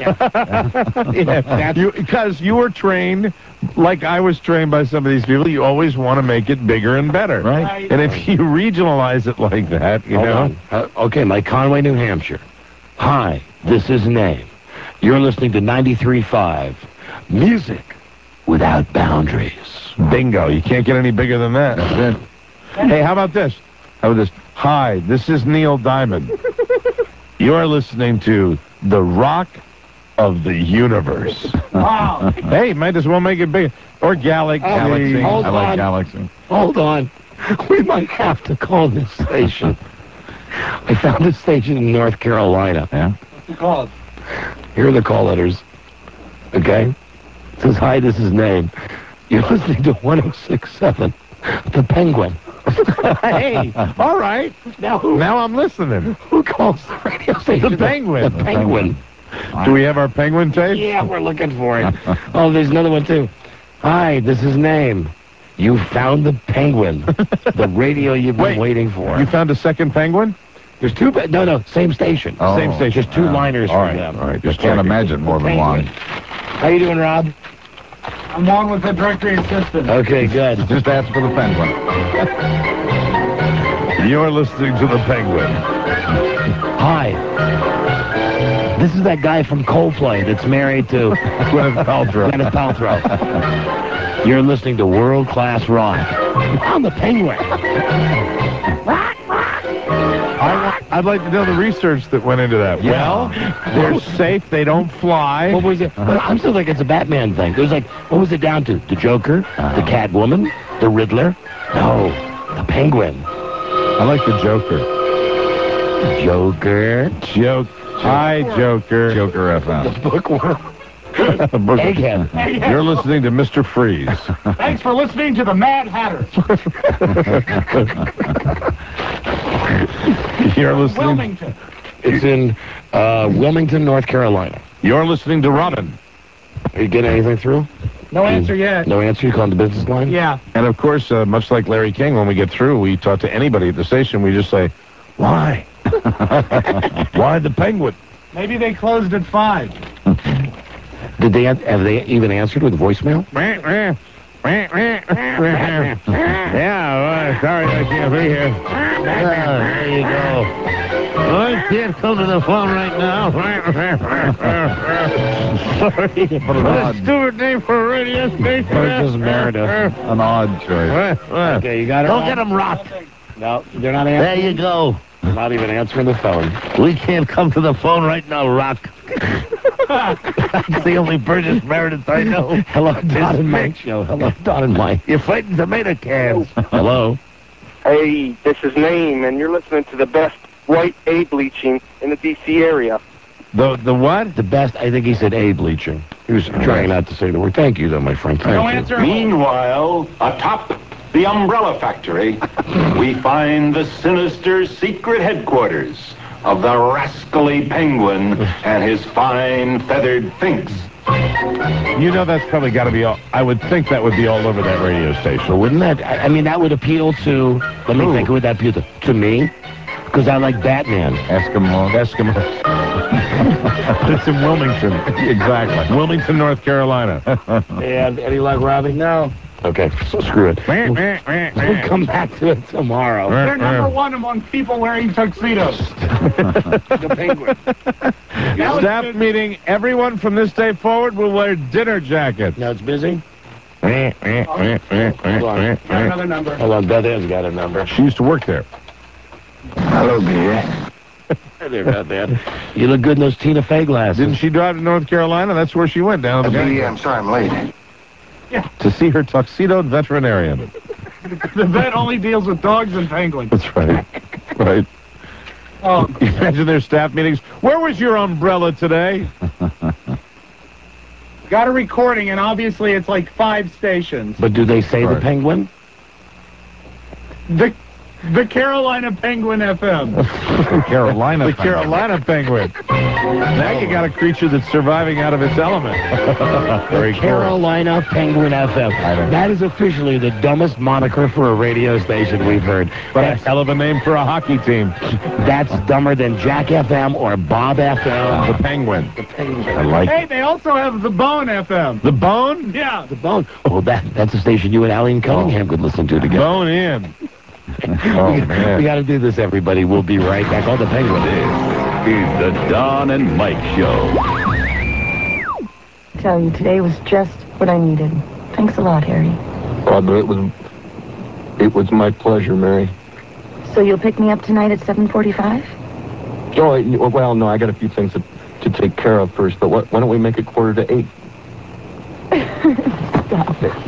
Because you were trained, like I was trained by some of these people, you always want to make it bigger and better. Right. And if you regionalize it like that, you know. Okay, like Conway, New Hampshire. Hi, this is Name. You're listening to 93.5. Music without boundaries. Bingo. You can't get any bigger than that. That's it. Hey, how about this? Hi, this is Neil Diamond. You're listening to The Rock of the Universe. Wow. Hey, might as well make it big. Or Galaxy. Hold I like on. Galaxy. Hold on. We might have to call this station. I found a station in North Carolina. Yeah? What's it called? Here are the call letters. Okay? It says, hi, this is Name. You're listening to 106.7, The Penguin. Hey, all right. Now I'm listening. Who calls the radio station? The Penguin. The Penguin. Do we have our Penguin tape? Yeah, we're looking for it. Oh, there's another one, too. Hi, this is Name. You found the Penguin. The radio you've been waiting for. You found a second Penguin? There's two. No, same station. Oh, Same station. Just two liners All for right, them. all right. Just can't imagine more than one. How you doing, Rob? I'm on with the directory assistant. Okay, good. Just ask for the Penguin. You're listening to The Penguin. Hi. This is that guy from Coldplay that's married to Gwyneth Paltrow. Gwyneth Paltrow. You're listening to World Class Rock. I'm the Penguin. I'd like to know the research that went into that. Yeah. Well, they're safe. They don't fly. What was it? Well, I'm still like it's a Batman thing. It was like, what was it down to? The Joker? The Catwoman? The Riddler? No, the Penguin. I like the Joker. Joker. Hi, Joker. Joker FM. The bookworm. Egghead. You're listening to Mr. Freeze. Thanks for listening to the Mad Hatter. You're listening. Wilmington. It's in Wilmington, North Carolina. You're listening to Robin. Are you getting anything through? No answer yet. No answer? You calling the business line? Yeah. And of course, much like Larry King, when we get through, we talk to anybody at the station. We just say, "Why? Why the Penguin?" Maybe they closed at 5. Have they even answered with voicemail? Yeah, sorry I can't be here. There you go. I can't come to the phone right now. Sorry. What a stupid name for a radio station. Burgess Meredith. An odd choice. Okay, you got it. Don't get them rocked. No, they're not answering. There you go. They're not even answering the phone. We can't come to the phone right now, Rock. That's the only Burgess Meredith I know. Hello, Don and Mike show. Hello, Don and Mike. You're fighting tomato cans. Hello. Hey, this is Naeem, and you're listening to the best white A bleaching in the D.C. area. The what? The best, I think he said A bleaching. He was trying not to say the word. Thank you, though, my friend. Thank you. Meanwhile, atop the umbrella factory, we find the sinister secret headquarters of the rascally penguin and his fine feathered finks. You know that's probably got to be all... I would think that would be all over that radio station. But wouldn't that... I mean, that would appeal to... Let me think. Who would that appeal to me? Because I like Batman. Eskimo. It's in Wilmington. Exactly. Wilmington, North Carolina. And any luck, Robbie? No. Okay, so screw it. We'll come back to it tomorrow. They're number one among people wearing tuxedos. The penguin. Staff meeting. Everyone from this day forward will wear dinner jackets. Now it's busy? Got another number. Hold on, Beth Ann's got a number. She used to work there. Hello, dear. Hey there, Beth Ann. You look good in those Tina Fey glasses. Didn't she drive to North Carolina? That's where she went, down to the bank. I'm sorry I'm late. Yeah. To see her tuxedoed veterinarian. The vet only deals with dogs and penguins. That's right. Right. Oh. Imagine their staff meetings. Where was your umbrella today? Got a recording, and obviously it's like 5 stations. But do they say the penguin? The Carolina Penguin FM. The Carolina Penguin. Now you got a creature that's surviving out of its element. Very Carolina Penguin FM. That is officially the dumbest moniker for a radio station we've heard. But a hell of a name for a hockey team. That's dumber than Jack FM or Bob FM. The Penguin. The Penguin. I like Hey, they also have the Bone FM. The Bone? Yeah. The Bone. Oh, that's a station you and Allie and Cunningham could listen to together. Bone in. Oh, man. We got to do this, everybody. We'll be right back on the Penguin. This is the Don and Mike Show. I tell you, today was just what I needed. Thanks a lot, Harry. Father, it was my pleasure, Mary. So you'll pick me up tonight at 7:45? Oh, well, no, I got a few things to take care of first, but why don't we make it 7:45? Stop it.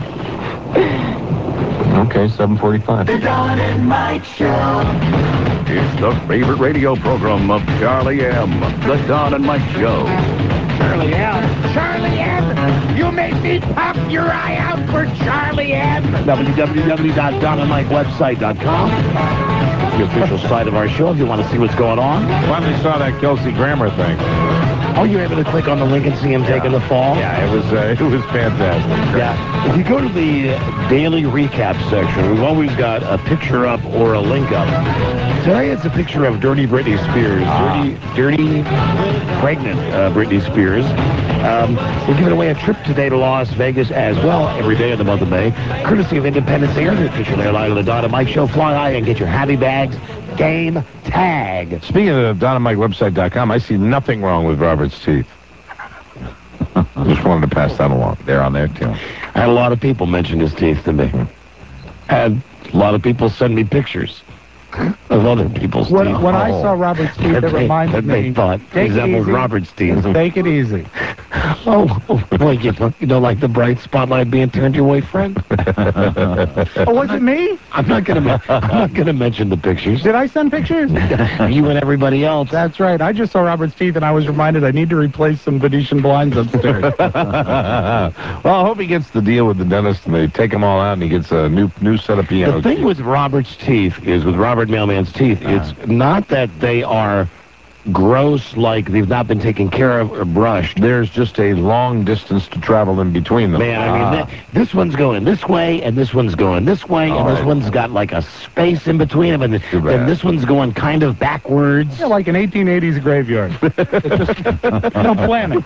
Okay, 7:45. The Don and Mike Show. It's the favorite radio program of Charlie M. The Don and Mike Show. Charlie M. Charlie M. You made me pop your eye out for Charlie M. www.donandmikewebsite.com. The official site of our show if you want to see what's going on. Finally saw that Kelsey Grammer thing. Oh, you're able to click on the link and see him taking the fall? Yeah, it was fantastic. Yeah. If you go to the daily recap section, we've always got a picture up or a link up. Today it's a picture of Dirty Britney Spears. Dirty, pregnant Britney Spears. We're giving away a trip today to Las Vegas as well, every day of the month of May, courtesy of Independence Air, the official airline of the Don and Mike Show. Fly high and get your happy bags. Game tag. Speaking of DonandMikeWebsite.com, I see nothing wrong with Robert's teeth. Just wanted to pass that along. They're on there, too. I had a lot of people mention his teeth to me. And a lot of people send me pictures of other people's teeth. When I saw Robert's teeth, it reminded me. They thought resembled Robert's teeth. Take it easy. Oh, well, you don't like the bright spotlight being turned your way, friend? Oh, was it me? I'm not gonna mention the picters. Did I send pictures? You and everybody else. That's right. I just saw Robert's teeth, and I was reminded I need to replace some Venetian blinds upstairs. Well, I hope he gets the deal with the dentist, and they take them all out, and he gets a new set of piano. The thing with Robert's teeth is, with Robert Mailman's teeth, it's not that they are gross, like they've not been taken care of or brushed. There's just a long distance to travel in between them. Man, I mean, this one's going this way, and this one's going this way, and this one's got like a space in between them, and then this one's going kind of backwards. Yeah, like an 1880s graveyard. It's just no planning.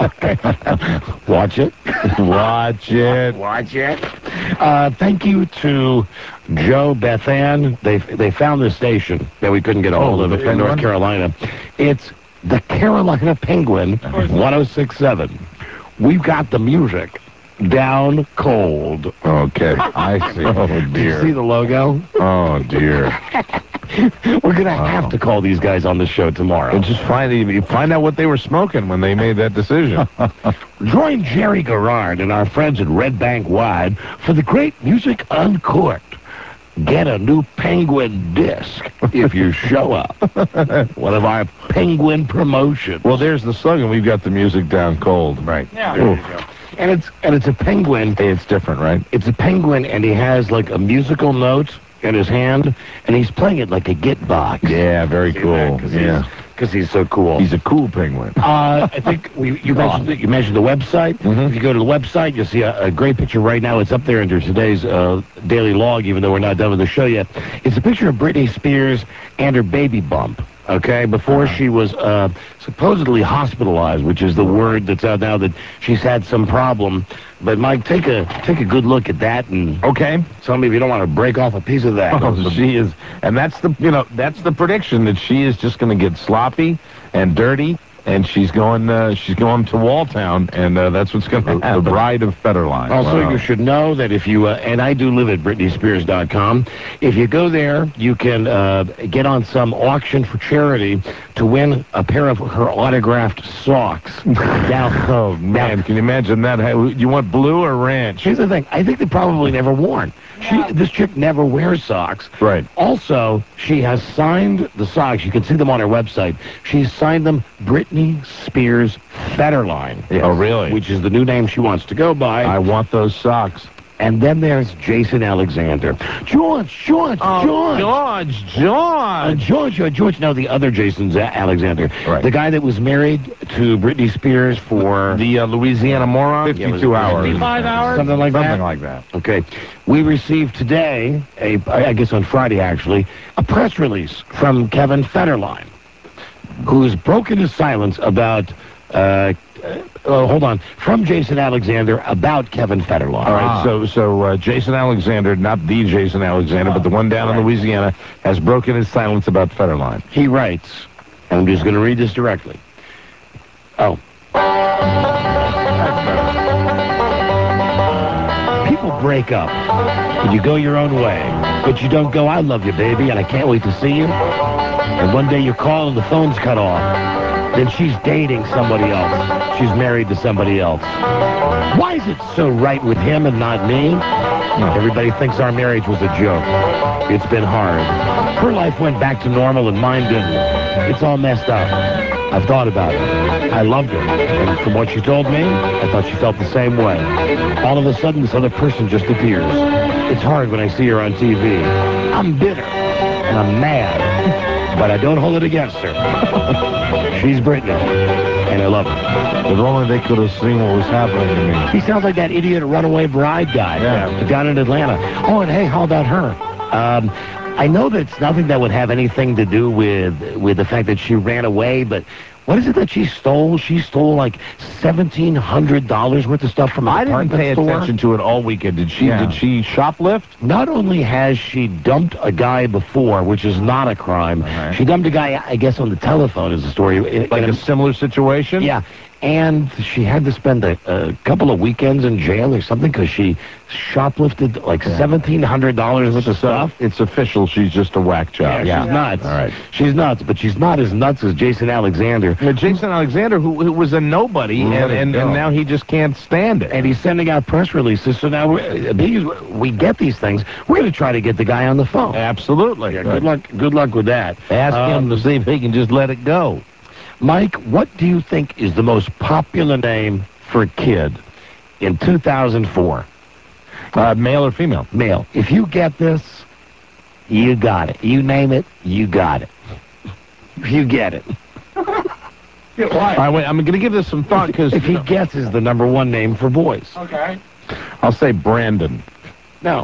Watch it. Watch it. Watch it. Thank you to Joe Bethan. They found the station that we couldn't get a hold of in North Carolina. It's the Carolina Penguin 106.7. We've got the music down cold. Okay, I see. Oh, dear. Do you see the logo? Oh, dear. We're going to have to call these guys on the show tomorrow. And just find out what they were smoking when they made that decision. Join Jerry Garrard and our friends at Red Bank Wide for the great Music Uncorked. Get a new Penguin disc if you show up. One of our Penguin promotions. Well, there's the slogan. We've got the music down cold. Right. Yeah, there you go. And it's a penguin. Hey, it's different, right? It's a penguin, and he has like a musical note in his hand, and he's playing it like a gitbox. Yeah, very cool. Because he's so cool. He's a cool penguin. I think you mentioned the website. Mm-hmm. If you go to the website, you'll see a great picture right now. It's up there under today's daily log, even though we're not done with the show yet. It's a picture of Britney Spears and her baby bump. Okay, before she was supposedly hospitalized, which is the word that's out now that she's had some problem. But Mike, take a good look at that, and tell me if you don't want to break off a piece of that. Oh, she is, and that's the prediction that she is just going to get sloppy and dirty, and she's going to Walltown, and that's what's going to happen. The Bride of Federline. Also, you should know that if you, and I do live at BritneySpears.com, if you go there, you can get on some auction for charity to win a pair of her autographed socks. Oh, man, can you imagine that? You want blue or ranch? Here's the thing. I think they're probably never worn. This chick never wears socks. Right. Also, she has signed the socks. You can see them on her website. She's signed them Britney Spears Federline. Yes. Oh, really? Which is the new name she wants to go by. I want those socks. And then there's Jason Alexander. George. George. No, the other Jason Alexander. Right. The guy that was married to Britney Spears for... The Louisiana moron? 52 hours. 55 hours? Something like that? Something like that. Okay. We received today, I guess on Friday actually, a press release from Kevin Federline, who's broken his silence about... hold on. From Jason Alexander about Kevin Federline. All right, so Jason Alexander, not the Jason Alexander, but the one down in Louisiana, has broken his silence about Federline. He writes, and I'm just going to read this directly. Oh. People break up, and you go your own way, but you don't go, I love you, baby, and I can't wait to see you. And one day you call and the phone's cut off. Then she's dating somebody else. She's married to somebody else. Why is it so right with him and not me? Everybody thinks our marriage was a joke. It's been hard. Her life went back to normal and mine didn't. It's all messed up. I've thought about it. I loved her. And from what she told me, I thought she felt the same way. All of a sudden, this other person just appears. It's hard when I see her on TV. I'm bitter. And I'm mad. But I don't hold it against her. She's Britney, and I love her. If only they could have seen what was happening to me. He sounds like that idiot runaway bride guy down in Atlanta. Oh, and hey, how about her? I know that it's nothing that would have anything to do with the fact that she ran away, but what is it that she stole? She stole like $1,700 worth of stuff from a department store. I didn't pay attention to it all weekend. Did she shoplift? Not only has she dumped a guy before, which is not a crime, she dumped a guy, I guess, on the telephone is the story. Like a similar situation? Yeah. And she had to spend a couple of weekends in jail or something because she shoplifted like $1,700 worth of stuff. It's official. She's just a whack job. Yeah, she's nuts. All right. She's nuts, but she's not as nuts as Jason Alexander. Yeah, Jason Alexander, who was a nobody, and now he just can't stand it. And he's sending out press releases. So now we get these things. We're going to try to get the guy on the phone. Absolutely. Yeah, good luck with that. Ask him to see if he can just let it go. Mike, what do you think is the most popular name for a kid in 2004? Male or female? Male. If you get this, you got it. You name it, you got it. You get it. All right, wait, I'm going to give this some thought because if he guesses the number one name for boys. Okay. I'll say Brandon. No.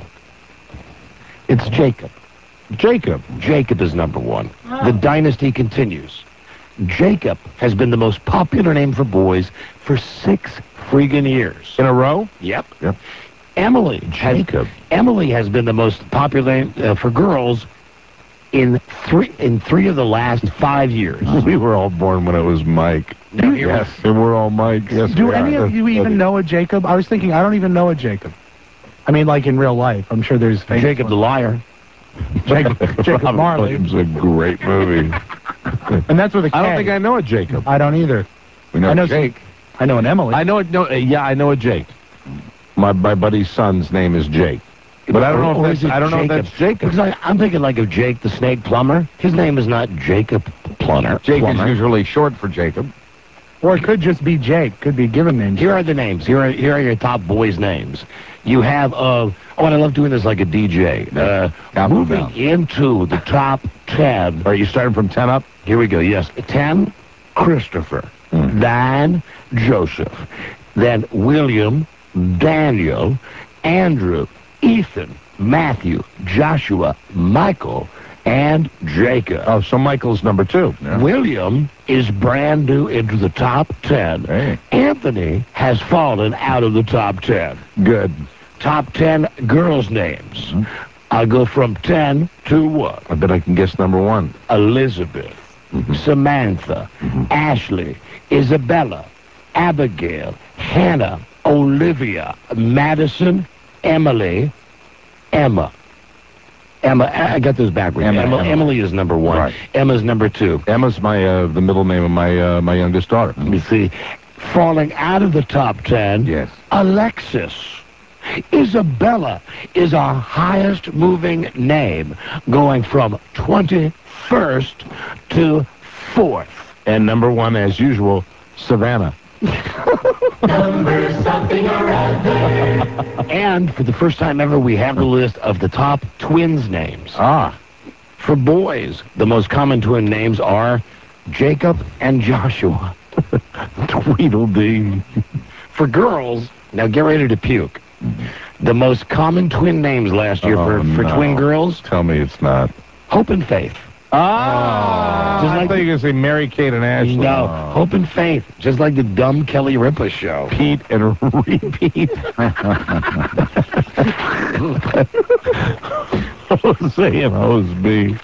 It's Jacob. Jacob. Jacob is number one. The dynasty continues. Jacob has been the most popular name for boys for 6 friggin' years. In a row? Yep. Yep. Emily has been the most popular name for girls in three of the last 5 years. We were all born when it was Mike. Yes, and we're all Mike. Yes, Do we any are. of you even know a Jacob? I was thinking, I don't even know a Jacob. I mean, like in real life. I'm sure there's famous Jacob the Liar. Jacob Marley. It's a great movie. And that's with a K. I don't think I know a Jacob. I don't either. We know I know Jake. I know an Emily. I know it. No, yeah, I know a Jake. My buddy's son's name is Jake. But I don't know if that's Jacob. Because I'm thinking like of Jake the Snake Plumber. His name is not Jacob Plumber. Jake is usually short for Jacob. Or it could just be Jake. Could be a given name. Here are the names. Here are your top boys' names. You have, and I love doing this like a DJ. Moving into the top 10. Are you starting from 10 up? Here we go, yes. 10, Christopher. 9, Joseph. Then William, Daniel, Andrew, Ethan, Matthew, Joshua, Michael, and Jacob. Oh, so Michael's number 2. Yeah. William is brand new into the top 10. Hey. Anthony has fallen out of the top 10. Good. Top 10 girls' names. I'll go from 10 to 1. I bet I can guess number 1. Elizabeth, Samantha, Ashley, Isabella, Abigail, Hannah, Olivia, Madison, Emily, Emma. I got those backwards. Emily is number 1. Right. Emma's number 2. Emma's the middle name of my youngest daughter. Let me see. Falling out of the top 10. Yes. Alexis. Isabella is our highest moving name, going from 21st to 4th. And number 1, as usual, Savannah. Number something or other. And for the first time ever, we have the list of the top twins' names. For boys, the most common twin names are Jacob and Joshua. Tweedledee. For girls, now get ready to puke. The most common twin names last year for twin girls? Tell me it's not. Hope and Faith. Just like they can say Mary Kate and Ashley. No, Hope and Faith. Just like the dumb Kelly Ripa show. Pete and Repeat. Jose and Hoseby.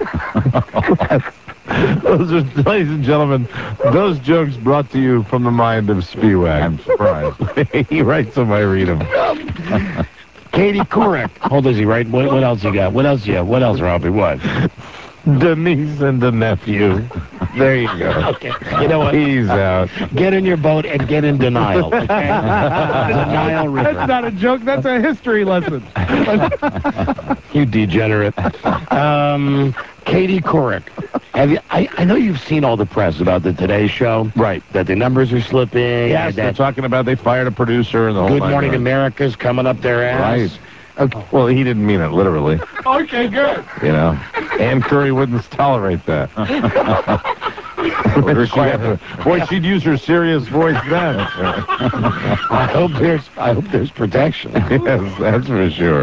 Those are, ladies and gentlemen, those jokes brought to you from the mind of Spiewak. I'm surprised. He writes them, I read them. Katie Couric. Hold on, right? What else you got? What else, Robbie? What? Denise and the nephew. There you go. Okay. You know what? He's out. Get in your boat and get in denial. Okay? Denial River. That's not a joke. That's a history lesson. You degenerate. Katie Couric. I know you've seen all the press about the Today Show. Right. That the numbers are slipping. Yes, they're talking about they fired a producer and the whole Good Morning America's coming up their ass. Right. Okay. Well, he didn't mean it literally. Okay, good. You know, Ann Curry wouldn't tolerate that. Boy, she'd use her serious voice then. I hope there's protection. Yes, that's for sure.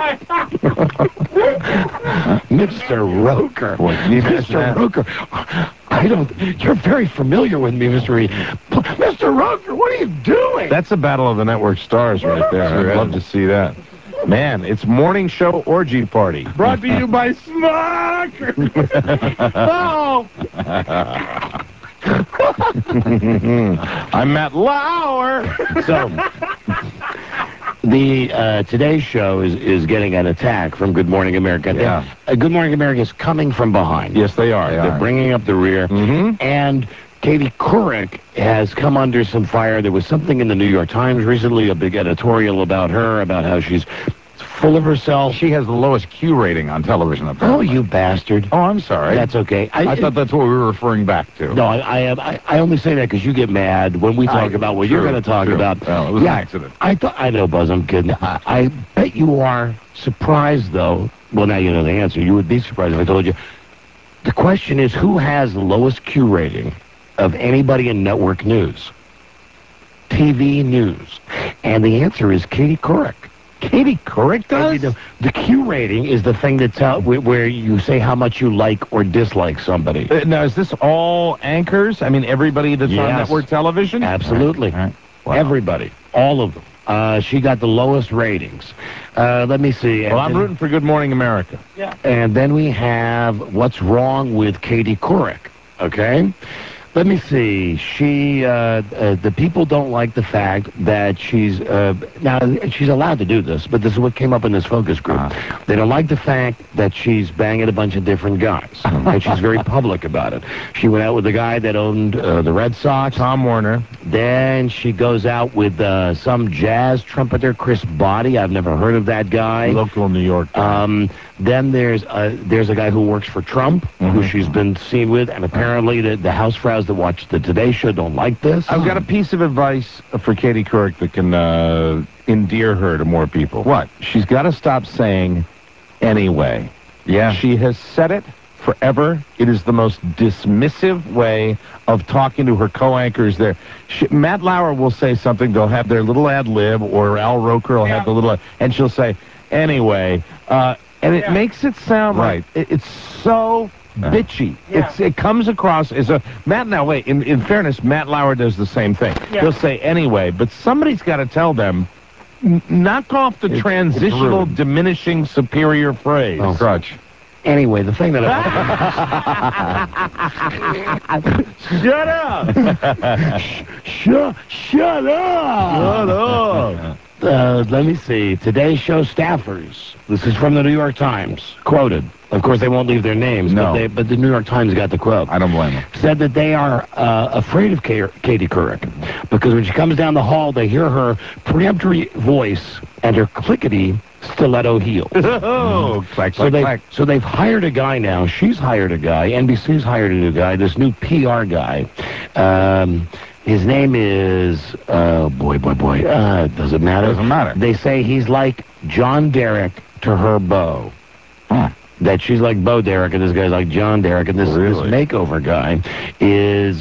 Mr. Roker. Mr. Roker. You're very familiar with me, Mr. Reed. Mr. Roker, what are you doing? That's a battle of the network stars right there. I'd love to see that. Man, it's morning show orgy party. Brought to you by Smock. Oh. I'm Matt Lauer. So, the Today Show is getting an attack from Good Morning America. Yeah. Good Morning America is coming from behind. Yes, they are. They're bringing up the rear. And Katie Couric has come under some fire. There was something in the New York Times recently, a big editorial about her, about how she's full of herself. She has the lowest Q rating on television, apparently. Oh, you bastard. Oh, I'm sorry. That's okay. I thought that's what we were referring back to. No, I only say that because you get mad when we talk about what you're going to talk about. Well, it was an accident. I know, Buzz, I'm kidding. I bet you are surprised, though. Well, now you know the answer. You would be surprised if I told you. The question is, who has the lowest Q rating of anybody in network news, TV news? And the answer is Katie Couric. Katie Couric does? The Q rating is the thing that's where you say how much you like or dislike somebody. Now, is this all anchors? I mean, everybody that's on network television? Absolutely. All right. Wow. Everybody. All of them. She got the lowest ratings. Let me see. Well, I'm rooting for Good Morning America. Yeah. And then we have What's Wrong with Katie Couric. Okay? Let me see. She, the people don't like the fact that she's, now she's allowed to do this, but this is what came up in this focus group. They don't like the fact that she's banging a bunch of different guys, and she's very public about it. She went out with the guy that owned the Red Sox, Tom Warner. Then she goes out with some jazz trumpeter, Chris Botti. I've never heard of that guy. Local New York guy. Then there's a guy who works for Trump, who she's been seen with, and apparently the house frowns that watch the Today Show don't like this. I've got a piece of advice for Katie Couric that can endear her to more people. What? She's got to stop saying anyway. Yeah. She has said it forever. It is the most dismissive way of talking to her co-anchors there. Matt Lauer will say something, they'll have their little ad lib, or Al Roker will have the little, and she'll say, anyway, and it makes it sound like it's so bitchy. It comes across as a in fairness, Matt Lauer does the same thing. He'll say anyway, but somebody's got to tell them, knock off the transitional, diminishing, superior phrase. Oh. Crutch. Anyway, the thing that Shut up! Shut up! Let me see. Today's Show staffers. This is from the New York Times. Quoted. Of course, they won't leave their names, but the New York Times got the quote. I don't blame them. Said that they are afraid of Katie Couric because when she comes down the hall, they hear her peremptory voice and her clickety stiletto heels. So they've hired a guy now. She's hired a guy. NBC's hired a new guy, this new PR guy. His name is, boy. Doesn't matter. Doesn't matter. They say he's like John Derek to her Bo. That she's like Bo Derek and this guy's like John Derek, and this makeover guy is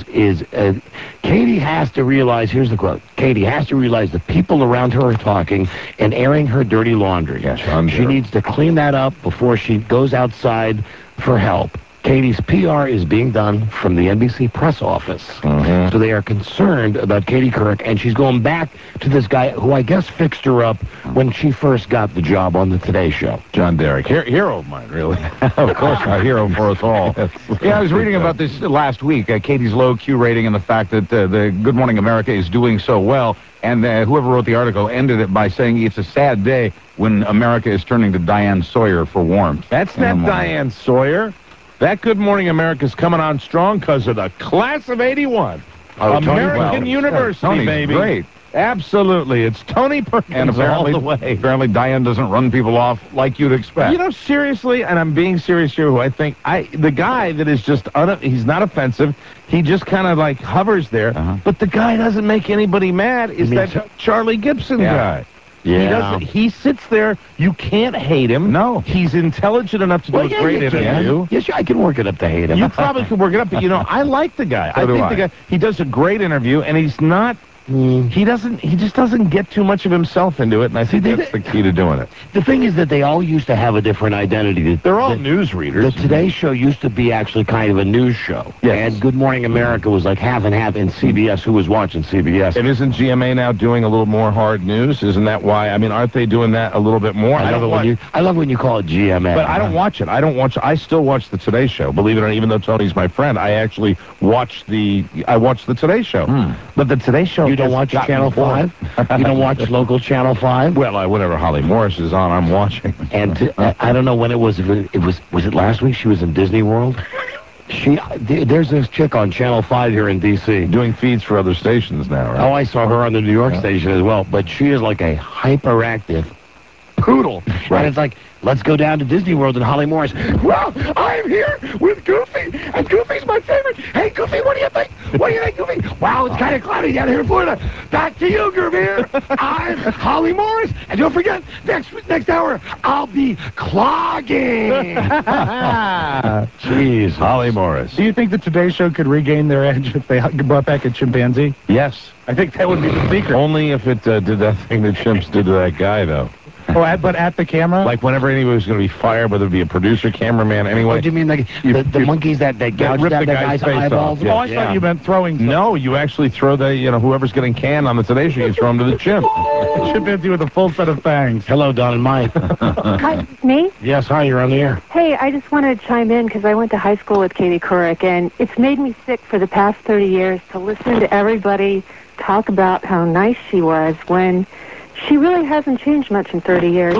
Katie has to realize, here's the quote, Katie has to realize the people around her are talking and airing her dirty laundry. She needs to clean that up before she goes outside for help. Katie's PR is being done from the NBC press office. So they are concerned about Katie Couric, and she's going back to this guy who I guess fixed her up when she first got the job on the Today Show. John Derek. Hero of mine, really. Of course, a hero for us all. Yeah, I was reading about this last week, Katie's low Q rating and the fact that the Good Morning America is doing so well. And whoever wrote the article ended it by saying it's a sad day when America is turning to Diane Sawyer for warmth. That's not Diane Sawyer. That Good Morning America's coming on strong because of the class of 81. American University, Tony's baby. Great. Absolutely. It's Tony Perkins and apparently, all the way. Apparently Diane doesn't run people off like you'd expect. You know, seriously, and I'm being serious here, who I think, the guy that is just, he's not offensive, he just kind of like hovers there, but the guy doesn't make anybody mad, is that Charlie Gibson guy. Yeah. He sits there. You can't hate him. No. He's intelligent enough to do a great interview. Yes, I can work it up to hate him. You probably could work it up, but I like the guy. I think the guy, he does a great interview, and he's not, he just doesn't get too much of himself into it, and I think that's the key to doing it. The thing is that they all used to have a different identity. They're all newsreaders. The Today Show used to be actually kind of a news show. Yes. And Good Morning America was like half and half, and CBS, who was watching CBS. And isn't GMA now doing a little more hard news? Isn't that why? I mean, aren't they doing that a little bit more? I love when you call it GMA. But I don't watch it. I still watch the Today Show. Believe it or not, even though Tony's my friend, I actually watch the Today Show. But the Today Show, you don't watch Channel 5? You don't watch local Channel 5? Well, whenever Holly Morris is on, I'm watching. And I don't know when it was. Was it last week? She was in Disney World. There's this chick on Channel 5 here in D.C. doing feeds for other stations now, right? Oh, I saw her on the New York station as well. But she is like a hyperactive poodle. Right. And it's like Let's go down to Disney World and Holly Morris. Well, I'm here with Goofy, and Goofy's my favorite. Hey, Goofy, what do you think? What do you think, Goofy? Wow, it's kind of cloudy down here in Florida. Back to you, Goofy. I'm Holly Morris, and don't forget, next hour, I'll be clogging. Jeez, Holly Morris. Do you think the Today Show could regain their edge if they brought back a chimpanzee? Yes. I think that would be the secret. Only if it did that thing that chimps did to that guy, though. Oh, but at the camera? Like whenever anybody was going to be fired, whether it be a producer, cameraman, anyway. Oh, do you mean like the monkeys that gouged rip out the that guy's guy's face eyeballs? off? Yeah. Oh, I thought you meant throwing something. No, you actually throw the, whoever's getting canned on the Today Show, you throw him to the chimp. Chimpanzee with a full set of fangs. Hello, Don and Mike. Hi, me? Yes, hi, you're on the air. Hey, I just wanted to chime in because I went to high school with Katie Couric, and it's made me sick for the past 30 years to listen to everybody talk about how nice she was when she really hasn't changed much in 30 years.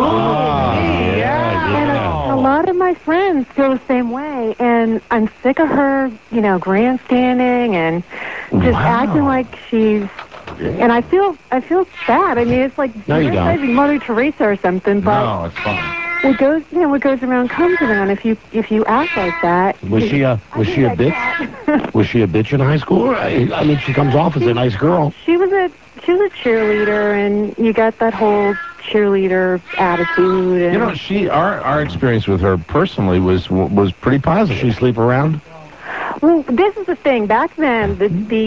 And a lot of my friends feel the same way, and I'm sick of her, grandstanding and just acting like she's... And I feel bad. I mean, it's like criticizing Mother Teresa or something, but... No, it's fine. What goes around comes around. If you act like that, Was she a bitch? Was she a bitch in high school? I mean, she comes off as a nice girl. She was a cheerleader, and you got that whole cheerleader attitude. And our experience with her personally was pretty positive. She sleep around? Well, this is the thing. Back then,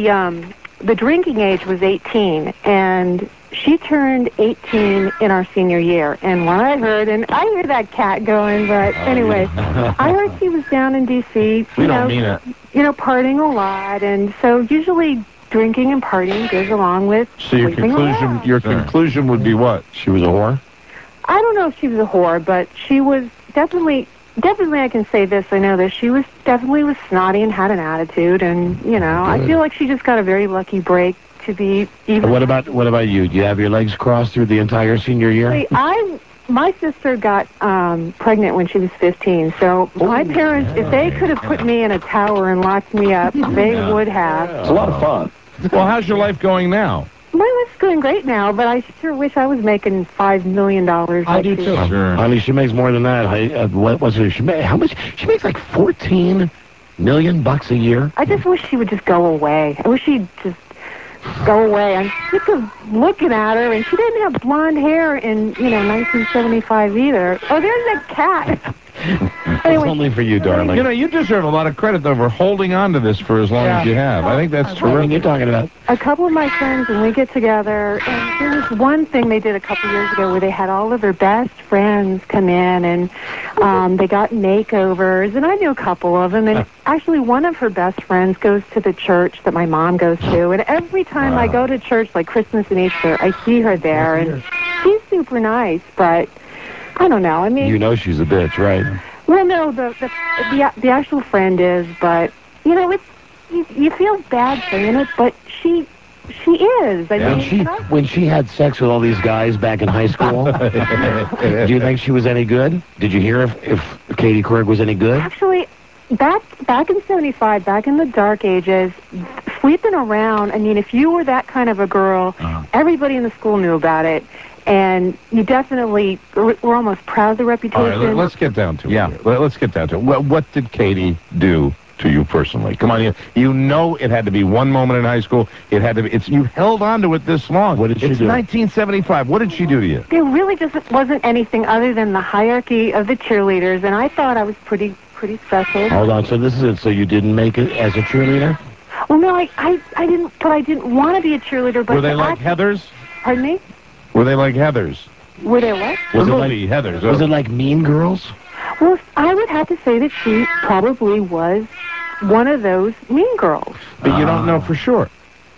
the drinking age was 18, and she turned 18 in our senior year. And when I heard, and I hear that cat going, but anyway, I heard she was down in D.C. We don't mean it. Partying a lot, and so usually drinking and partying goes along with So your conclusion would be what? She was a whore? I don't know if she was a whore, but she was definitely I can say this, I know this, she was snotty and had an attitude, and, I feel like she just got a very lucky break to be even... What about you? Do you have your legs crossed through the entire senior year? My sister got pregnant when she was 15, so my parents, if they could have put me in a tower and locked me up, they would have. It's a lot of fun. Well, how's your life going now? My life's going great now, but I sure wish I was making $5 million. I do too. Sure. Honey, she makes more than that. What was it? How much? She makes like $14 million a year. I just wish she would just go away. I wish she'd just go away. I'm sick of looking at her, and she didn't have blonde hair in 1975 either. Oh, there's that cat. Anyway, it's only for you, darling. You deserve a lot of credit, though, for holding on to this for as long as you have. I think that's terrific. What you're talking about. A couple of my friends, and we get together, and there was one thing they did a couple years ago where they had all of their best friends come in, and they got makeovers, and I knew a couple of them, and actually one of her best friends goes to the church that my mom goes to, and every time I go to church, like Christmas and Easter, I see her there, and she's super nice, but... I don't know. I mean, she's a bitch, right? Well, no, the actual friend is, but it's you feel bad saying it, but she is. I mean, when she had sex with all these guys back in high school, do you think she was any good? Did you hear if Katie Couric was any good? Actually, back in '75, back in the dark ages, sleeping around. I mean, if you were that kind of a girl, everybody in the school knew about it. And you definitely were almost proud of the reputation. All right, let's get down to it. Yeah, let's get down to it. What did Katie do to you personally? Come on, it had to be one moment in high school. It had to be. You held on to it this long. What did she do? It's 1975. What did she do to you? There really just wasn't anything other than the hierarchy of the cheerleaders, and I thought I was pretty special. Hold on. So this is it. So you didn't make it as a cheerleader? Well, no, I didn't. But I didn't want to be a cheerleader. But were they like Heathers? Pardon me? Were they like Heathers? Were they what? Was it like Heathers? Was it like Mean Girls? Well, I would have to say that she probably was one of those Mean Girls. But you don't know for sure.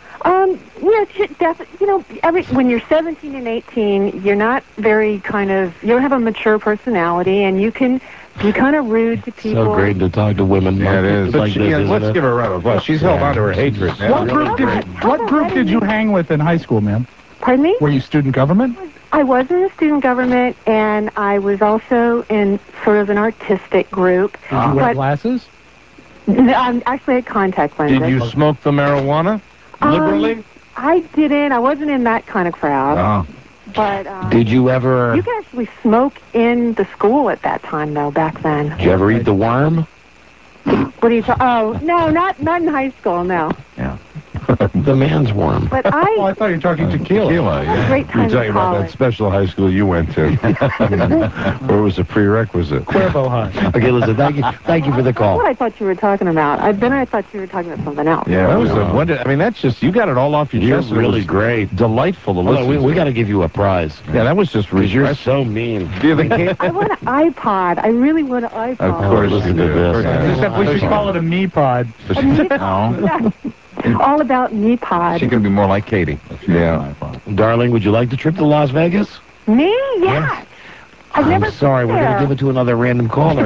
When you're 17 and 18, you're not very you don't have a mature personality, and you can be kind of rude to people. So great to talk to women. Yeah, it is. Like let's give her a round of applause. She's held on to her hatred. What group did you hang with in high school, ma'am? Pardon me? Were you student government? I was in the student government, and I was also in sort of an artistic group. Did you wear glasses? Actually, I had contact lenses. Did you smoke the marijuana liberally? I didn't. I wasn't in that kind of crowd. But Did you ever... you could actually smoke in the school at that time, though, back then. Did you ever eat the worm? What are you talking? Oh, no, not in high school, no. Yeah. The man's worm. But I thought you were talking tequila. Tequila, yeah. Great time You're talking in about that college. special high school you went to. Where it was a prerequisite. Cuervo High. Okay, listen, thank you for the That's call. what I thought you were talking about. Then I thought you were talking about something else. Yeah, that was I mean, that's just, you got it all off your You're chest. and it really was great. Delightful to Hold listen on, we to. got to give you a prize. Yeah, that was just Because you're refreshing. so mean. I want an iPod. I really want an iPod. Of course listen you to do. this. Yeah. Except we should call it a me pod. No. All about me pod. She can be more like Katie. Yeah. Darling, would you like the trip to Las Vegas? Me? Yes. I've never I'm sorry, been we're going there. to give it to another random caller.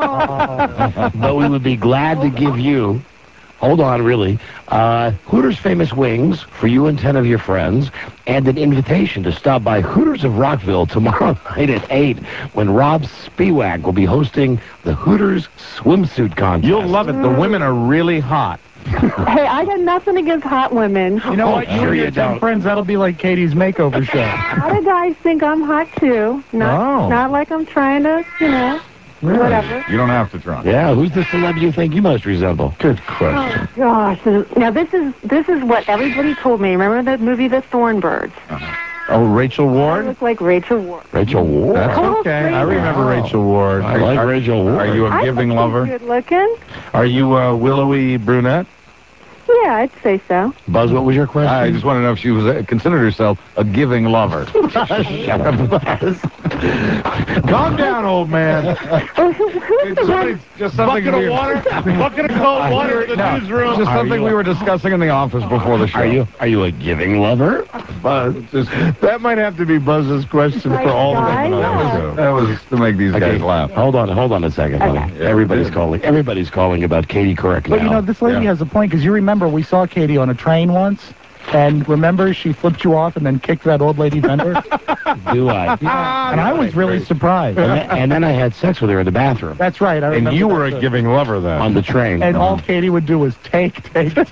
But we would be glad to give you, hold on, really, Hooters Famous Wings for you and 10 of your friends, and an invitation to stop by Hooters of Rockville tomorrow night at 8 when Rob Spiewak will be hosting the Hooters Swimsuit Contest. You'll love it. The women are really hot. Hey, I got nothing against hot women. You know what? sure You you and your 10 don't. friends, that'll be like Katie's makeover show. A lot of guys think I'm hot, too. Not like I'm trying to, whatever. You don't have to try. Yeah, who's the celeb you think you most resemble? Good question. Oh, gosh. Now, this is what everybody told me. Remember that movie, The Thornbirds? Oh, Rachel I Ward? look like Rachel Ward. Rachel Ward. That's Total okay. I stranger. remember Rachel Ward. I like Rachel Ward. Are you a giving lover? Good looking. Are you a willowy brunette? Yeah, I'd say so. Buzz, what was your question? I just want to know if she was considered herself a giving lover. Shut up, Buzz. Calm down, old man. Oh, who's the one? Just something Bucket of water? Bucket of cold water in the newsroom? Just something we were discussing in the office before the show. Are you a giving lover? Buzz, that might have to be Buzz's question for all of them. That was to make these guys laugh. Hold on a second, honey. Everybody's calling about Katie Couric now. But, you know, this lady has a point, because you remember we saw Katie on a train once, and remember she flipped you off and then kicked that old lady vendor? Do I? Yeah. And I was really surprised. And then I had sex with her in the bathroom. That's right. I And remember you that were a too. giving lover then. On the train. And all Katie would do was take.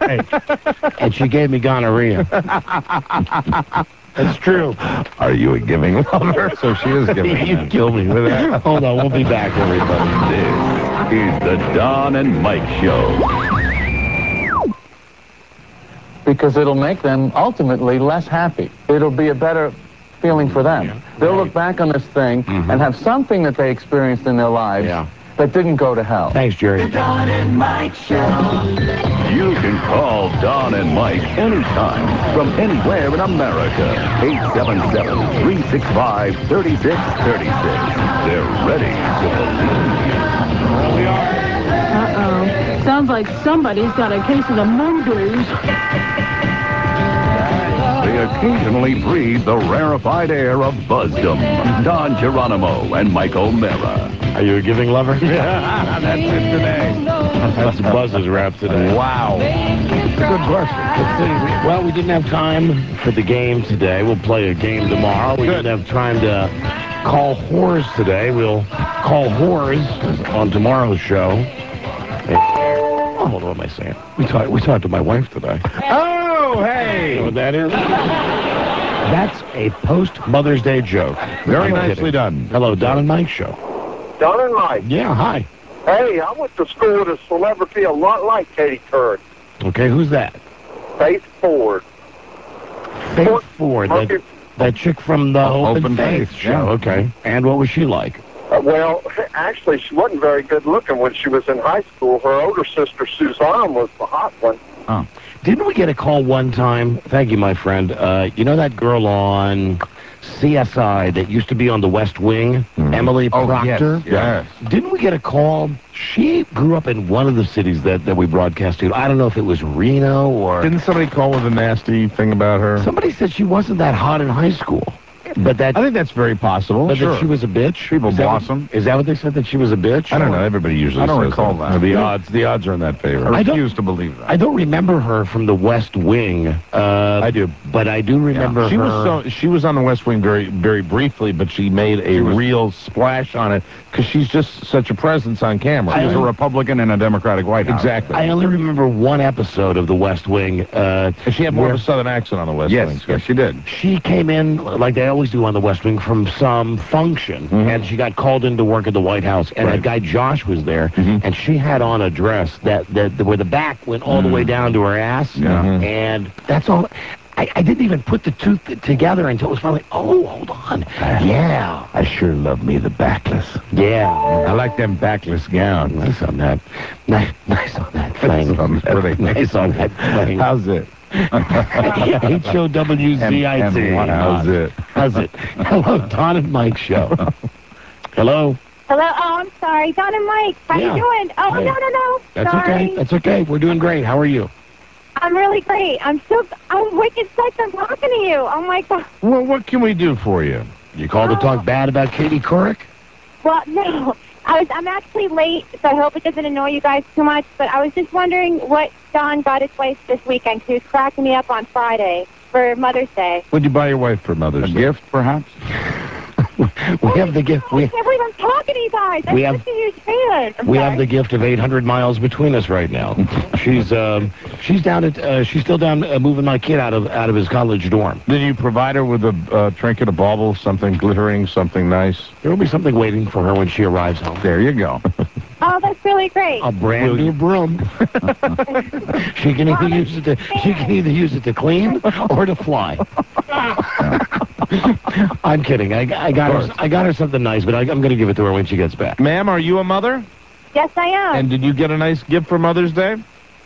And she gave me gonorrhea. That's true. Are you a giving lover? So she is giving. You kill me with that. Hold on, we'll be back, everybody. This is the Don and Mike Show. Because it'll make them ultimately less happy. It'll be a better feeling for them. They'll look back on this thing and have something that they experienced in their lives that didn't go to hell. Thanks, Jerry. The Don and Mike Show. You can call Don and Mike anytime from anywhere in America. 877-365-3636. They're ready to believe. We are. Uh-oh. Sounds like somebody's got a case of the mongoose. They occasionally breathe the rarefied air of buzzdom. Don Geronimo and Mike O'Mara. Are you a giving lover? That's it today. That's Buzz's rap today. Wow. It's a good question. Let's see. Well, we didn't have time for the game today. We'll play a game tomorrow. We didn't have time to call whores today. We'll call whores on tomorrow's show. Oh, what am I saying? We talked to my wife today. Oh, hey. You know what that is? That's a post-Mother's Day joke. Very I'm nicely kidding. done. Hello, Don and Mike Show. Don and Mike. Yeah, hi. Hey, I went to school with a celebrity a lot like Katie Couric. Okay, who's that? Faith Ford. Faith Ford, that chick from the Open Faith show. Okay. And what was she like? Well, actually, she wasn't very good looking when she was in high school. Her older sister, Suzanne, was the hot one. Oh. Didn't we get a call one time? Thank you, my friend. You know that girl on CSI that used to be on the West Wing? Emily Proctor? Yes. Didn't we get a call? She grew up in one of the cities that we broadcast to. I don't know if it was Reno or... Didn't somebody call with a nasty thing about her? Somebody said she wasn't that hot in high school. But that... I think that's very possible. But Sure. that she was a bitch? People Is that what- blossom. Is that what they said, that she was a bitch? I don't know. Everybody usually I don't says recall that. The odds are in that favor. I refuse to believe that. I don't remember her from the West Wing. I do. But I do remember She her... she was on the West Wing very, very briefly, but she made a real splash on it because she's just such a presence on camera. She was a Republican in a Democratic White House. Exactly. I only remember one episode of the West Wing. She had more of a Southern accent on the West Wing. Yes, she did. She came in, like they always always do on the West Wing, from some function, and she got called in to work at the White House, and that guy Josh was there, and she had on a dress that where the back went all the way down to her ass, and that's all. I didn't even put the two together until it was finally, oh, hold on. Yeah. I sure love me the backless. Yeah. I like them backless gowns. Nice on that. Nice on that thing. Nice on that thing. How's it? H-O-W-Z-I-T. How's it? How's it? Hello, Don and Mike show. Hello? Hello? Oh, I'm sorry. Don and Mike, how you doing? Oh, Hey. no. That's Sorry. okay. That's okay. We're doing great. How are you? I'm really great. I'm wicked psyched I'm talking to you. Oh, my God. Well, what can we do for you? You called to talk bad about Katie Couric? Well, no. I'm actually late, so I hope it doesn't annoy you guys too much, but I was just wondering what Don got his wife this weekend. He was cracking me up on Friday for Mother's Day. What'd you buy your wife for Mother's Day? A gift, perhaps? We have the gift. I can't believe I'm talking to you guys. I'm such a huge fan. We have the gift of 800 miles between us right now. She's down at she's still down moving my kid out of his college dorm. Did you provide her with a trinket, a bauble, something glittering, something nice? There will be something waiting for her when she arrives home. There you go. Oh, that's really great. A brand new broom. She can either use it to clean or to fly. I'm kidding. I got her something nice, but I'm going to give it to her when she gets back. Ma'am, are you a mother? Yes, I am. And did you get a nice gift for Mother's Day?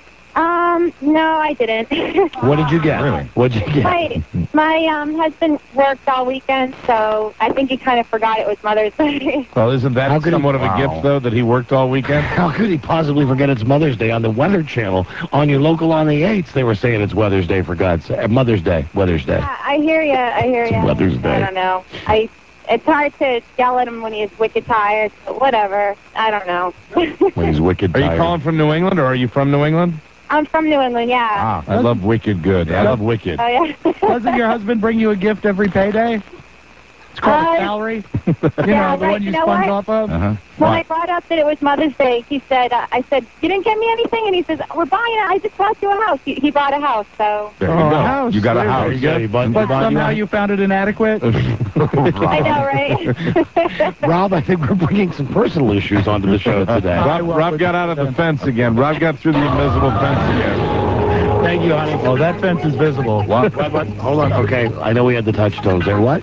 No, I didn't. What did you get? Really? What'd you get? My husband worked all weekend, so I think he kind of forgot it was Mother's Day. Well, isn't that somewhat of a gift, though, that he worked all weekend? How could he possibly forget it's Mother's Day? On the Weather Channel, on your local on the 8s, they were saying it's Weather's Day, for God's sake. Mother's Day. Weather's Day. Yeah, I hear you. It's Mother's Day. I don't know. It's hard to yell at him when he's wicked tired, but whatever. I don't know. When he's wicked tired. Are tired. you calling from New England, or are you from New England? I'm from New England, yeah. I love Wicked good. I love Wicked. Oh, yeah. Doesn't your husband bring you a gift every payday? It's called a salary. You know, the one you sponge off of. When I brought up that it was Mother's Day, he said, I said, you didn't get me anything? And he says, we're buying it. I just bought you a house. He bought a house, so. There you go. A house. You got a house. There you go. But somehow you found it inadequate. I know, right? Rob, I think we're bringing some personal issues onto the show today. Rob got out of the fence again. Rob got through the invisible fence again. Thank you, honey. Oh, that fence is visible. What? Hold on. Okay, I know we had the touchstones there. What?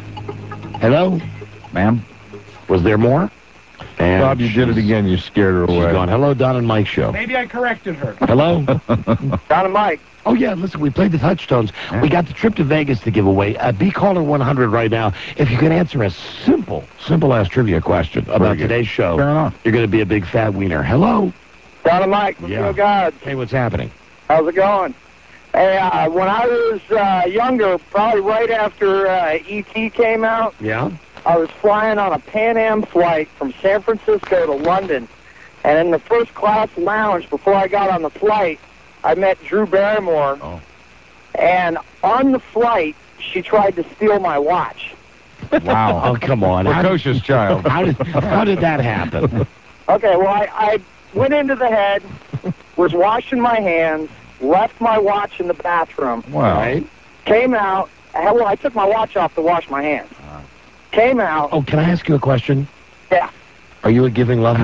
Hello? Ma'am? Was there more? And Rob, you did it again. You scared her away. She's gone. Hello, Don and Mike show. Maybe I corrected her. Hello? Don and Mike. Oh, yeah, listen, we played the touchstones. We got the trip to Vegas to give away. Be caller 100 right now. If you can answer a simple-ass trivia question about today's show, Fair enough. you're going to be a big fat wiener. Hello? Don and Mike, Yeah. God. Hey, what's happening? How's it going? Hey, when I was younger, probably right after E.T. came out, Yeah? I was flying on a Pan Am flight from San Francisco to London. And in the first class lounge, before I got on the flight, I met Drew Barrymore. Oh. And on the flight, she tried to steal my watch. Wow. Oh, come on. Precocious child. How did that happen? Okay, well, I went into the head, was washing my hands, left my watch in the bathroom. Wow. Right? Came out. Well, I took my watch off to wash my hands. Came out. Oh, can I ask you a question? Yeah. Are you a giving lover?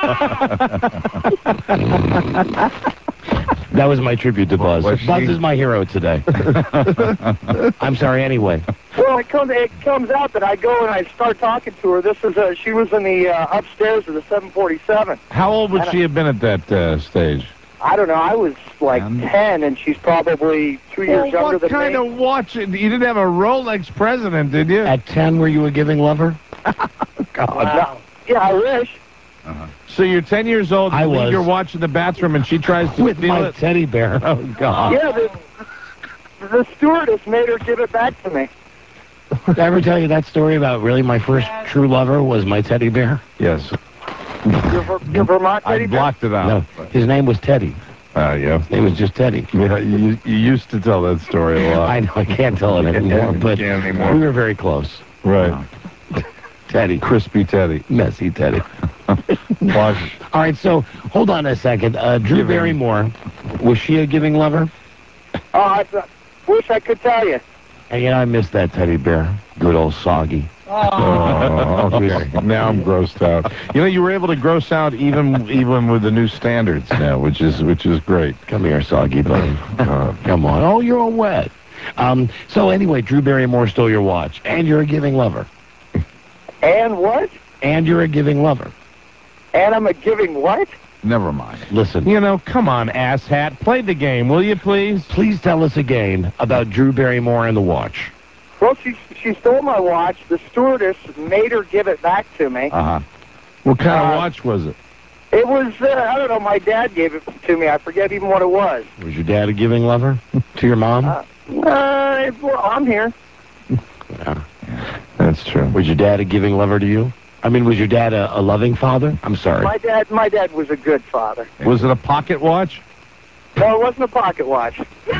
That was my tribute to Buzz. Was she? Buzz is my hero today. I'm sorry, anyway. Well, it comes out that I go and I start talking to her. She was in the upstairs of the 747. How old would she have been at that stage? I don't know. I was like 10, and she's probably 2 years younger than What kind me. of watch? You didn't have a Rolex president, did you? At 10, were you a giving lover? Wow. Yeah, I wish. So you're 10 years old, you leave your watch in the bathroom, and she tries to With steal my it? teddy bear. Oh, God. Yeah, the stewardess made her give it back to me. Did I ever tell you that story about really my first true lover was my teddy bear? Yes. Your Vermont teddy I bear? blocked it out. No, his name was Teddy. Yeah. His name was just Teddy. Yeah, you used to tell that story a lot. I know, I can't tell it anymore, but Can't anymore. we were very close. Right. Teddy. Crispy Teddy. Messy Teddy. Wash. All right, so hold on a second. Drew Barrymore, was she a giving lover? Oh, I wish I could tell you. Hey, I miss that teddy bear. Good old Soggy. Oh, okay. Now I'm grossed out. You were able to gross out even with the new standards now, which is great. Come here, Soggy, buddy. Come on. Oh, you're all wet. So anyway, Drew Barrymore stole your watch, and you're a giving lover. And what? And you're a giving lover. And I'm a giving what? Never mind. Listen. Come on, asshat. Play the game, will you, please? Please tell us again about Drew Barrymore and the watch. Well, she stole my watch. The stewardess made her give it back to me. Uh-huh. What kind of watch was it? It was, I don't know, my dad gave it to me. I forget even what it was. Was your dad a giving lover to your mom? Well, I'm here. Yeah. That's true. Was your dad a giving lover to you? I mean, was your dad a loving father? I'm sorry. My dad was a good father. Was it a pocket watch? No, it wasn't a pocket watch.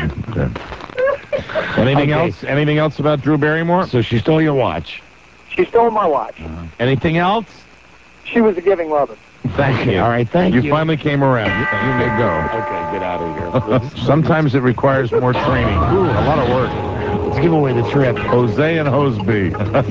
Anything else? Anything else about Drew Barrymore? So she stole your watch. She stole my watch. Anything else? She was a giving lover. Thank you. All right, thank you. You finally came around. You may go. Okay, get out of here. Sometimes it requires more training. Ooh, a lot of work. Let's give away the trip. Jose and Hoseby.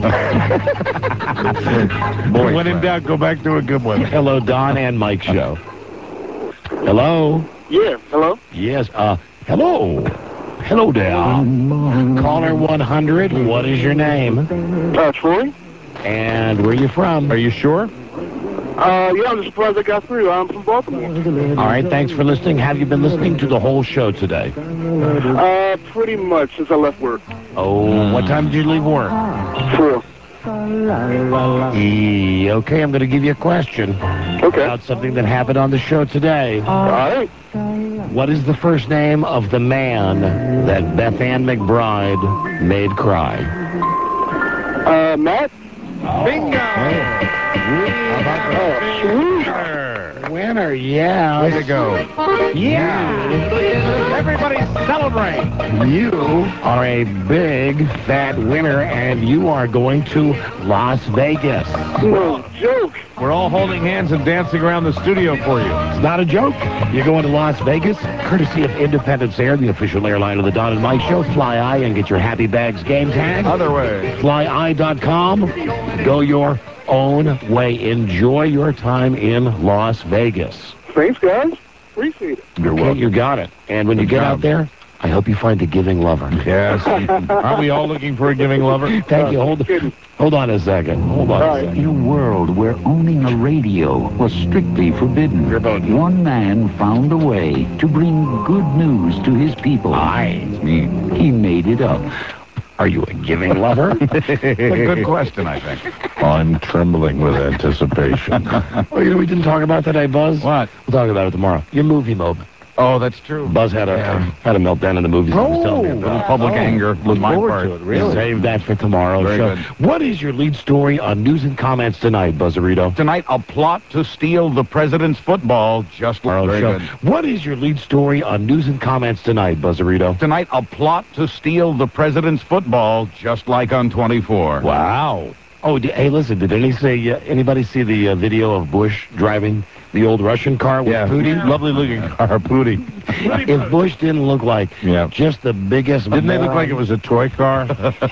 Boy, when in doubt, go back to a good one. Hello, Don and Mike show. Hello? Yeah, hello? Yes, hello. Hello there. Caller 100, what is your name? Troy. And where are you from? Are you sure? Yeah, I'm just surprised I got through. I'm from Baltimore. All right, thanks for listening. Have you been listening to the whole show today? Pretty much since I left work. Oh, what time did you leave work? 4. Okay, I'm going to give you a question. Okay. About something that happened on the show today. All right. What is the first name of the man that Beth Ann McBride made cry? Matt? Bingo! How about the winner, yeah. Way to go. Yeah. Everybody celebrate. You are a big, fat winner, and you are going to Las Vegas. No joke. We're all holding hands and dancing around the studio for you. It's not a joke. You're going to Las Vegas, courtesy of Independence Air, the official airline of the Don and Mike Show. Fly I and get your Happy Bags game tag. Other way. FlyI.com. Go your own way. Enjoy your time in Las Vegas. Thanks, guys. Appreciate it. You're Okay, welcome. you got it. And when you get out there, I hope you find a giving lover. Yes. Aren't we all looking for a giving lover? Thank you. Hold on a second. Hold on a second. In a world where owning a radio was strictly forbidden, one man found a way to bring good news to his people. He made it up. Are you a giving lover? That's a good question, I think. I'm trembling with anticipation. Well, we didn't talk about today, Buzz. What? We'll talk about it tomorrow. Your movie moment. Oh, that's true. Buzz had a meltdown in the movies. He was telling me about. Little public anger on my part. To it, really. Save that for tomorrow's Very show. good. What is your lead story on news and comments tonight, Buzzarito? Tonight, a plot to steal the president's football, just like Tomorrow's show. What is your lead story on news and comments tonight, Buzzarito? Tonight, a plot to steal the president's football, just like on 24. Wow. Oh, hey, listen, did anybody see the video of Bush driving the old Russian car with Putin? Lovely looking car, Putin. If Bush didn't look like just the biggest Didn't they look like it was a toy car?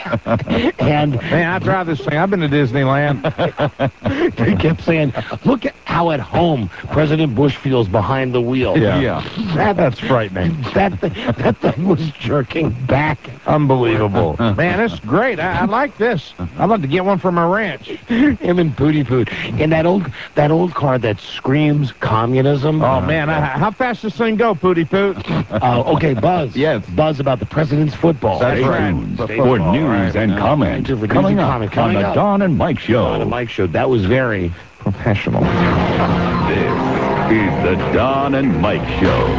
And man, I drive this thing. I've been to Disneyland. They kept saying, look at how at home President Bush feels behind the wheel. That's frightening. That thing was jerking back. Unbelievable. Man, this is great. I like this. I'd love to get one for my ranch. Him and Pooty Poot. And that old car that screams communism. Oh, man. How fast does this thing go, Pooty Poot? Okay, Buzz. Yes. Buzz about the president's football. That's right. For news and comment. Coming up on the Don and Mike Show. Don and Mike Show. That was very professional. This is the Don and Mike Show.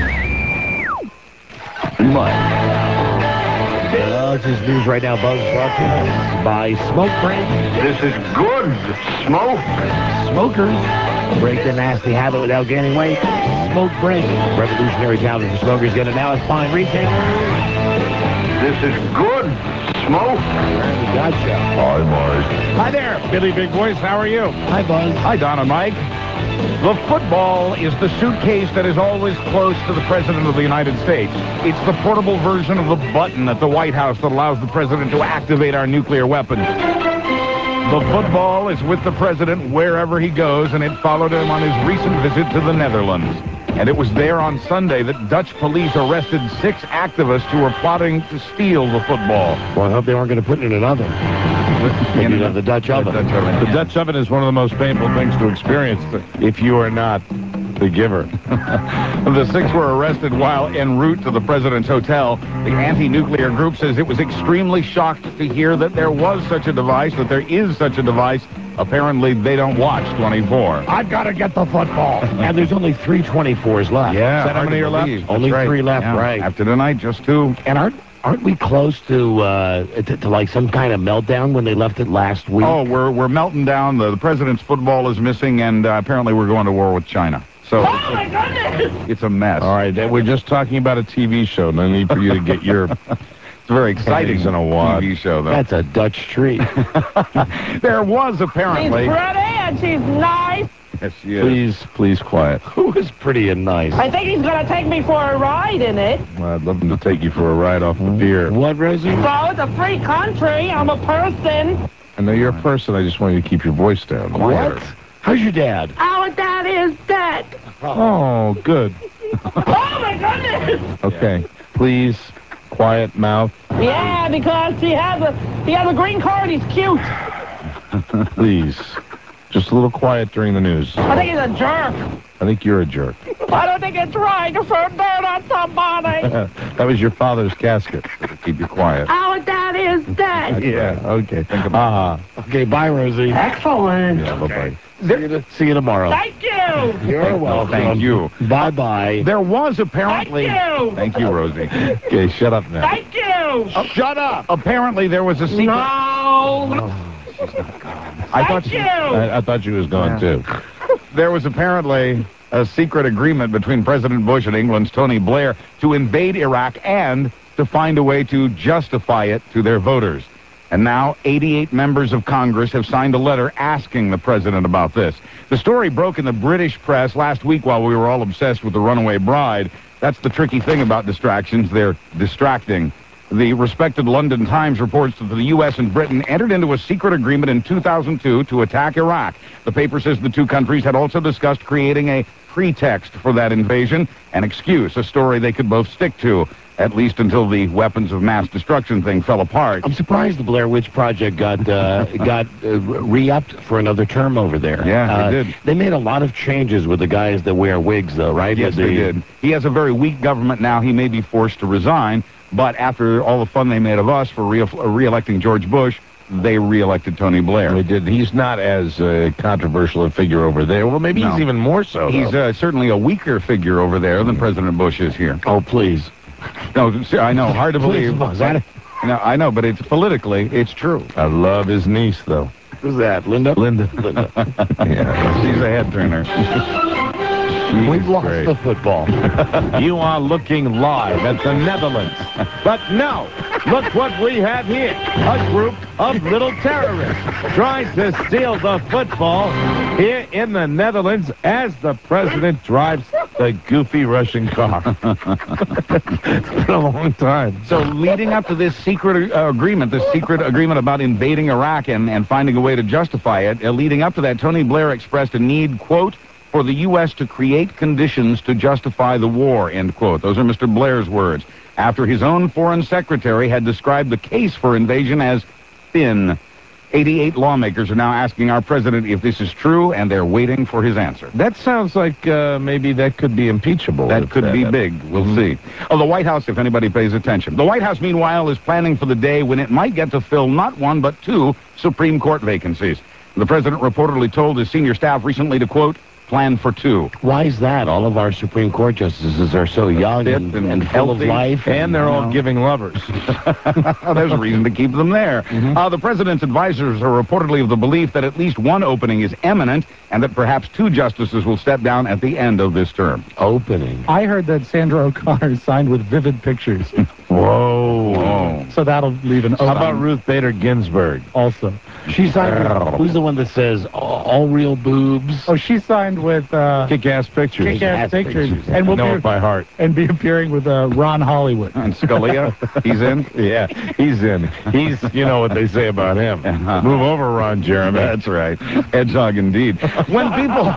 Mike. This is news right now, Buzz, brought to us by Smoke Break. This is good smoke. Smokers break the nasty habit without gaining weight. Smoke Break. Revolutionary tablet for smokers. Get it now at fine retailers. This is good smoke. We gotcha. Hi, Mike. Hi there. Billy Big Voice, how are you? Hi, Buzz. Hi, Don and Mike. The football is the suitcase that is always close to the President of the United States. It's the portable version of the button at the White House that allows the President to activate our nuclear weapons. The football is with the President wherever he goes, and it followed him on his recent visit to the Netherlands. And it was there on Sunday that Dutch police arrested 6 activists who were plotting to steal the football. Well, I hope they weren't going to put it in an oven. Maybe the Dutch oven. The Dutch oven is one of the most painful things to experience if you are not the giver. The 6 were arrested while en route to the President's hotel. The anti-nuclear group says it was extremely shocked to hear that there was such a device, that there is such a device. Apparently, they don't watch 24. I've got to get the football. And there's only 3 24s left. Yeah, Is that how many are left? That's Only right. 3 left, Yeah. right. After tonight, just 2. And aren't we close to like some kind of meltdown when they left it last week? Oh, we're melting down. The President's football is missing, and apparently we're going to war with China. So Oh, my goodness! it's a mess. All right, we're just talking about a TV show. No need for you to get your... It's a very exciting in a wad. TV show, though. That's a Dutch treat. There was apparently... She's pretty and she's nice. Yes, she is. Please, quiet. Who is pretty and nice? I think he's going to take me for a ride in it. Well, I'd love him to take you for a ride off the pier. What, Rosie? So it's a free country. I'm a person. I know you're a person. I just want you to keep your voice down. What? How's your dad? Our dad is dead. Oh, good. Oh, my goodness. Okay. Please, quiet mouth. Yeah, because he has a green card. He's cute. Please. Just a little quiet during the news. I think he's a jerk. I think you're a jerk. I don't think it's right to throw dirt on somebody. That was your father's casket. Keep you quiet. Our dad is dead. Yeah, okay. Think about Okay, bye, Rosie. Excellent. Yeah, bye-bye. See you tomorrow. Thank you. You're welcome. Thank you. Bye-bye. There was apparently... Thank you. Thank you, Rosie. Okay, shut up now. Thank you. Shut up. Apparently there was a secret... No. I thought Thank you. I thought you was gone, too. There was apparently a secret agreement between President Bush and England's Tony Blair to invade Iraq and to find a way to justify it to their voters. And now 88 members of Congress have signed a letter asking the president about this. The story broke in the British press last week while we were all obsessed with the runaway bride. That's the tricky thing about distractions. They're distracting. The respected London Times reports that the U.S. and Britain entered into a secret agreement in 2002 to attack Iraq. The paper says the 2 countries had also discussed creating a pretext for that invasion, an excuse, a story they could both stick to, at least until the weapons of mass destruction thing fell apart. I'm surprised the Blair Witch Project got re-upped for another term over there. Yeah, they did. They made a lot of changes with the guys that wear wigs, though, right? Yes, they did. He has a very weak government now. He may be forced to resign, but after all the fun they made of us for re-electing George Bush, they re-elected Tony Blair. They did. He's not as controversial a figure over there. Well, maybe he's even more so. He's certainly a weaker figure over there than President Bush is here. Oh, please. No, I know. Hard to Please, believe. is that it? No, I know, but it's politically, it's true. I love his niece, though. Who's that, Linda? Linda. Yeah, she's a head turner. We've lost the football. You are looking live at the Netherlands. But no, look what we have here. A group of little terrorists trying to steal the football here in the Netherlands as the president drives the goofy Russian car. It's been a long time. So leading up to this secret agreement about invading Iraq and finding a way to justify it, leading up to that, Tony Blair expressed a need, quote, for the U.S. to create conditions to justify the war, end quote. Those are Mr. Blair's words, after his own foreign secretary had described the case for invasion as thin. 88 lawmakers are now asking our president if this is true, and they're waiting for his answer. That sounds like maybe that could be impeachable. That could be big. We'll see. Oh, the White House, if anybody pays attention. The White House, meanwhile, is planning for the day when it might get to fill not 1 but 2 Supreme Court vacancies. The president reportedly told his senior staff recently to, quote, plan for 2. Why is that? All of our Supreme Court justices are so young and full of life. And they're all giving lovers. There's a reason to keep them there. The president's advisors are reportedly of the belief that at least 1 opening is imminent and that perhaps 2 justices will step down at the end of this term. Opening? I heard that Sandra O'Connor signed with Vivid Pictures. Whoa. So that'll leave an open. How about Ruth Bader Ginsburg? Also. She signed. Who's the one that says all real boobs? Oh, she signed with Kick-Ass Pictures. Kick-Ass Pictures. And we'll know it by heart. And be appearing with Ron Hollywood. And Scalia, he's in? Yeah, he's in. He's, you know what they say about him. Move over, Ron Jeremy. That's right. Hedgehog indeed. When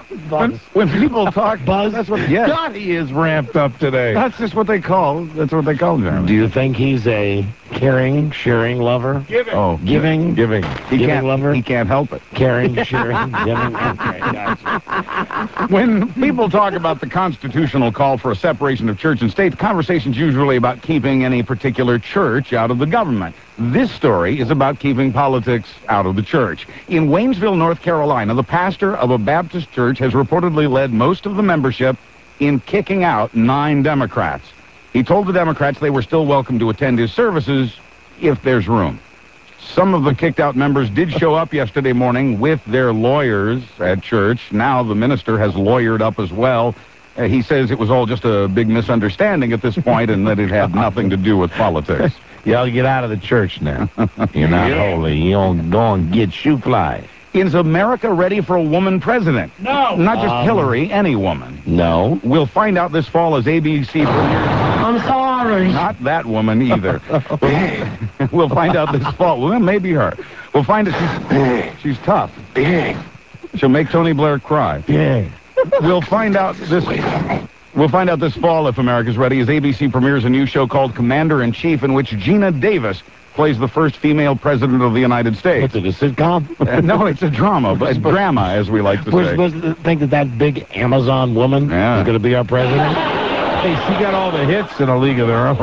people talk, Buzz, that's what, yes. God, he is ramped up today. That's just what they call Jeremy. Do you think he's a caring, sharing lover? Giving. Oh, Giving? Giving. Giving lover? He can't help it. Caring, sharing, giving. Okay, gotcha. When people talk about the constitutional call for a separation of church and state, the conversation's usually about keeping any particular church out of the government. This story is about keeping politics out of the church. In Waynesville, North Carolina, the pastor of a Baptist church has reportedly led most of the membership in kicking out 9 Democrats. He told the Democrats they were still welcome to attend his services if there's room. Some of the kicked-out members did show up yesterday morning with their lawyers at church. Now the minister has lawyered up as well. He says it was all just a big misunderstanding at this point and that it had nothing to do with politics. Y'all get out of the church now. You're not holy. You don't go and get shoe fly. Is America ready for a woman president? No. Not just Hillary, any woman. No. We'll find out this fall as ABC premieres. I'm sorry. Not that woman either. We'll find out this fall. Well, maybe her. We'll find out she's tough. She'll make Tony Blair cry. We'll find out this fall if America's ready as ABC premieres a new show called Commander-in-Chief in which Gina Davis plays the first female president of the United States. What's it, a sitcom? No, it's a drama, but drama, as we like to We're say. supposed to think that big Amazon woman is going to be our president? Hey, she got all the hits in A League of Their Own.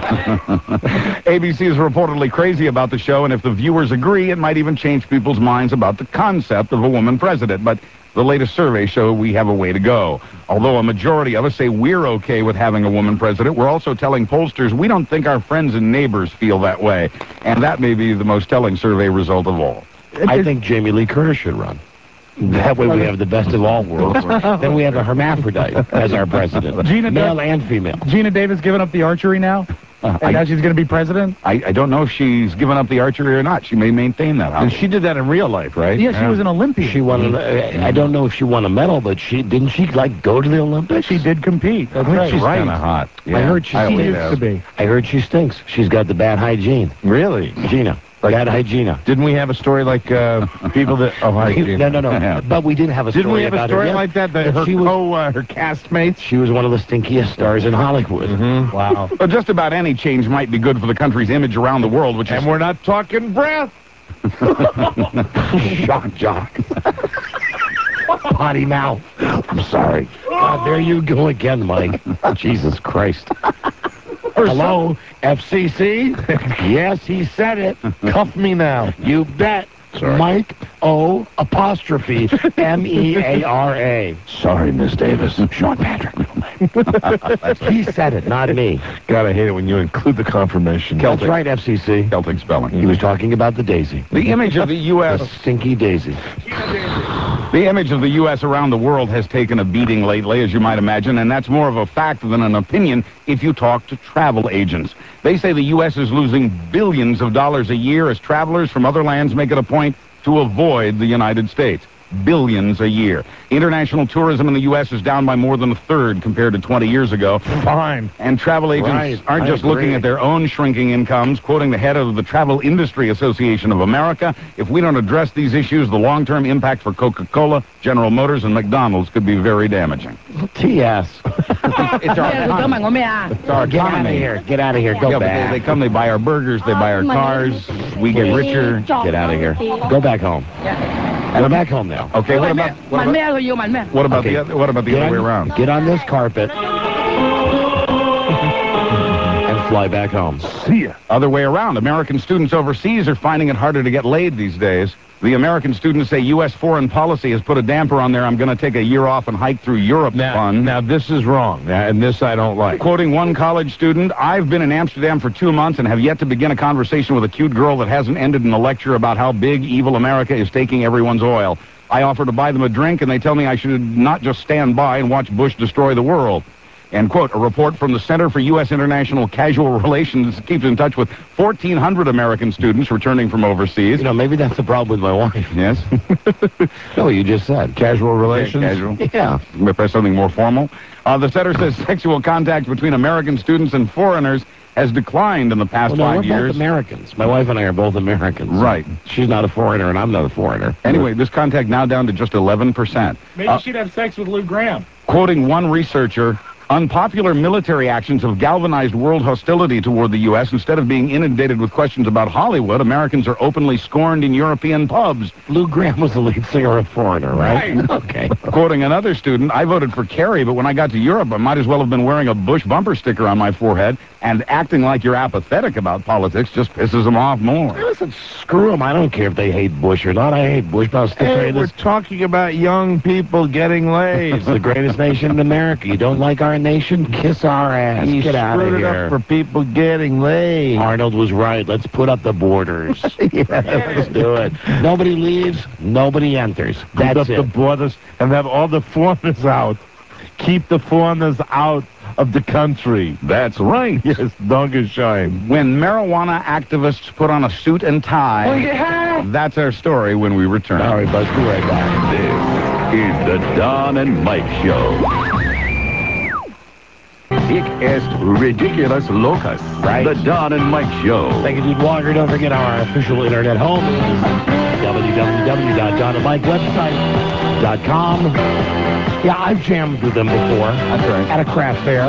ABC is reportedly crazy about the show, and if the viewers agree, it might even change people's minds about the concept of a woman president. But the latest surveys show we have a way to go. Although a majority of us say we're okay with having a woman president, we're also telling pollsters we don't think our friends and neighbors feel that way. And that may be the most telling survey result of all. I think Jamie Lee Curtis should run. That way we have the best of all worlds. Then we have a hermaphrodite as our president. Male and female. Gina Davis giving up the archery now? And now she's going to be president? I don't know if she's given up the archery or not. She may maintain that. And she did that in real life, right? Yeah, she was an Olympian. She won. I don't know if she won a medal, but didn't she like go to the Olympics? She did compete. That's I think right. she's kind of hot. Yeah, I heard she used to be. I heard she stinks. She's got the bad hygiene. Really? Gina. Bad hygiene. Didn't we have a story like people that... Oh, hygiene. No. But we did have a story Didn't we have a about story her, like that? Her castmates? She was one of the stinkiest stars in Hollywood. Mm-hmm. Wow. Well, just about any change might be good for the country's image around the world, which is... And we're not talking breath. Shock jock. Potty mouth. I'm sorry. God, there you go again, Mike. Jesus Christ. Hello, FCC? Yes, he said it. Cuff me now. You bet. Sorry. Mike O apostrophe MEARA. Sorry, Miss Davis. Sean Patrick, middle name. He said it, not me. God, I hate it when you include the confirmation. That's right, FCC. Celtic spelling. He was talking about the daisy. The image of the U.S. The stinky daisy. The image of the U.S. around the world has taken a beating lately, as you might imagine, and that's more of a fact than an opinion if you talk to travel agents. They say the U.S. is losing billions of dollars a year as travelers from other lands make it a point to avoid the United States. Billions a year. International tourism in the U.S. is down by more than a third compared to 20 years ago. Fine. And travel agents aren't just looking at their own shrinking incomes. Quoting the head of the Travel Industry Association of America, if we don't address these issues, the long-term impact for Coca-Cola, General Motors, and McDonald's could be very damaging. T.S. It's our economy. It's our Get out of economy. here. Get out of here. Go back. They come, they buy our burgers, they buy our cars, we get richer. Get out of here. Go back home. Go back home now. Okay, what about the other way around? Get on this carpet and fly back home. See ya. Other way around. American students overseas are finding it harder to get laid these days. The American students say U.S. foreign policy has put a damper on their I'm going to take a year off and hike through Europe fun. Now, this is wrong, and this I don't like. Quoting one college student, I've been in Amsterdam for 2 months and have yet to begin a conversation with a cute girl that hasn't ended in a lecture about how big evil America is taking everyone's oil. I offer to buy them a drink, and they tell me I should not just stand by and watch Bush destroy the world. And, quote, a report from the Center for U.S. International Casual Relations keeps in touch with 1,400 American students returning from overseas. You know, maybe that's the problem with my wife. Yes? No, you just said. Casual relations? Casual. Yeah. Something more formal. The center says sexual contact between American students and foreigners has declined in the past 5 years. We're both Americans. My wife and I are both Americans. Right. She's not a foreigner, and I'm not a foreigner. Anyway, this contact now down to just 11%. Maybe she'd have sex with Lou Graham. Quoting one researcher, unpopular military actions have galvanized world hostility toward the U.S. Instead of being inundated with questions about Hollywood, Americans are openly scorned in European pubs. Lou Graham was the lead singer of Foreigner, right? Okay. Quoting another student, I voted for Kerry, but when I got to Europe, I might as well have been wearing a Bush bumper sticker on my forehead, and acting like you're apathetic about politics just pisses them off more. Listen, screw them. I don't care if they hate Bush or not. I hate Bush, but I'll still tell you We're this. talking about young people getting laid. It's the greatest nation in America. You don't like our nation? Kiss our ass. He Get out of screwed it here. up for people getting laid. Arnold was right. Let's put up the borders. Let's do it. Nobody leaves. Nobody enters. That's Put up it. the borders and have all the foreigners out. Keep the foreigners out of the country. That's right. Yes, Dankeschön. When marijuana activists put on a suit and tie, that's our story when we return. All right, Buzz, be right back. This is the Don and Mike Show. Hic est ridiculous locus. Right. The Don and Mike Show. Thank you, Dude Walker. Don't forget our official internet home is www.donandmikewebsite.com. Yeah, I've jammed with them before. That's right. At a craft fair.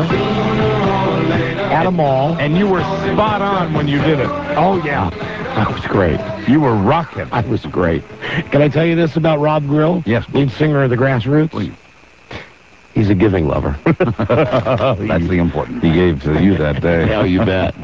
At a mall. And you were spot on when you did it. Oh, yeah. That was great. You were rocking. That was great. Can I tell you this about Rob Grill? Yes. Lead singer of the Grassroots? Please. He's a giving lover. That's the important. He gave to you that day. Hell, you bet.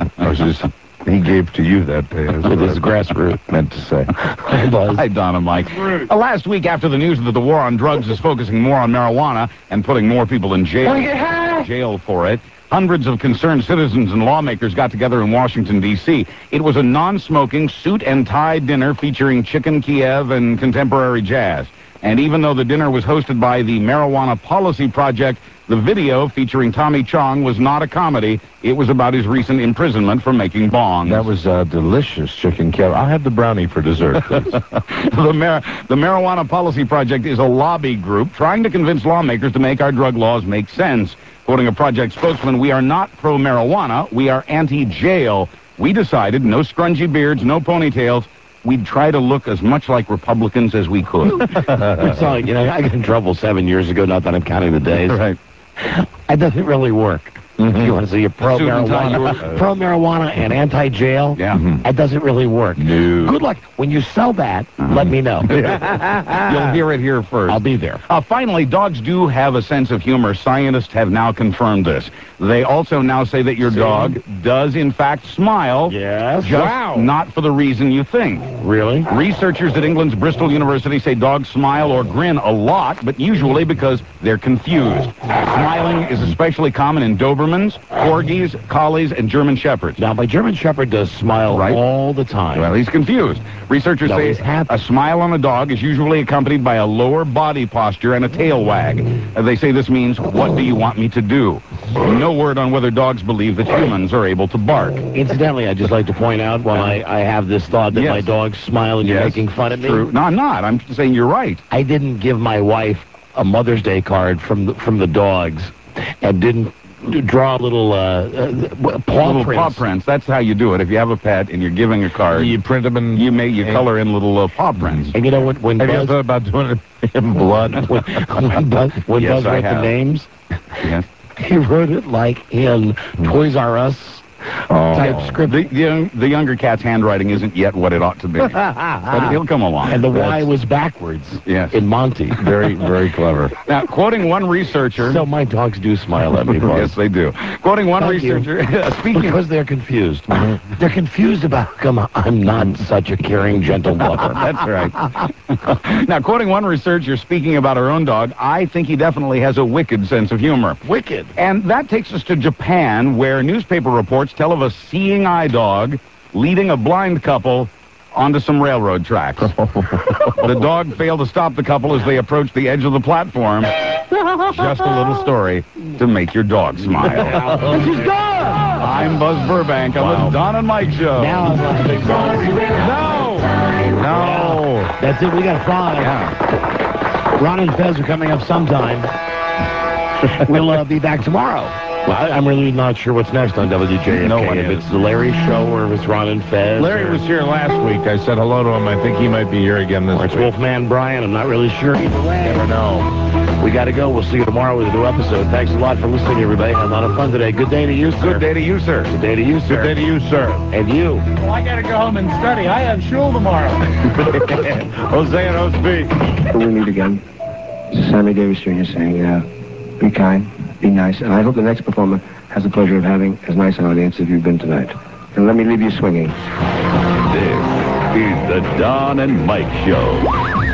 He gave to you that day. That's With what his I Grassroots. meant to say. Hi, Buzz. Hi, Don and Mike. Last week, after the news that the war on drugs is focusing more on marijuana and putting more people in jail for it, hundreds of concerned citizens and lawmakers got together in Washington, D.C. It was a non-smoking suit and tie dinner featuring chicken Kiev and contemporary jazz. And even though the dinner was hosted by the Marijuana Policy Project, the video featuring Tommy Chong was not a comedy. It was about his recent imprisonment for making bongs. That was delicious chicken Kiev. I'll have the brownie for dessert, please. The Marijuana Policy Project is a lobby group trying to convince lawmakers to make our drug laws make sense. Quoting a project spokesman, we are not pro-marijuana, we are anti-jail. We decided no scrungy beards, no ponytails. We'd try to look as much like Republicans as we could. It's like, you know, I got in trouble 7 years ago, not that I'm counting the days. Right. It doesn't really work. You want to see a pro-marijuana and anti-jail? Yeah. It doesn't really work. No. Good luck. When you sell that, let me know. You'll hear it here first. I'll be there. Finally, dogs do have a sense of humor. Scientists have now confirmed this. They also now say that your dog does, in fact, smile. Yes. Just not for the reason you think. Really? Researchers at England's Bristol University say dogs smile or grin a lot, but usually because they're confused. Smiling is especially common in Dobermans, Corgis, Collies, and German Shepherds. Now, my German Shepherd does smile all the time. Well, he's confused. Researchers say he's happy. a smile on a dog is usually accompanied by a lower body posture and a tail wag. They say this means, what do you want me to do? No word on whether dogs believe that humans are able to bark. Incidentally, I'd just like to point out while I have this thought that my dogs smile and you're making fun of me. True. No, I'm not. I'm saying you're right. I didn't give my wife a Mother's Day card from the dogs and didn't draw little paw prints. That's how you do it. If you have a pet and you're giving a card, you print them and you color in little paw prints. And you know what? When have Buzz, you thought about doing it in blood? when Buzz Yes, I wrote the have. names, Yes. he wrote it like in Toys R Us type script. The younger cat's handwriting isn't yet what it ought to be, but he'll come along. And the Y was backwards. Yes. In Monty. Very, very clever. Now, quoting one researcher. So my dogs do smile at me, Buzz. Yes, they do. Quoting one Thank you. researcher. Speaking because they're confused. They're confused about how I'm not such a caring, gentle lover. That's right. Now, quoting one researcher speaking about her own dog, I think he definitely has a wicked sense of humor. Wicked. And that takes us to Japan, where newspaper reports tell of a seeing eye dog leading a blind couple onto some railroad tracks. The dog failed to stop the couple as they approached the edge of the platform. Just a little story to make your dog smile. She's gone! I'm Buzz Burbank on the Don and Mike Show. Now I'm laughing. No! That's it. We got 5. Yeah. Ron and Fez are coming up sometime. We'll be back tomorrow. Well, I'm really not sure what's next on WJFK. No one if is. it's the Larry Show or if it's Ron and Fez. Larry was here last week. I said hello to him. I think he might be here again this Or it's week. Wolfman Brian. I'm not really sure. Either way. Never know. We got to go. We'll see you tomorrow with a new episode. Thanks a lot for listening, everybody. Have a lot of fun today. Good day to you, sir. Good day to you, sir. Good day to you, sir. Good day to you, sir. And you. Well, I got to go home and study. I have shul tomorrow. Jose and OSB. When we meet again, this is Sammy Davis Jr. saying, be kind, be nice, and I hope the next performer has the pleasure of having as nice an audience as you've been tonight. And let me leave you swinging. This is the Don and Mike Show.